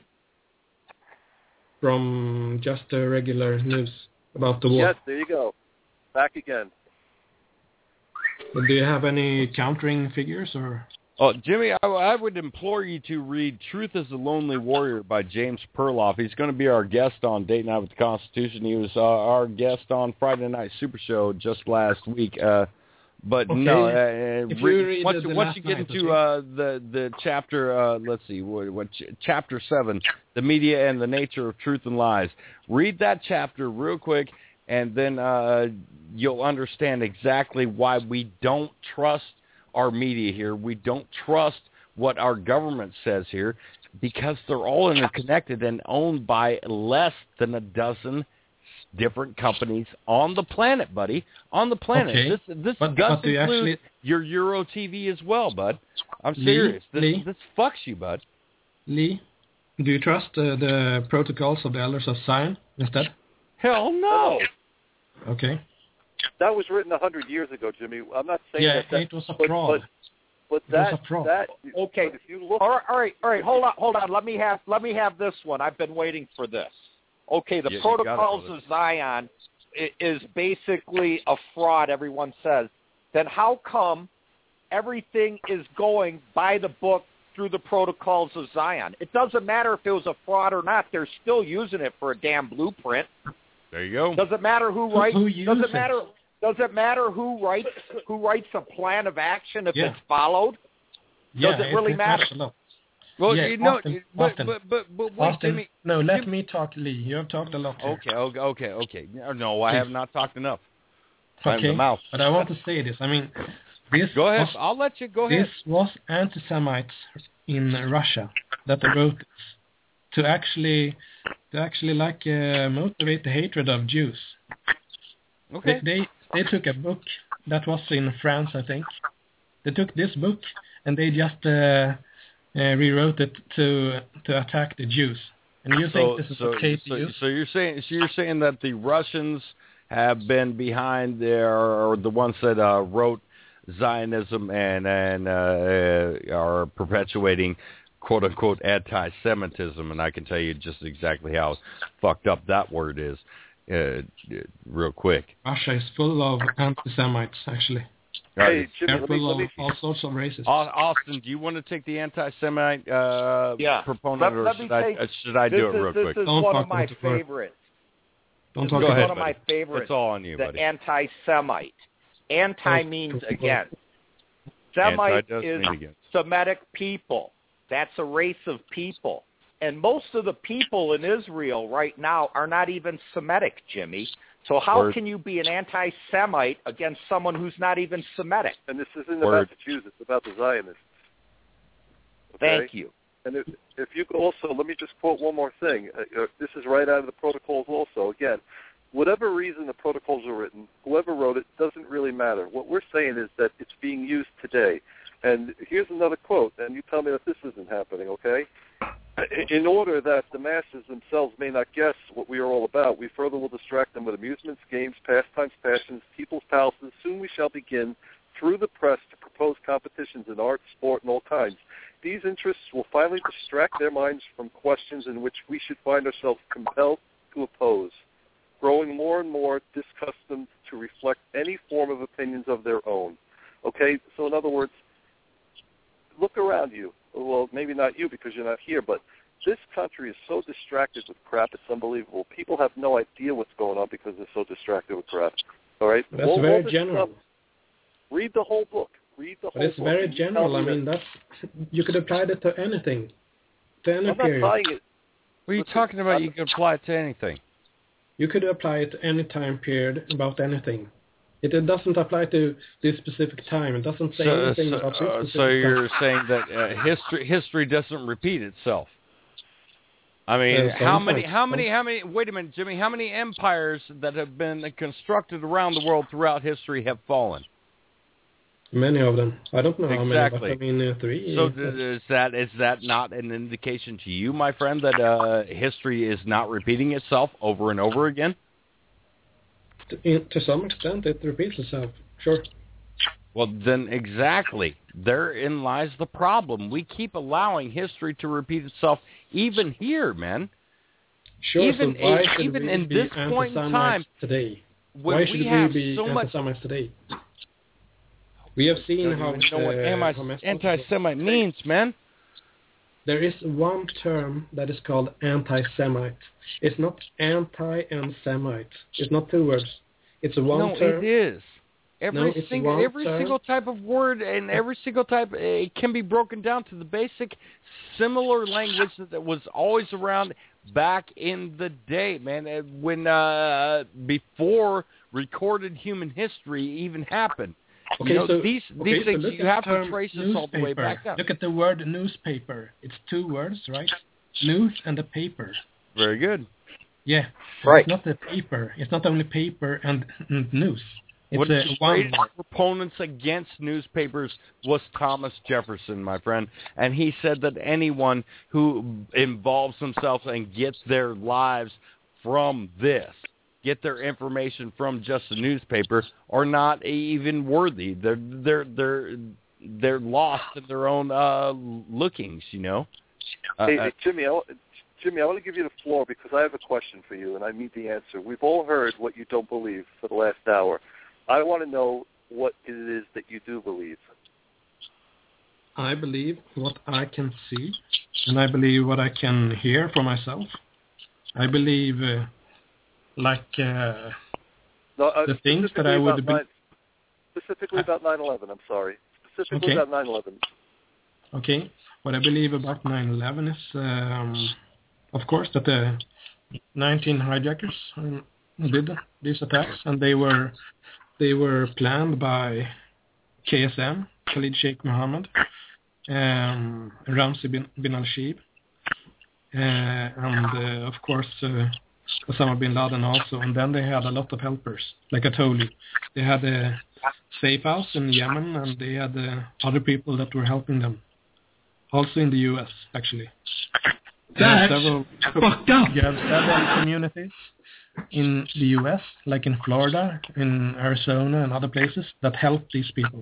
From just the regular news about the war. Yes, there you go. Back again. But do you have any countering figures or? Oh, Jimmy, I, I would implore you to read "Truth Is a Lonely Warrior" by James Perloff. He's going to be our guest on Date Night with the Constitution. He was uh, our guest on Friday Night Super Show just last week. Uh, but Okay. no, uh, If re- you read once, the- the once last you get night, into okay. uh, the the chapter, uh, let's see, what, what ch- chapter seven, the media and the nature of truth and lies. Read that chapter real quick, and then uh, you'll understand exactly why we don't trust our media here. We don't trust what our government says here. Because they're all interconnected and owned by less than a dozen different companies on the planet, buddy. On the planet. Okay. This this but, does but do you include actually... your Euro T V as well, bud. I'm Lee, serious. This, Lee? this fucks you, bud. Lee, do you trust uh, the protocols of the Elders of Zion instead? Hell no. Okay. That was written a hundred years ago, Jimmy. I'm not saying yeah, that. that it was a but, fraud. But, but it that, was a fraud. that, okay. If you look, all right, all right, all right. Hold on, hold on. Let me have, let me have this one. I've been waiting for this. Okay, the Yeah, Protocols it, of Zion is basically a fraud. Everyone says. Then how come everything is going by the book through the Protocols of Zion? It doesn't matter if it was a fraud or not. They're still using it for a damn blueprint. There you go. Doesn't matter who writes. Who, who doesn't it? matter. Doesn't matter who writes. Who writes a plan of action if Yeah. it's followed. Yeah, Does it really it matter? matters a lot. Well, yeah, you know, Austin, but, Austin, but, but, but wait, Austin, Jimmy. no, let Jim, me talk, Lee. You have talked a lot here. Okay, okay, okay, okay. No, I Please. have not talked enough. I'm Okay, the mouth. but I want to say this. I mean, this Go ahead. was, I'll let you go this ahead. was anti-Semites in Russia that wrote this to actually, to actually like uh, motivate the hatred of Jews. Okay. They, they they took a book that was in France, I think. They took this book and they just uh, uh, rewrote it to to attack the Jews. And you so, think this is so, okay to so, use? so you're saying so you're saying that the Russians have been behind there, or the ones that uh, wrote Zionism and and uh, are perpetuating quote unquote anti-Semitism, and I can tell you just exactly how fucked up that word is, uh, real quick. Russia is full of anti-Semites, actually. hey, Jimmy, They're let me, full let of me, all sorts of races. Austin, do you want to take the anti-Semite uh, Yeah. proponent, Let- or let me should I, take- uh, should I This do it is, real this quick? is Don't one talk of my about the word. favorites. Don't This talk is Go about ahead, one of buddy. my favorites. It's all on you, the buddy. anti-Semite. Anti Don't means talk about- against. Semite Anti does is mean against. Semitic people. That's a race of people. And most of the people in Israel right now are not even Semitic, Jimmy. So how Word. can you be an anti-Semite against someone who's not even Semitic? and this isn't Word. about the Jews; it's about the Zionists. Okay? Thank you. And if, if you could also, let me just quote one more thing. Uh, uh, this is right out of the protocols also. Again, whatever reason the protocols are written, whoever wrote it, doesn't really matter. What we're saying is that it's being used today. And here's another quote, and you tell me that this isn't happening, okay? In order that the masses themselves may not guess what we are all about, we further will distract them with amusements, games, pastimes, passions, people's palaces. Soon we shall begin, through the press, to propose competitions in art, sport, and all kinds. These interests will finally distract their minds from questions in which we should find ourselves compelled to oppose, growing more and more disaccustomed to reflect any form of opinions of their own. Okay, so in other words, look around you. Well, maybe not you because you're not here, but this country is so distracted with crap, it's unbelievable. People have no idea what's going on because they're so distracted with crap. All right? That's all, very all this general. Stuff, read the whole book. Read the But whole it's book. very and you tell general. I me mean, that- that's you could apply that to anything, to any I'm not period. tying it. What are you talking about? You can apply it to anything. You could apply it to any time period about anything. It, it doesn't apply to this specific time. It doesn't say So, anything so, about this uh, specific so you're time. saying that uh, history history doesn't repeat itself. I mean, Uh, how many, sometimes. how many, how many? Wait a minute, Jimmy. How many empires that have been constructed around the world throughout history have fallen? Many of them. I don't know how Exactly. many, but I mean uh, three. So uh, th- is that is that not an indication to you, my friend, that uh, history is not repeating itself over and over again? to, in, to some extent, it repeats itself. Sure. Well, then exactly. Therein lies the problem. We keep allowing history to repeat itself even here, man. Sure. Even so why in- should even we in be this point in anti-Semites time, today? when Why we should we, have be so much- anti-Semites today? We have seen Don't how, even know what uh, anti- how messed up anti-Semite means, man. There is one term that is called anti-Semite. It's not anti and Semite. It's not two words. It's a one no, term. it is. Every No, it's single one every term. single type of word and every single type it can be broken down to the basic similar language that, that was always around back in the day, man. When uh, before recorded human history even happened, Okay, you know, so these okay, these so things look you at have the term to trace this all the way newspaper. back up. Look at the word newspaper. It's two words, right? News and a paper. Very good. Yeah. Right. It's not the paper. It's not only paper and, and news. It's One of a the one greatest proponents against newspapers was Thomas Jefferson, my friend, and he said that anyone who involves themselves and gets their lives from this, get their information from just a newspaper, are not even worthy. They're they're they're they're lost in their own uh, lookings, you know. Hey, Uh, hey, Jimmy, I, Jimmy, I want to give you the floor because I have a question for you, and I need the answer. We've all heard what you don't believe for the last hour. I want to know what it is that you do believe. I believe what I can see, and I believe what I can hear for myself. I believe, uh, like, uh, no, uh, the things that I would be... Nine, specifically about nine eleven, I'm sorry. Specifically okay. about nine eleven. Okay. What I believe about nine eleven is, um, of course, that the nineteen hijackers um, did these attacks, and they were they were planned by K S M, Khalid Sheikh Mohammed, um, Ramzi bin, bin al-Shib, uh, and uh, of course uh, Osama bin Laden also. And then they had a lot of helpers, like I told you. They had a safe house in Yemen, and they had uh, other people that were helping them. Also in the U S, actually. That's several, fucked up. You have several communities in the U S, like in Florida, in Arizona, and other places that help these people.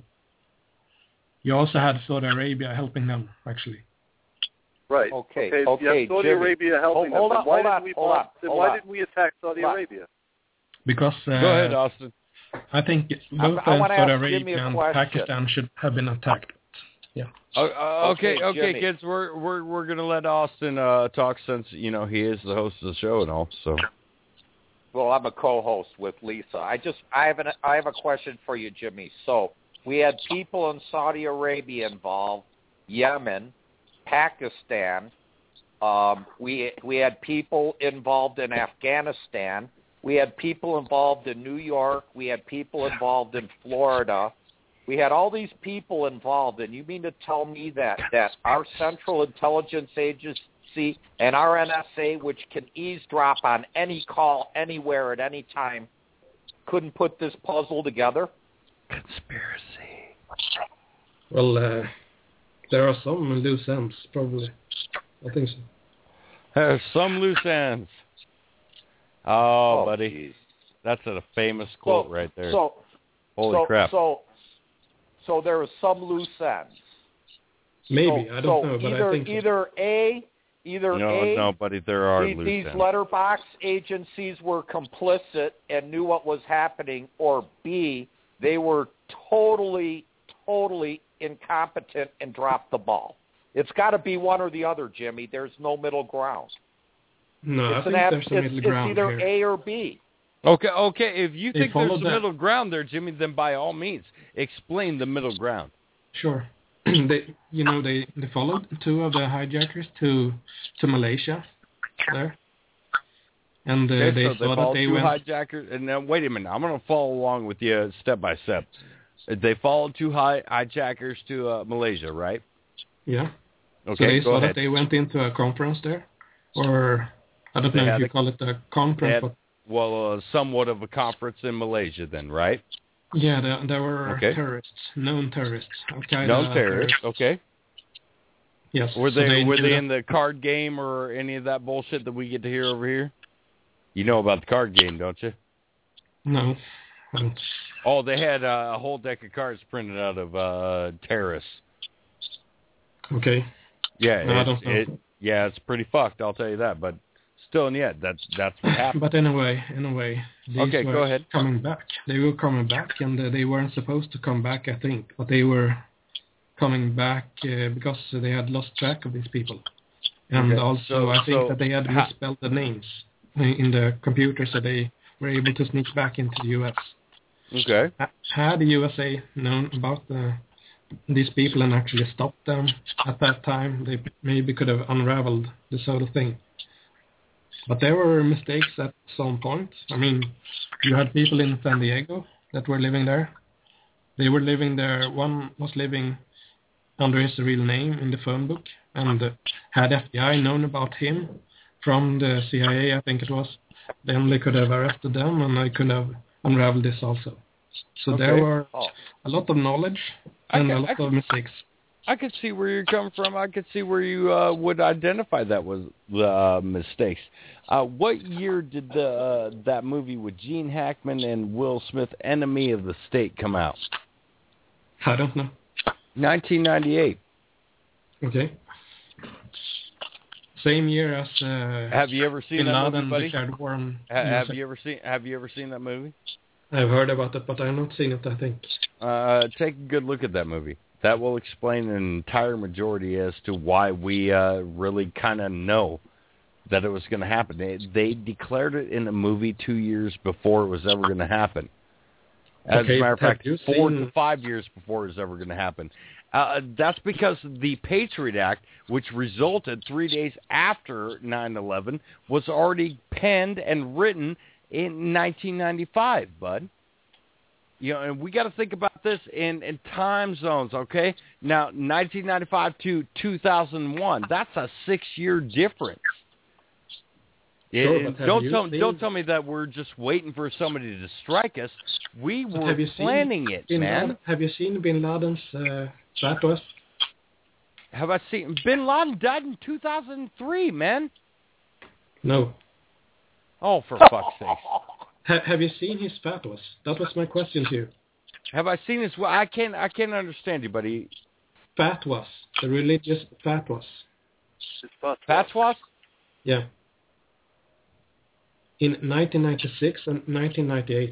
You also had Saudi Arabia helping them, actually. Right. Okay. Okay. Okay. You have Saudi Jimmy. Arabia helping hold, hold them. on, Then why hold didn't on, we? hold on, Then hold why on. didn't we attack Saudi Hold on. Arabia? Because uh, Go ahead, Austin. I think both I, I uh, wanna Saudi ask Jimmy Arabia a and question. Pakistan should have been attacked. Yeah. Uh, uh, okay, Okay, okay, Jimmy. kids, we're we're we're gonna let Austin uh, talk since you know he is the host of the show and all. So, Well, I'm a co-host with Lisa. I just I have an I have a question for you, Jimmy. So we had people in Saudi Arabia involved, Yemen, Pakistan. Um, we we had people involved in Afghanistan. We had people involved in New York. We had people involved in Florida. We had all these people involved, and you mean to tell me that, that our Central Intelligence Agency and our N S A, which can eavesdrop on any call anywhere at any time, couldn't put this puzzle together? Conspiracy. Well, uh, there are some loose ends, probably. I think so. There's some loose ends. Oh, Oh, buddy, geez. that's a famous quote So- right there. So, Holy so, crap! So, so there are some loose ends. Maybe, so, I don't so know, but either, I think so. either A, either no, A, no, buddy, there are these, loose these ends. letterbox agencies were complicit and knew what was happening, or B, they were totally, totally incompetent and dropped the ball. It's got to be one or the other, Jimmy. There's no middle ground. No, it's I think an ab- there's a it's, middle it's ground either here. A or B. Okay, okay. If you They think there's followed a that. middle ground there, Jimmy, then by all means, explain the middle ground. Sure. they, you know, they, they followed two of the hijackers to to Malaysia there. And uh, Okay, they so they saw that followed they two went... hijackers. And now, wait a minute. I'm going to follow along with you step by step. They followed two hi- hijackers to uh, Malaysia, right? Yeah. Okay, so they go saw ahead. that they went into a conference there. Or, I don't They know if had you a- call it a They conference, had, but well, uh, somewhat of a conference in Malaysia then, right? yeah, there, there were Okay. terrorists, known terrorists. Al-Qaeda No terrorists, okay. Yes. Were so they, they were knew they that- in the card game or any of that bullshit that we get to hear over here? You know about the card game, don't you? No. I don't. Oh, they had uh, a whole deck of cards printed out of uh, terrorists. Okay. Yeah, No, I it's, don't know. it, yeah, it's pretty fucked. I'll tell you that. But still, and yet, that's that's what happened. But anyway, anyway, these Okay, were go ahead. coming back. They were coming back, and uh, they weren't supposed to come back, I think, but they were coming back uh, because they had lost track of these people, and Okay, also so- I think so that they had ha- misspelled the names in the computer, so they were able to sneak back into the U S. Okay. Ha- Had the U S A known about the, these people and actually stopped them at that time, they maybe could have unraveled this whole thing. But there were mistakes at some point. I mean, you had people in San Diego that were living there, They were living there. One was living under his real name in the phone book, and uh, had F B I known about him from the C I A, I think it was, then they could have arrested them, and I could have unraveled this also. So Okay. there were Oh. a lot of knowledge I and can- a I lot can- of mistakes. I could see where you're coming from. I could see where you uh, would identify that was uh, mistakes. Uh, what year did the uh, that movie with Gene Hackman and Will Smith, Enemy of the State, come out? I don't know. nineteen ninety-eight. Okay. Same year as uh, Have you ever seen Bin that Laden movie, buddy? declared war on Ha- have U S A. you ever seen Have you ever seen that movie? I've heard about it, but I've not seen it, I think. Uh, take a good look at that movie. That will explain an entire majority as to why we uh, really kind of know that it was going to happen. They, they declared it in a movie two years before it was ever going to happen. As Okay, a matter of have fact, you four seen- to five years before it was ever going to happen. Uh, that's because the Patriot Act, which resulted three days after nine eleven, was already penned and written in nineteen ninety-five, bud. You know, and we got to think about this in, in time zones, okay? Now, nineteen ninety-five to two thousand one, that's a six-year difference. Sure, Yeah, but have don't you tell seen- don't tell me that we're just waiting for somebody to strike us. We But were have you seen planning it, Bin man. Laden, have you seen Bin Laden's uh, fatwas? Have I seen Bin Laden died in two thousand three, man? No. Oh, for fuck's sake! Ha- have you seen his fatwas? That was my question to you. Have I seen this? Well, I can't I can't understand you, buddy. Fatwas, the religious fatwas. Fatwas? Yeah. In nineteen ninety-six and nineteen ninety-eight.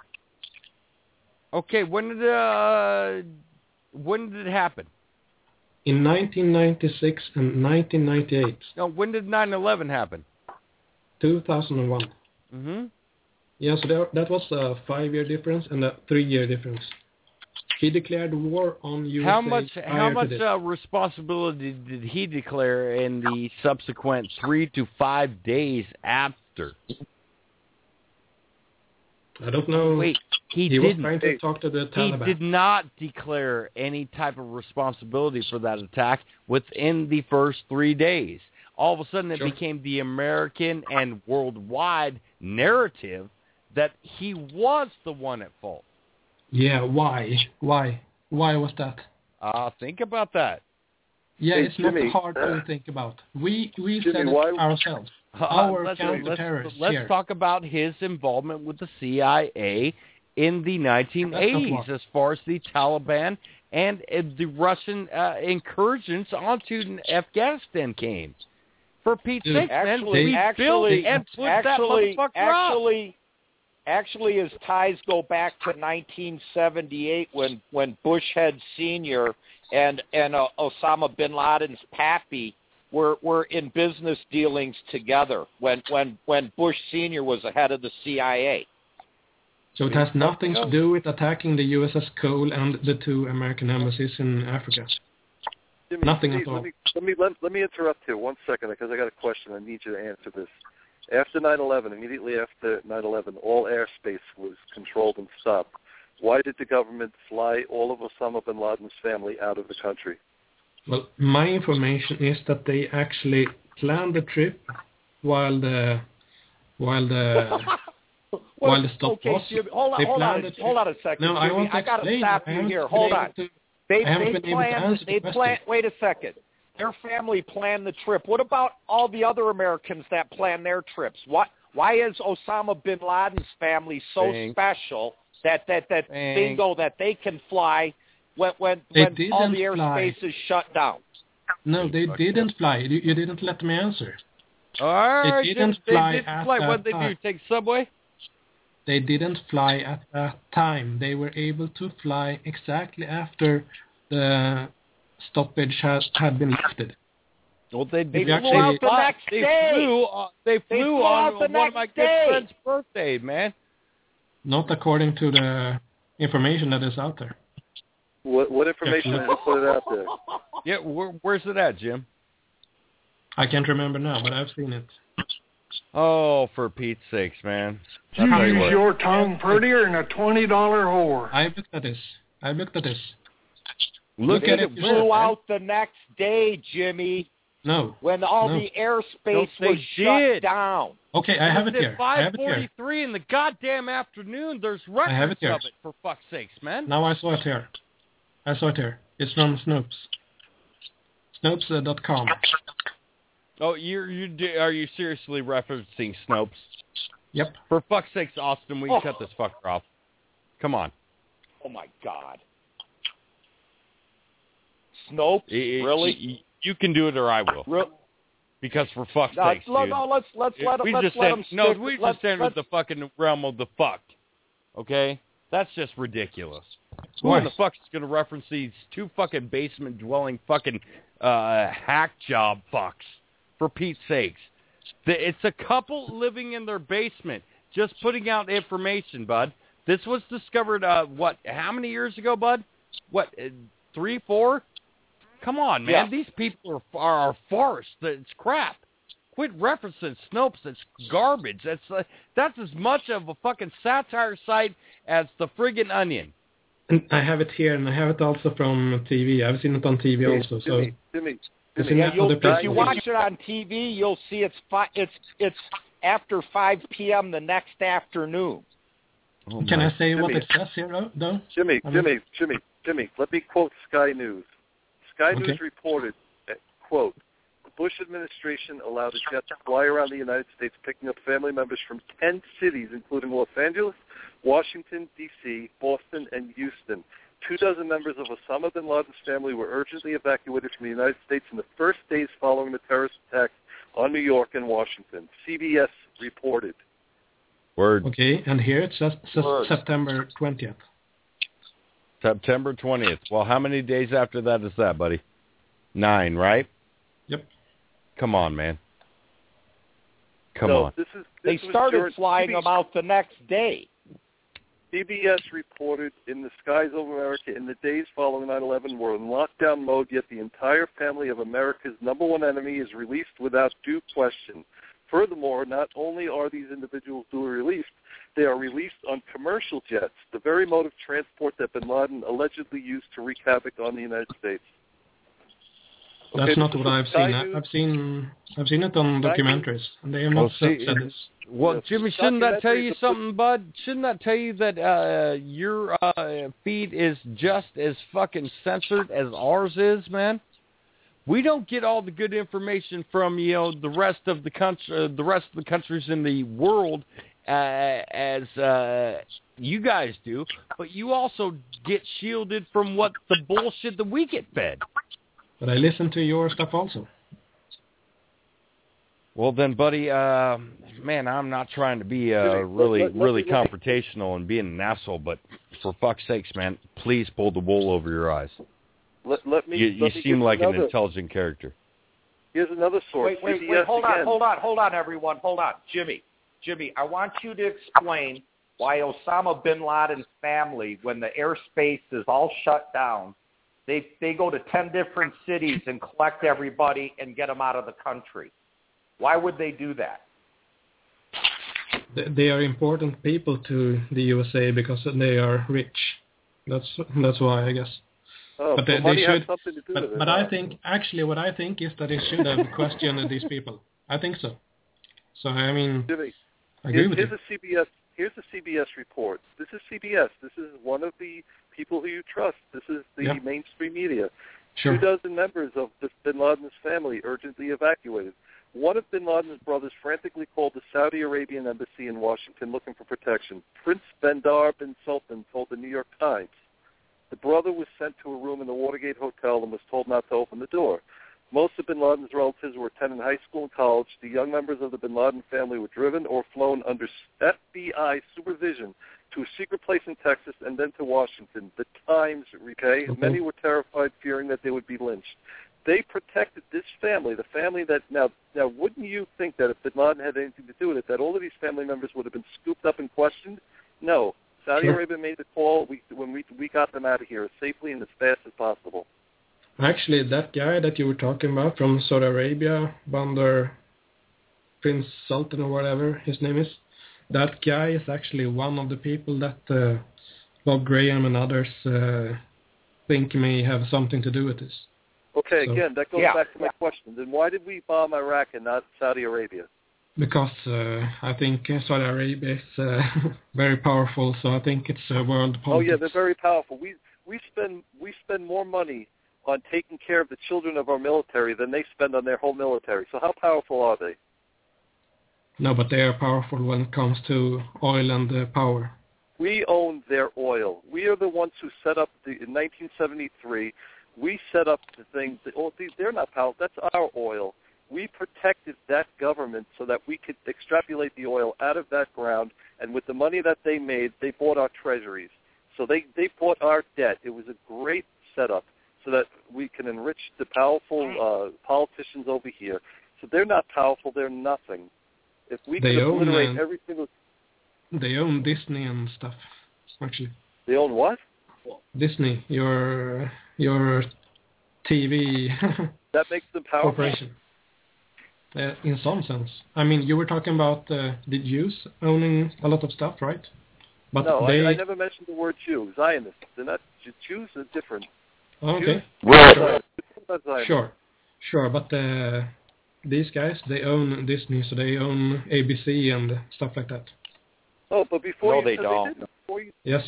Okay, when did uh when did it happen? In nineteen ninety-six and nineteen ninety-eight. No, when did nine eleven happen? two thousand one. Mm-hmm. Yeah, so there, that was a five-year difference and a three-year difference. He declared war on U S A. How much prior how to much this. uh, responsibility did he declare in the subsequent three to five days after? I don't know. Wait, he, he was didn't. trying to talk to the He Taliban. did not declare any type of responsibility for that attack within the first three days. All of a sudden, it Sure. became the American and worldwide narrative that he was the one at fault. Yeah, why? Why? Why was that? Uh, think about that. Yeah, Hey, it's Jimmy, not hard uh, to think about. We we Jimmy, said it why- ourselves. Uh, Our let's counter-terrorists let's, here. let's talk about his involvement with the C I A in the nineteen eighties That's not as far as the Taliban and uh, the Russian uh, incursions onto Afghanistan came. For Pete's Dude, sake, man, actually, we actually, built and put actually, that motherfucker up. actually, actually, his ties go back to nineteen seventy-eight when when Bush head Senior and and uh, Osama bin Laden's pappy were were in business dealings together when when when Bush Senior was the head of the C I A. So it has nothing to do with attacking the U S S Cole and the two American embassies in Africa. Jimmy, Nothing please, at all. Let me let me let, let me interrupt here one second because I got a question. I need you to answer this. After nine eleven, immediately after nine eleven, all airspace was controlled and stopped. Why did the government fly all of Osama bin Laden's family out of the country? Well, my information is that they actually planned the trip while the while the while the stop okay, was. Jimmy, hold on, they hold on, planned a- the hold trip. on a second. No, I Jimmy, want to I got to explain. stop I you haven't here. been Hold able on. to- They I haven't they been able to planned. answer the They question. planned. Wait a second. Their family planned the trip. What about all the other Americans that planned their trips? What? Why is Osama bin Laden's family so Bing. special that that that Bing. bingo that they can fly when when They when all the didn't fly. airspace is shut down? No, they didn't fly. You, you didn't let me answer. All right, They didn't they fly didn't at fly. that What did they do? time. Take subway? They didn't fly at that time. They were able to fly exactly after the stoppage has had been lifted. Well, they They did flew actually out the fly. next they day. Flew, uh, they flew, They flew on out the one of my next good day. friend's birthday, man. Not according to the information that is out there. What what information did you put it out there? Yeah, where, where's it at, Jim? I can't remember now, but I've seen it. Oh, for Pete's sakes, man. You I'll tell you use what. your tongue prettier than a twenty dollar whore. I bet that is. I've looked at this. Look, Look at it it. flew out the next day, Jimmy. No. When all no. the airspace No, they was shut did. down. Okay, I have it here. I At have it here. five forty-three in the goddamn afternoon, there's I have records it here. of it, for fuck's sakes, man. Now I saw it here. I saw it here. It's from Snopes. Snopes dot com. Oh, you're, you do, are you seriously referencing Snopes? Yep. For fuck's sakes, Austin, will you Oh. cut this fucker off? Come on. Oh, my God. Snopes? It- really? You, you can do it or I will. Real? Because for fuck's No, sakes, no, dude. no, let's let's let him. we let's just let stand, him no, stick- we let's- just stand let's- with the fucking realm of the fucked. Okay? That's just ridiculous. Who Why? in the fuck is going to reference these two fucking basement-dwelling fucking uh, hack job fucks? For Pete's sakes. The, it's a couple living in their basement, just putting out information, bud. This was discovered, uh, what, how many years ago, bud? What, uh, three, four? Come on, man. Yeah. These people are, are, are farce. It's crap. Quit referencing Snopes. It's garbage. That's uh, that's as much of a fucking satire site as the friggin' Onion. And I have it here, and I have it also from T V. I've seen it on T V Jimmy, also. So Jimmy, Jimmy, it's Jimmy. in Yeah, you'll, other if you places. watch it on T V, you'll see it's fi- it's it's after five p.m. the next afternoon. Oh Can my- I say what Jimmy. it says here, though? though? Jimmy, I mean- Jimmy, Jimmy, Jimmy, let me quote Sky News. Sky Okay. News reported, uh, quote, the Bush administration allowed a jet to fly around the United States picking up family members from ten cities, including Los Angeles, Washington, D C, Boston, and Houston. Two dozen members of Osama bin Laden's family were urgently evacuated from the United States in the first days following the terrorist attacks on New York and Washington. C B S reported. Word. Okay, and here it says, says Word. September twentieth. September twentieth. Well, how many days after that is that, buddy? Nine, right? Yep. Come on, man. Come no, on. This is, They this was started during- flying C B S them out the next day. C B S reported in the skies over America in the days following nine eleven were in lockdown mode, yet the entire family of America's number one enemy is released without due question. Furthermore, not only are these individuals duly released, they are released on commercial jets, the very mode of transport that bin Laden allegedly used to wreak havoc on the United States. That's Okay, not this what is I've Sky seen. I- News. I've seen I've seen it on Sky documentaries, and they have Well, not said, see, said this. Well, Yes. Jimmy, shouldn't that tell you Documentaries are- something, bud? Shouldn't that tell you that uh, your uh, feed is just as fucking censored as ours is, man? We don't get all the good information from you know the rest of the country, uh, the rest of the countries in the world, uh, as uh, you guys do. But you also get shielded from what the bullshit that we get fed. But I listen to your stuff also. Well then, buddy, uh, man, I'm not trying to be uh, Jimmy, really, let- let- really let me- confrontational and being an asshole, but for fuck's sakes, man, please pull the wool over your eyes. Let, let me. You, you let me seem give like another, an intelligent character. Here's another source. Wait, wait, C B S wait, hold again. on, hold on, hold on, hold on, everyone, hold on. Jimmy, Jimmy, I want you to explain why Osama bin Laden's family, when the airspace is all shut down, they they go to ten different cities and collect everybody and get them out of the country. Why would they do that? They- They are important people to the U S A because they are rich. That's that's why, I guess. Oh, But so they, they money has should. something to do with But, it. but huh? I think actually, what I think is that they should have questioned these people. I think so. So I mean, Jimmy, I agree here's, with here's you. a C B S. Here's a C B S report. This is C B S. This is one of the people who you trust. This is the Yeah. mainstream media. Sure. Two dozen members of the bin Laden's family urgently evacuated. One of bin Laden's brothers frantically called the Saudi Arabian embassy in Washington looking for protection. Prince Bandar bin Sultan told the New York Times. The brother was sent to a room in the Watergate Hotel and was told not to open the door. Most of bin Laden's relatives were attending high school and college. The young members of the bin Laden family were driven or flown under F B I supervision to a secret place in Texas and then to Washington. The Times, okay? Okay. Many were terrified, fearing that they would be lynched. They protected this family, the family that, now, now wouldn't you think that if bin Laden had anything to do with it, that all of these family members would have been scooped up and questioned? No. Saudi Sure. Arabia made the call we, when we, we got them out of here as safely and as fast as possible. Actually, that guy that you were talking about from Saudi Arabia, Bandar Prince Sultan or whatever his name is, that guy is actually one of the people that uh, Bob Graham and others uh, think may have something to do with this. Okay, So, again, that goes yeah. back to my question. Then why did we bomb Iraq and not Saudi Arabia? Because uh, I think uh, Saudi Arabia is uh, very powerful, so I think it's uh, world politics. Oh yeah, they're very powerful. We we spend we spend more money on taking care of the children of our military than they spend on their whole military. So how powerful are they? No, but they are powerful when it comes to oil and uh, power. We own their oil. We are the ones who set up the in nineteen seventy-three. We set up the things. That, oh, they're not powerful. That's our oil. We protected that government so that we could extrapolate the oil out of that ground, and with the money that they made, they bought our treasuries. So they, they bought our debt. It was a great setup so that we can enrich the powerful uh, politicians over here. So they're not powerful. They're nothing. If we They could own, obliterate uh, every single... They own Disney and stuff, actually. They own what? Disney, your your T V That makes them powerful. corporation. Uh, in some sense. I mean, you were talking about uh, the Jews owning a lot of stuff, right? But no, they... I, I never mentioned the word Jew. Zionists. They're not... Jews are different. Oh, okay. Jews, sure. sure, sure, but uh, these guys, they own Disney, so they own A B C and stuff like that. Oh, but before No, you they said don't. They didn't. Before you, Yes.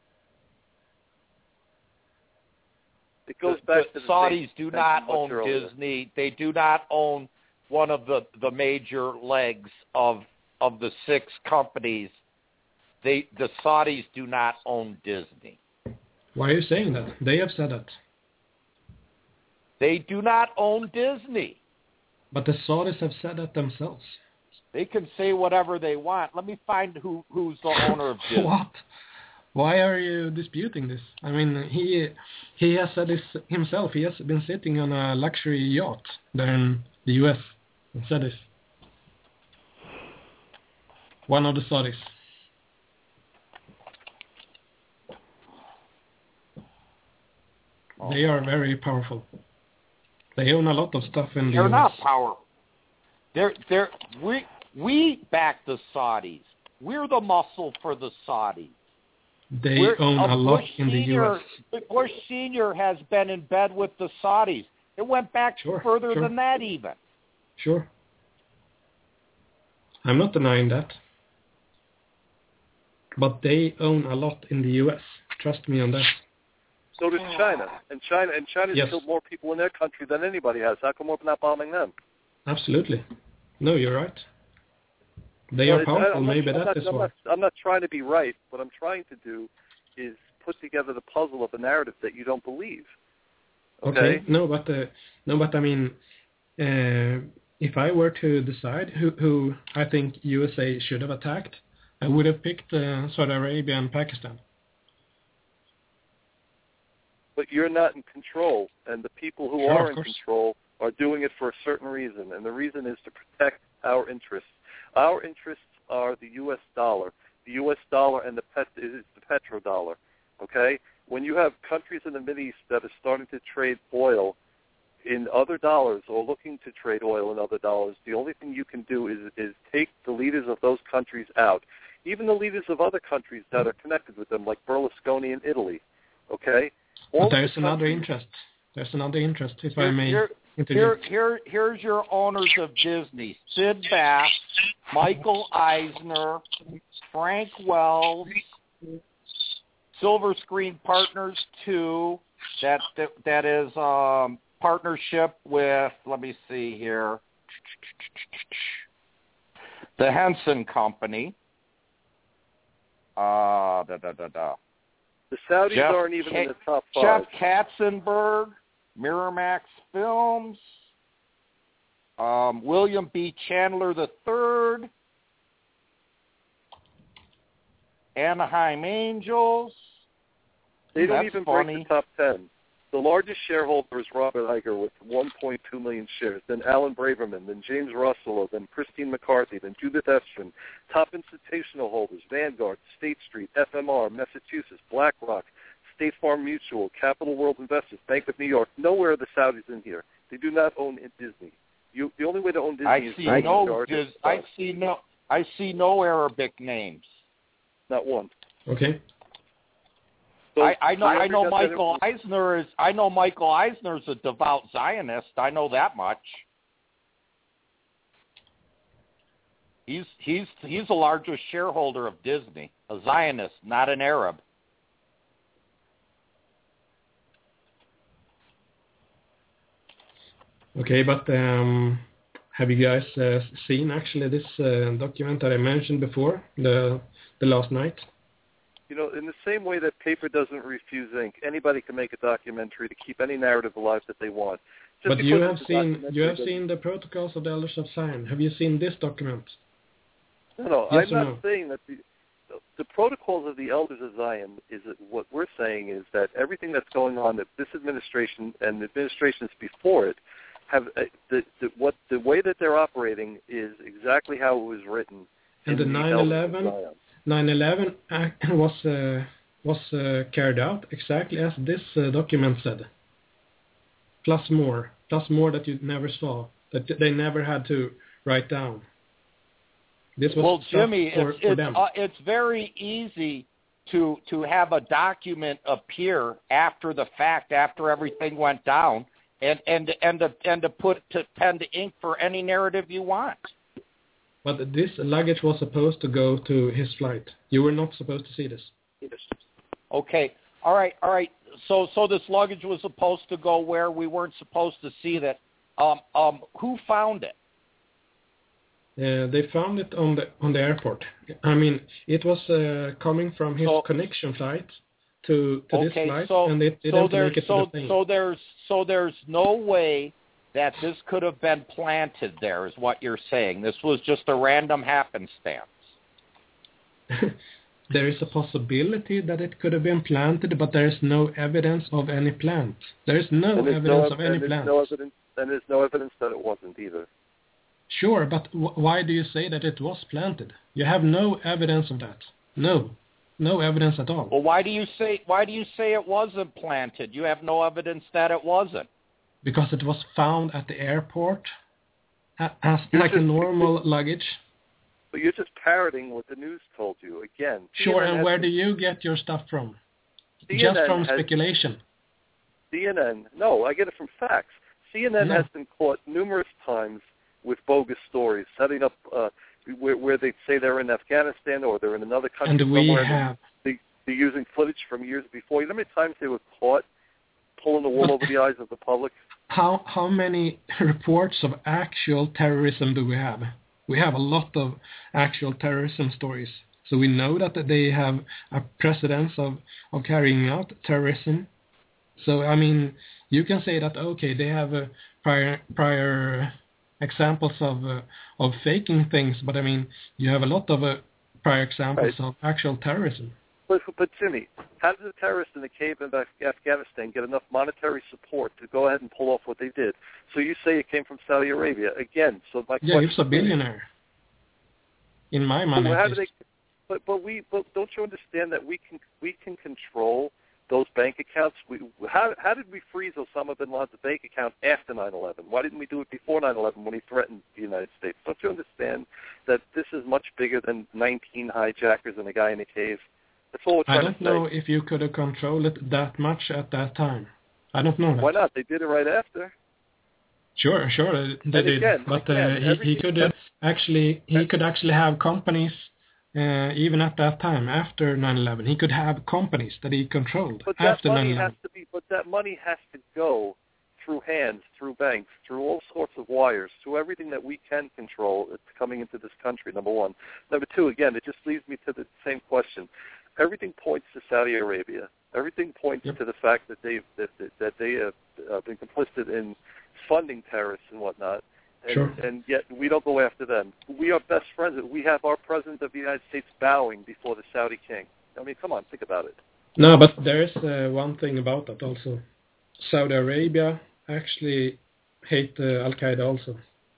it goes the, back the to the Saudis thing do you not mentioned own much earlier. Disney. They do not own one of the, the major legs of of the six companies. They the Saudis do not own Disney. Why are you saying that? They have said that. They do not own Disney. But the Saudis have said that themselves. They can say whatever they want. Let me find who who's the owner of Disney. What? Why are you disputing this? I mean, he he has said this himself. He has been sitting on a luxury yacht there in the U S and said this. One of the Saudis. Oh. They are very powerful. They own a lot of stuff in the They're U S. not powerful. They're they're we we back the Saudis. We're the muscle for the Saudis. They We're, own uh, a lot Bush in the Senior, U S. Bush Senior has been in bed with the Saudis. It went back Sure, further sure. than that even. Sure. I'm not denying that. But they own a lot in the U S. Trust me on that. So does China, and China and China's Yes. killed more people in their country than anybody has. How come we're not bombing them? Absolutely. No, you're right. They Well, are it's- powerful. I'm not- Maybe I'm that not, is I'm why. not, I'm not trying to be right. What I'm trying to do is put together the puzzle of a narrative that you don't believe. Okay. Okay. No, but uh, no, but I mean, uh, if I were to decide who who I think U S A should have attacked, I would have picked uh, Saudi Arabia and Pakistan. But you're not in control, and the people who Sure, are of in course. control are doing it for a certain reason, and the reason is to protect our interests. Our interests are the U S dollar. The U S dollar and the pet is the petrodollar. Okay? When you have countries in the Mideast that are starting to trade oil in other dollars or looking to trade oil in other dollars, the only thing you can do is is take the leaders of those countries out. Even the leaders of other countries that are connected with them, like Berlusconi in Italy. Okay? All But of the there's another countries- interest. There's another interest, if I Here, may here, intervene. here, here, here's your owners of Disney: Sid Bass, Michael Eisner, Frank Wells, Silver Screen Partners two. That that, that is um, partnership with. Let me see here. The Henson Company. Uh, da da da da. The Saudis Jeff aren't even in the top Jeff five. Katzenberg, Miramax Films, um, William B. Chandler the Third, Anaheim Angels. They don't That's even funny. break the top ten. The largest shareholder is Robert Iger with one point two million shares, then Alan Braverman, then James Russell, then Christine McCarthy, then Judith Estrin. Top institutional holders, Vanguard, State Street, F M R, Massachusetts, BlackRock, State Farm Mutual, Capital World Investors, Bank of New York. Nowhere are the Saudis in here. They do not own Disney. You, the only way to own Disney I is see to be no. majority Dis- of the I stock. see no. I see no Arabic names. Not one. Okay. So I, I know. I know got that Michael Eisner is. I know Michael Eisner is a devout Zionist. I know that much. He's he's he's the largest shareholder of Disney, a Zionist, not an Arab. Okay, but um, have you guys uh, seen actually this uh, document that I mentioned before, the the last night? You know, in the same way that paper doesn't refuse ink, anybody can make a documentary to keep any narrative alive that they want. Just But you have it's a seen you have documentary seen the Protocols of the Elders of Zion. Have you seen this document? No, no, Yes I'm or not no? saying that the, the Protocols of the Elders of Zion is that what we're saying is that everything that's going on, that this administration and the administrations before it have uh, the, the what the way that they're operating is exactly how it was written. And in the Elders of nine eleven Zion. nine eleven act was uh, was uh, carried out exactly as this uh, document said. Plus more, plus more that you never saw, that they never had to write down. This was Well, stuff Jimmy, for, it's for it's, them. uh, it's very easy to to have a document appear after the fact, after everything went down, and and and to and to put to pen to ink for any narrative you want. But this luggage was supposed to go to his flight. You were not supposed to see this. Okay, all right, all right. So so this luggage was supposed to go where we weren't supposed to see that. Um um, who found it? Uh, they found it on the on the airport. I mean, it was uh, coming from his So- connection flight to to this Okay, flight, so and it so didn't there's make it to so the plane. so there's so there's no way that this could have been planted there, is what you're saying. This was just a random happenstance. There is a possibility that it could have been planted, but there is no evidence of any plant. There is no And there's evidence no, of any and there's plant. no evidence, and there's no evidence that it wasn't either. Sure, but w- why do you say that it was planted? You have no evidence of that. No, no evidence at all. Well, why do you say why do you say it wasn't planted? You have no evidence that it wasn't. Because it was found at the airport a- as You're like a just- normal luggage. But you're just parroting what the news told you. Again, Sure, C N N and has where been- do you get your stuff from? C N N Just from has- speculation. C N N, no, I get it from facts. C N N No. has been caught numerous times with bogus stories, setting up uh, where, where they say they're in Afghanistan or they're in another country And we somewhere. have. They, they're using footage from years before. You know how many times they were caught pulling the wool But- over the eyes of the public? How how many reports of actual terrorism do we have? We have a lot of actual terrorism stories. So we know that they have a precedence of, of carrying out terrorism. So, I mean, you can say that, okay, they have uh, prior prior examples of uh, of faking things, but I mean, you have a lot of uh, prior examples Right. of actual terrorism. But, but Jimmy, how did the terrorists in the cave in Af- Afghanistan get enough monetary support to go ahead and pull off what they did? So you say it came from Saudi Arabia. Again, so my Yeah, question he's a billionaire. In my mind, Well, at how do they? least. But but we but don't you understand that we can we can control those bank accounts? We how how did we freeze Osama bin Laden's bank account after nine eleven? Why didn't we do it before nine eleven when he threatened the United States? Don't you understand that this is much bigger than nineteen hijackers and a guy in a cave? That's all we're I trying don't to say. know if you could have controlled it that much at that time. I don't know that. Why not? They did it right after. Sure, sure, uh, they And did. again, but again, uh, he, he everything- could uh, actually he could actually have companies uh, even at that time after nine eleven. He could have companies that he controlled But that after money nine has eleven. to be. But that money has to go through hands, through banks, through all sorts of wires, through everything that we can control that's coming into this country. Number one. Number two. Again, it just leads me to the same question. Everything points to Saudi Arabia. Everything points Yep. to the fact that they've that, that, that they have uh, been complicit in funding terrorists and whatnot. And, Sure. and yet we don't go after them. We are best friends. We have our president of the United States bowing before the Saudi king. I mean, come on, think about it. No, but there is uh, one thing about that also. Saudi Arabia actually hate uh, Al Qaeda also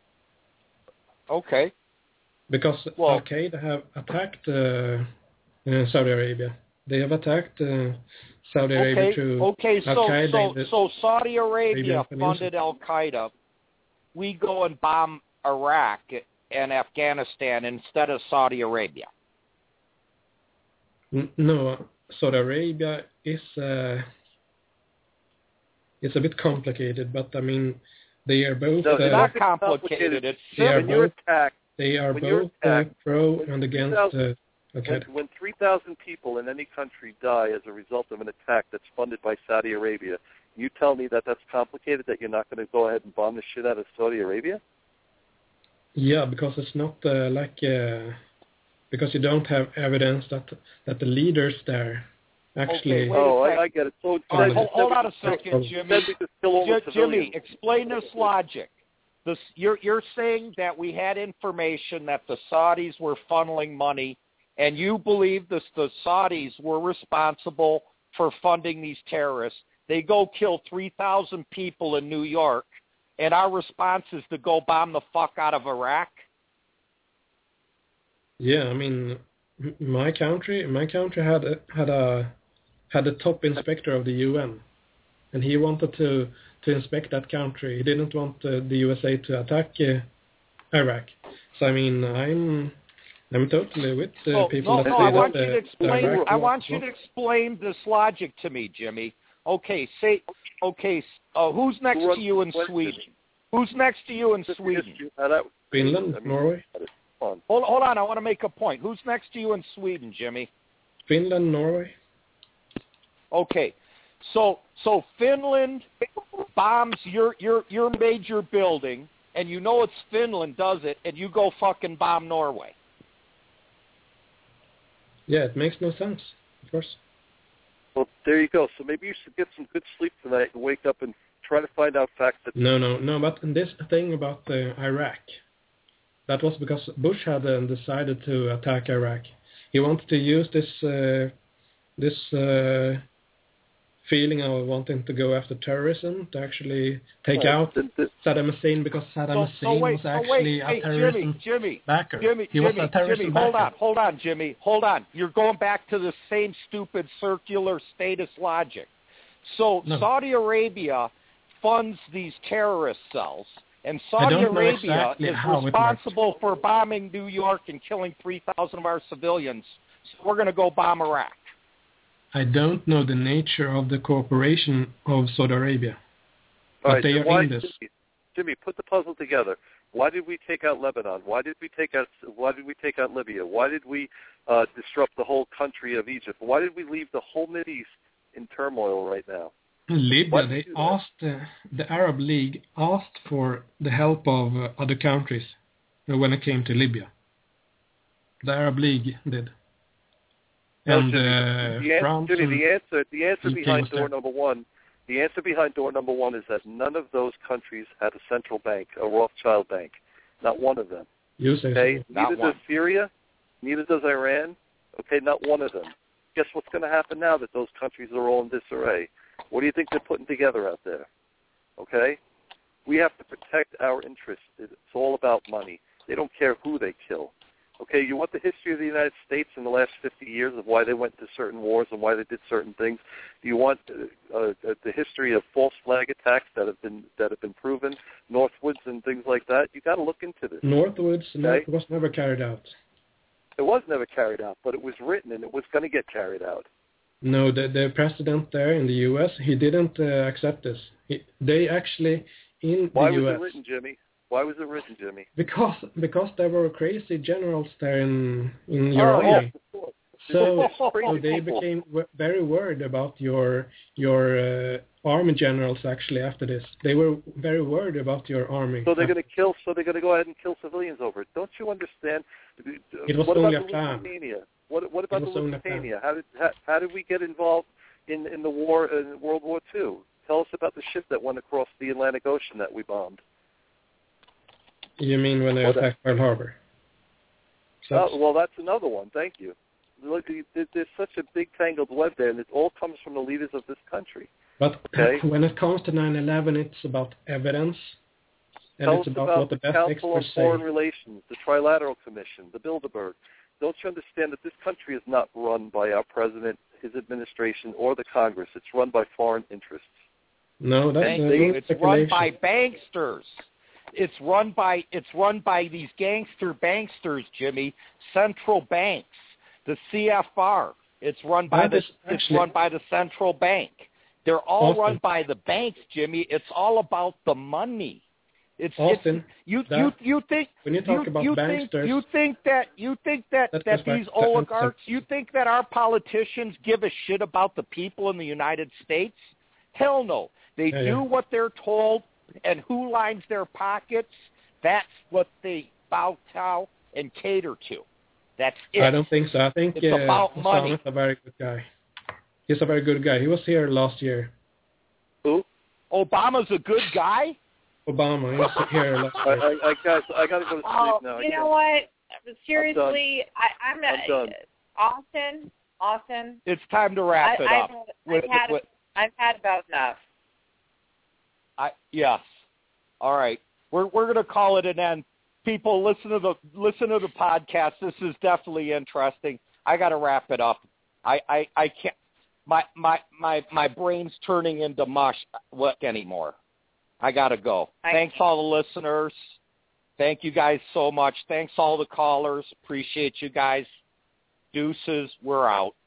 Okay. because Well- Al Qaeda have attacked uh, uh, Saudi Arabia. They have attacked uh, Saudi Arabia Okay. through Okay. So Al Qaeda. so in the- so Saudi Arabia Arabian Peninsula. funded Al Qaeda. We go and bomb Iraq and Afghanistan instead of Saudi Arabia. N- No, Saudi Arabia is uh, it's a bit complicated, but I mean, they are both. No, uh, it's not complicated. It's they are when you're both. attacked, They are when you're both uh, attacked, pro when and against. Uh, okay. When, when three thousand people in any country die as a result of an attack that's funded by Saudi Arabia, you tell me that that's complicated, that you're not going to go ahead and bomb the shit out of Saudi Arabia? Yeah, because it's not uh, like uh, because you don't have evidence that that the leaders there actually. Okay, wait oh, a I, I get it. So All right, instead- hold, hold on a instead second, we- Jimmy. instead we just kill all the J- Jimmy, civilians. explain this logic. This, you're you're saying that we had information that the Saudis were funneling money, and you believe this, the Saudis were responsible for funding these terrorists. They go kill three thousand people in New York, and our response is to go bomb the fuck out of Iraq? Yeah, I mean, m- my country, my country had a, had a had a top inspector of the U N, and he wanted to to inspect that country. He didn't want uh, the U S A to attack uh, Iraq. So I mean, I'm I'm totally with uh, No, people no, that no, say I that want uh, you to explain. Iraq I was- want you was- to explain this logic to me, Jimmy. Okay, say okay. Uh, who's next to you in Sweden? Who's next to you in Sweden? Finland, Norway, Hold, hold on, I want to make a point. Who's next to you in Sweden, Jimmy? Finland, Norway. Okay, so so Finland bombs your your your major building, and you know it's Finland does it, and you go fucking bomb Norway. Yeah, it makes no sense, of course. Well, there you go. So maybe you should get some good sleep tonight and wake up and try to find out facts that... No, no, no. But this thing about uh, Iraq, that was because Bush had uh, decided to attack Iraq. He wanted to use this uh, this uh, feeling of wanting to go after terrorism to actually take Right. out The- the- Saddam Hussein, because Saddam So, so Hussein wait, was so actually wait, a hey, terrorism Jimmy, Jimmy, backer. Jimmy, he was Jimmy, a terrorism Jimmy, backer. hold on, hold on, Jimmy, hold on. You're going back to the same stupid circular status logic. So No. Saudi Arabia funds these terrorist cells, and I Saudi don't know Arabia exactly is how it responsible for bombing New York and killing three thousand of our civilians. So we're going to go bomb Iraq. I don't know the nature of the cooperation of Saudi Arabia, but All right, they then are why, in this. Jimmy, Jimmy, put the puzzle together. Why did we take out Lebanon? Why did we take out Why did we take out Libya? Why did we uh, disrupt the whole country of Egypt? Why did we leave the whole Mideast in turmoil right now? Why Libya, did they we do that? asked, uh, the Arab League asked for the help of uh, other countries uh, when it came to Libya. The Arab League did. No, And Jimmy, uh, the, France answer, Jimmy, the and answer, the answer U K behind was door there. number one, the answer behind door number one is that none of those countries had a central bank, a Rothschild bank, not one of them. You say Okay, so. neither does Syria, neither does Iran. Okay, not one of them. Guess what's going to happen now that those countries are all in disarray? What do you think they're putting together out there? Okay, we have to protect our interests. It's all about money. They don't care who they kill. Okay, you want the history of the United States in the last fifty years of why they went to certain wars and why they did certain things? Do you want uh, uh, the history of false flag attacks that have been that have been proven, Northwoods and things like that? You got to look into this. Northwoods Okay? was never carried out. It was never carried out, but it was written and it was going to get carried out. No, the, the president there in the U S, he didn't uh, accept this. He, they actually, in Why the was U S, it written, Jimmy? Why was it written, Jimmy? because because there were crazy generals there in in your Oh, army. yeah. So, Crazy so they people. became w- very worried about your your uh, army generals. Actually, after this, they were very worried about your army. So they're going to kill. So they're going to go ahead and kill civilians over it. Don't you understand? It was what only about a the plan. Lusitania? What, what about It the was only a plan. Lusitania? How did how, how did we get involved in in the war in World War Two? Tell us about the ship that went across the Atlantic Ocean that we bombed. You mean when they What- attacked Pearl Harbor? So Oh, well, that's another one. Thank you. Look, there- there's such a big tangled web there, and it all comes from the leaders of this country. But Okay. when it comes to nine eleven, it's about evidence, and Tell it's us about, about what the the best Council on experts say. Foreign Relations, the Trilateral Commission, the Bilderberg. Don't you understand that this country is not run by our president, his administration, or the Congress? It's run by foreign interests. No, that's Thank uh, you. that's It's run speculation. by banksters. It's run by it's run by these gangster banksters, Jimmy. Central banks, the C F R. It's run by the actually, it's run by the central bank. They're all Austin, run by the banks, Jimmy. It's all about the money. It's, Austin, it's you that, you you think when you talk you, about you banksters, think you think that you think that that, that that these back, oligarchs you think that our politicians give a shit about the people in the United States? Hell no. They yeah, do yeah. what they're told, and who lines their pockets? That's what they bow to and cater to. That's it. I don't think so. I think it's uh, about money. Osama's a very good guy. He's a very good guy. He was here last year. Who? Obama's a good guy? Obama. He was here last year. I, I, I, guys, I got to go to sleep oh, now. You know what? Seriously, I, I'm not. I'm done. Austin, Austin. It's time to wrap I, it I've up. Had, with, I've, had, with, I've had about enough. I, yes. All right. We're we're going to call it an end. People, listen to the listen to the podcast. This is definitely interesting. I got to wrap it up. I, I, I can't. My my my my brain's turning into mush. What anymore? I got to go. I Thanks all the listeners. Thank you guys so much. Thanks all the callers. Appreciate you guys. Deuces. We're out.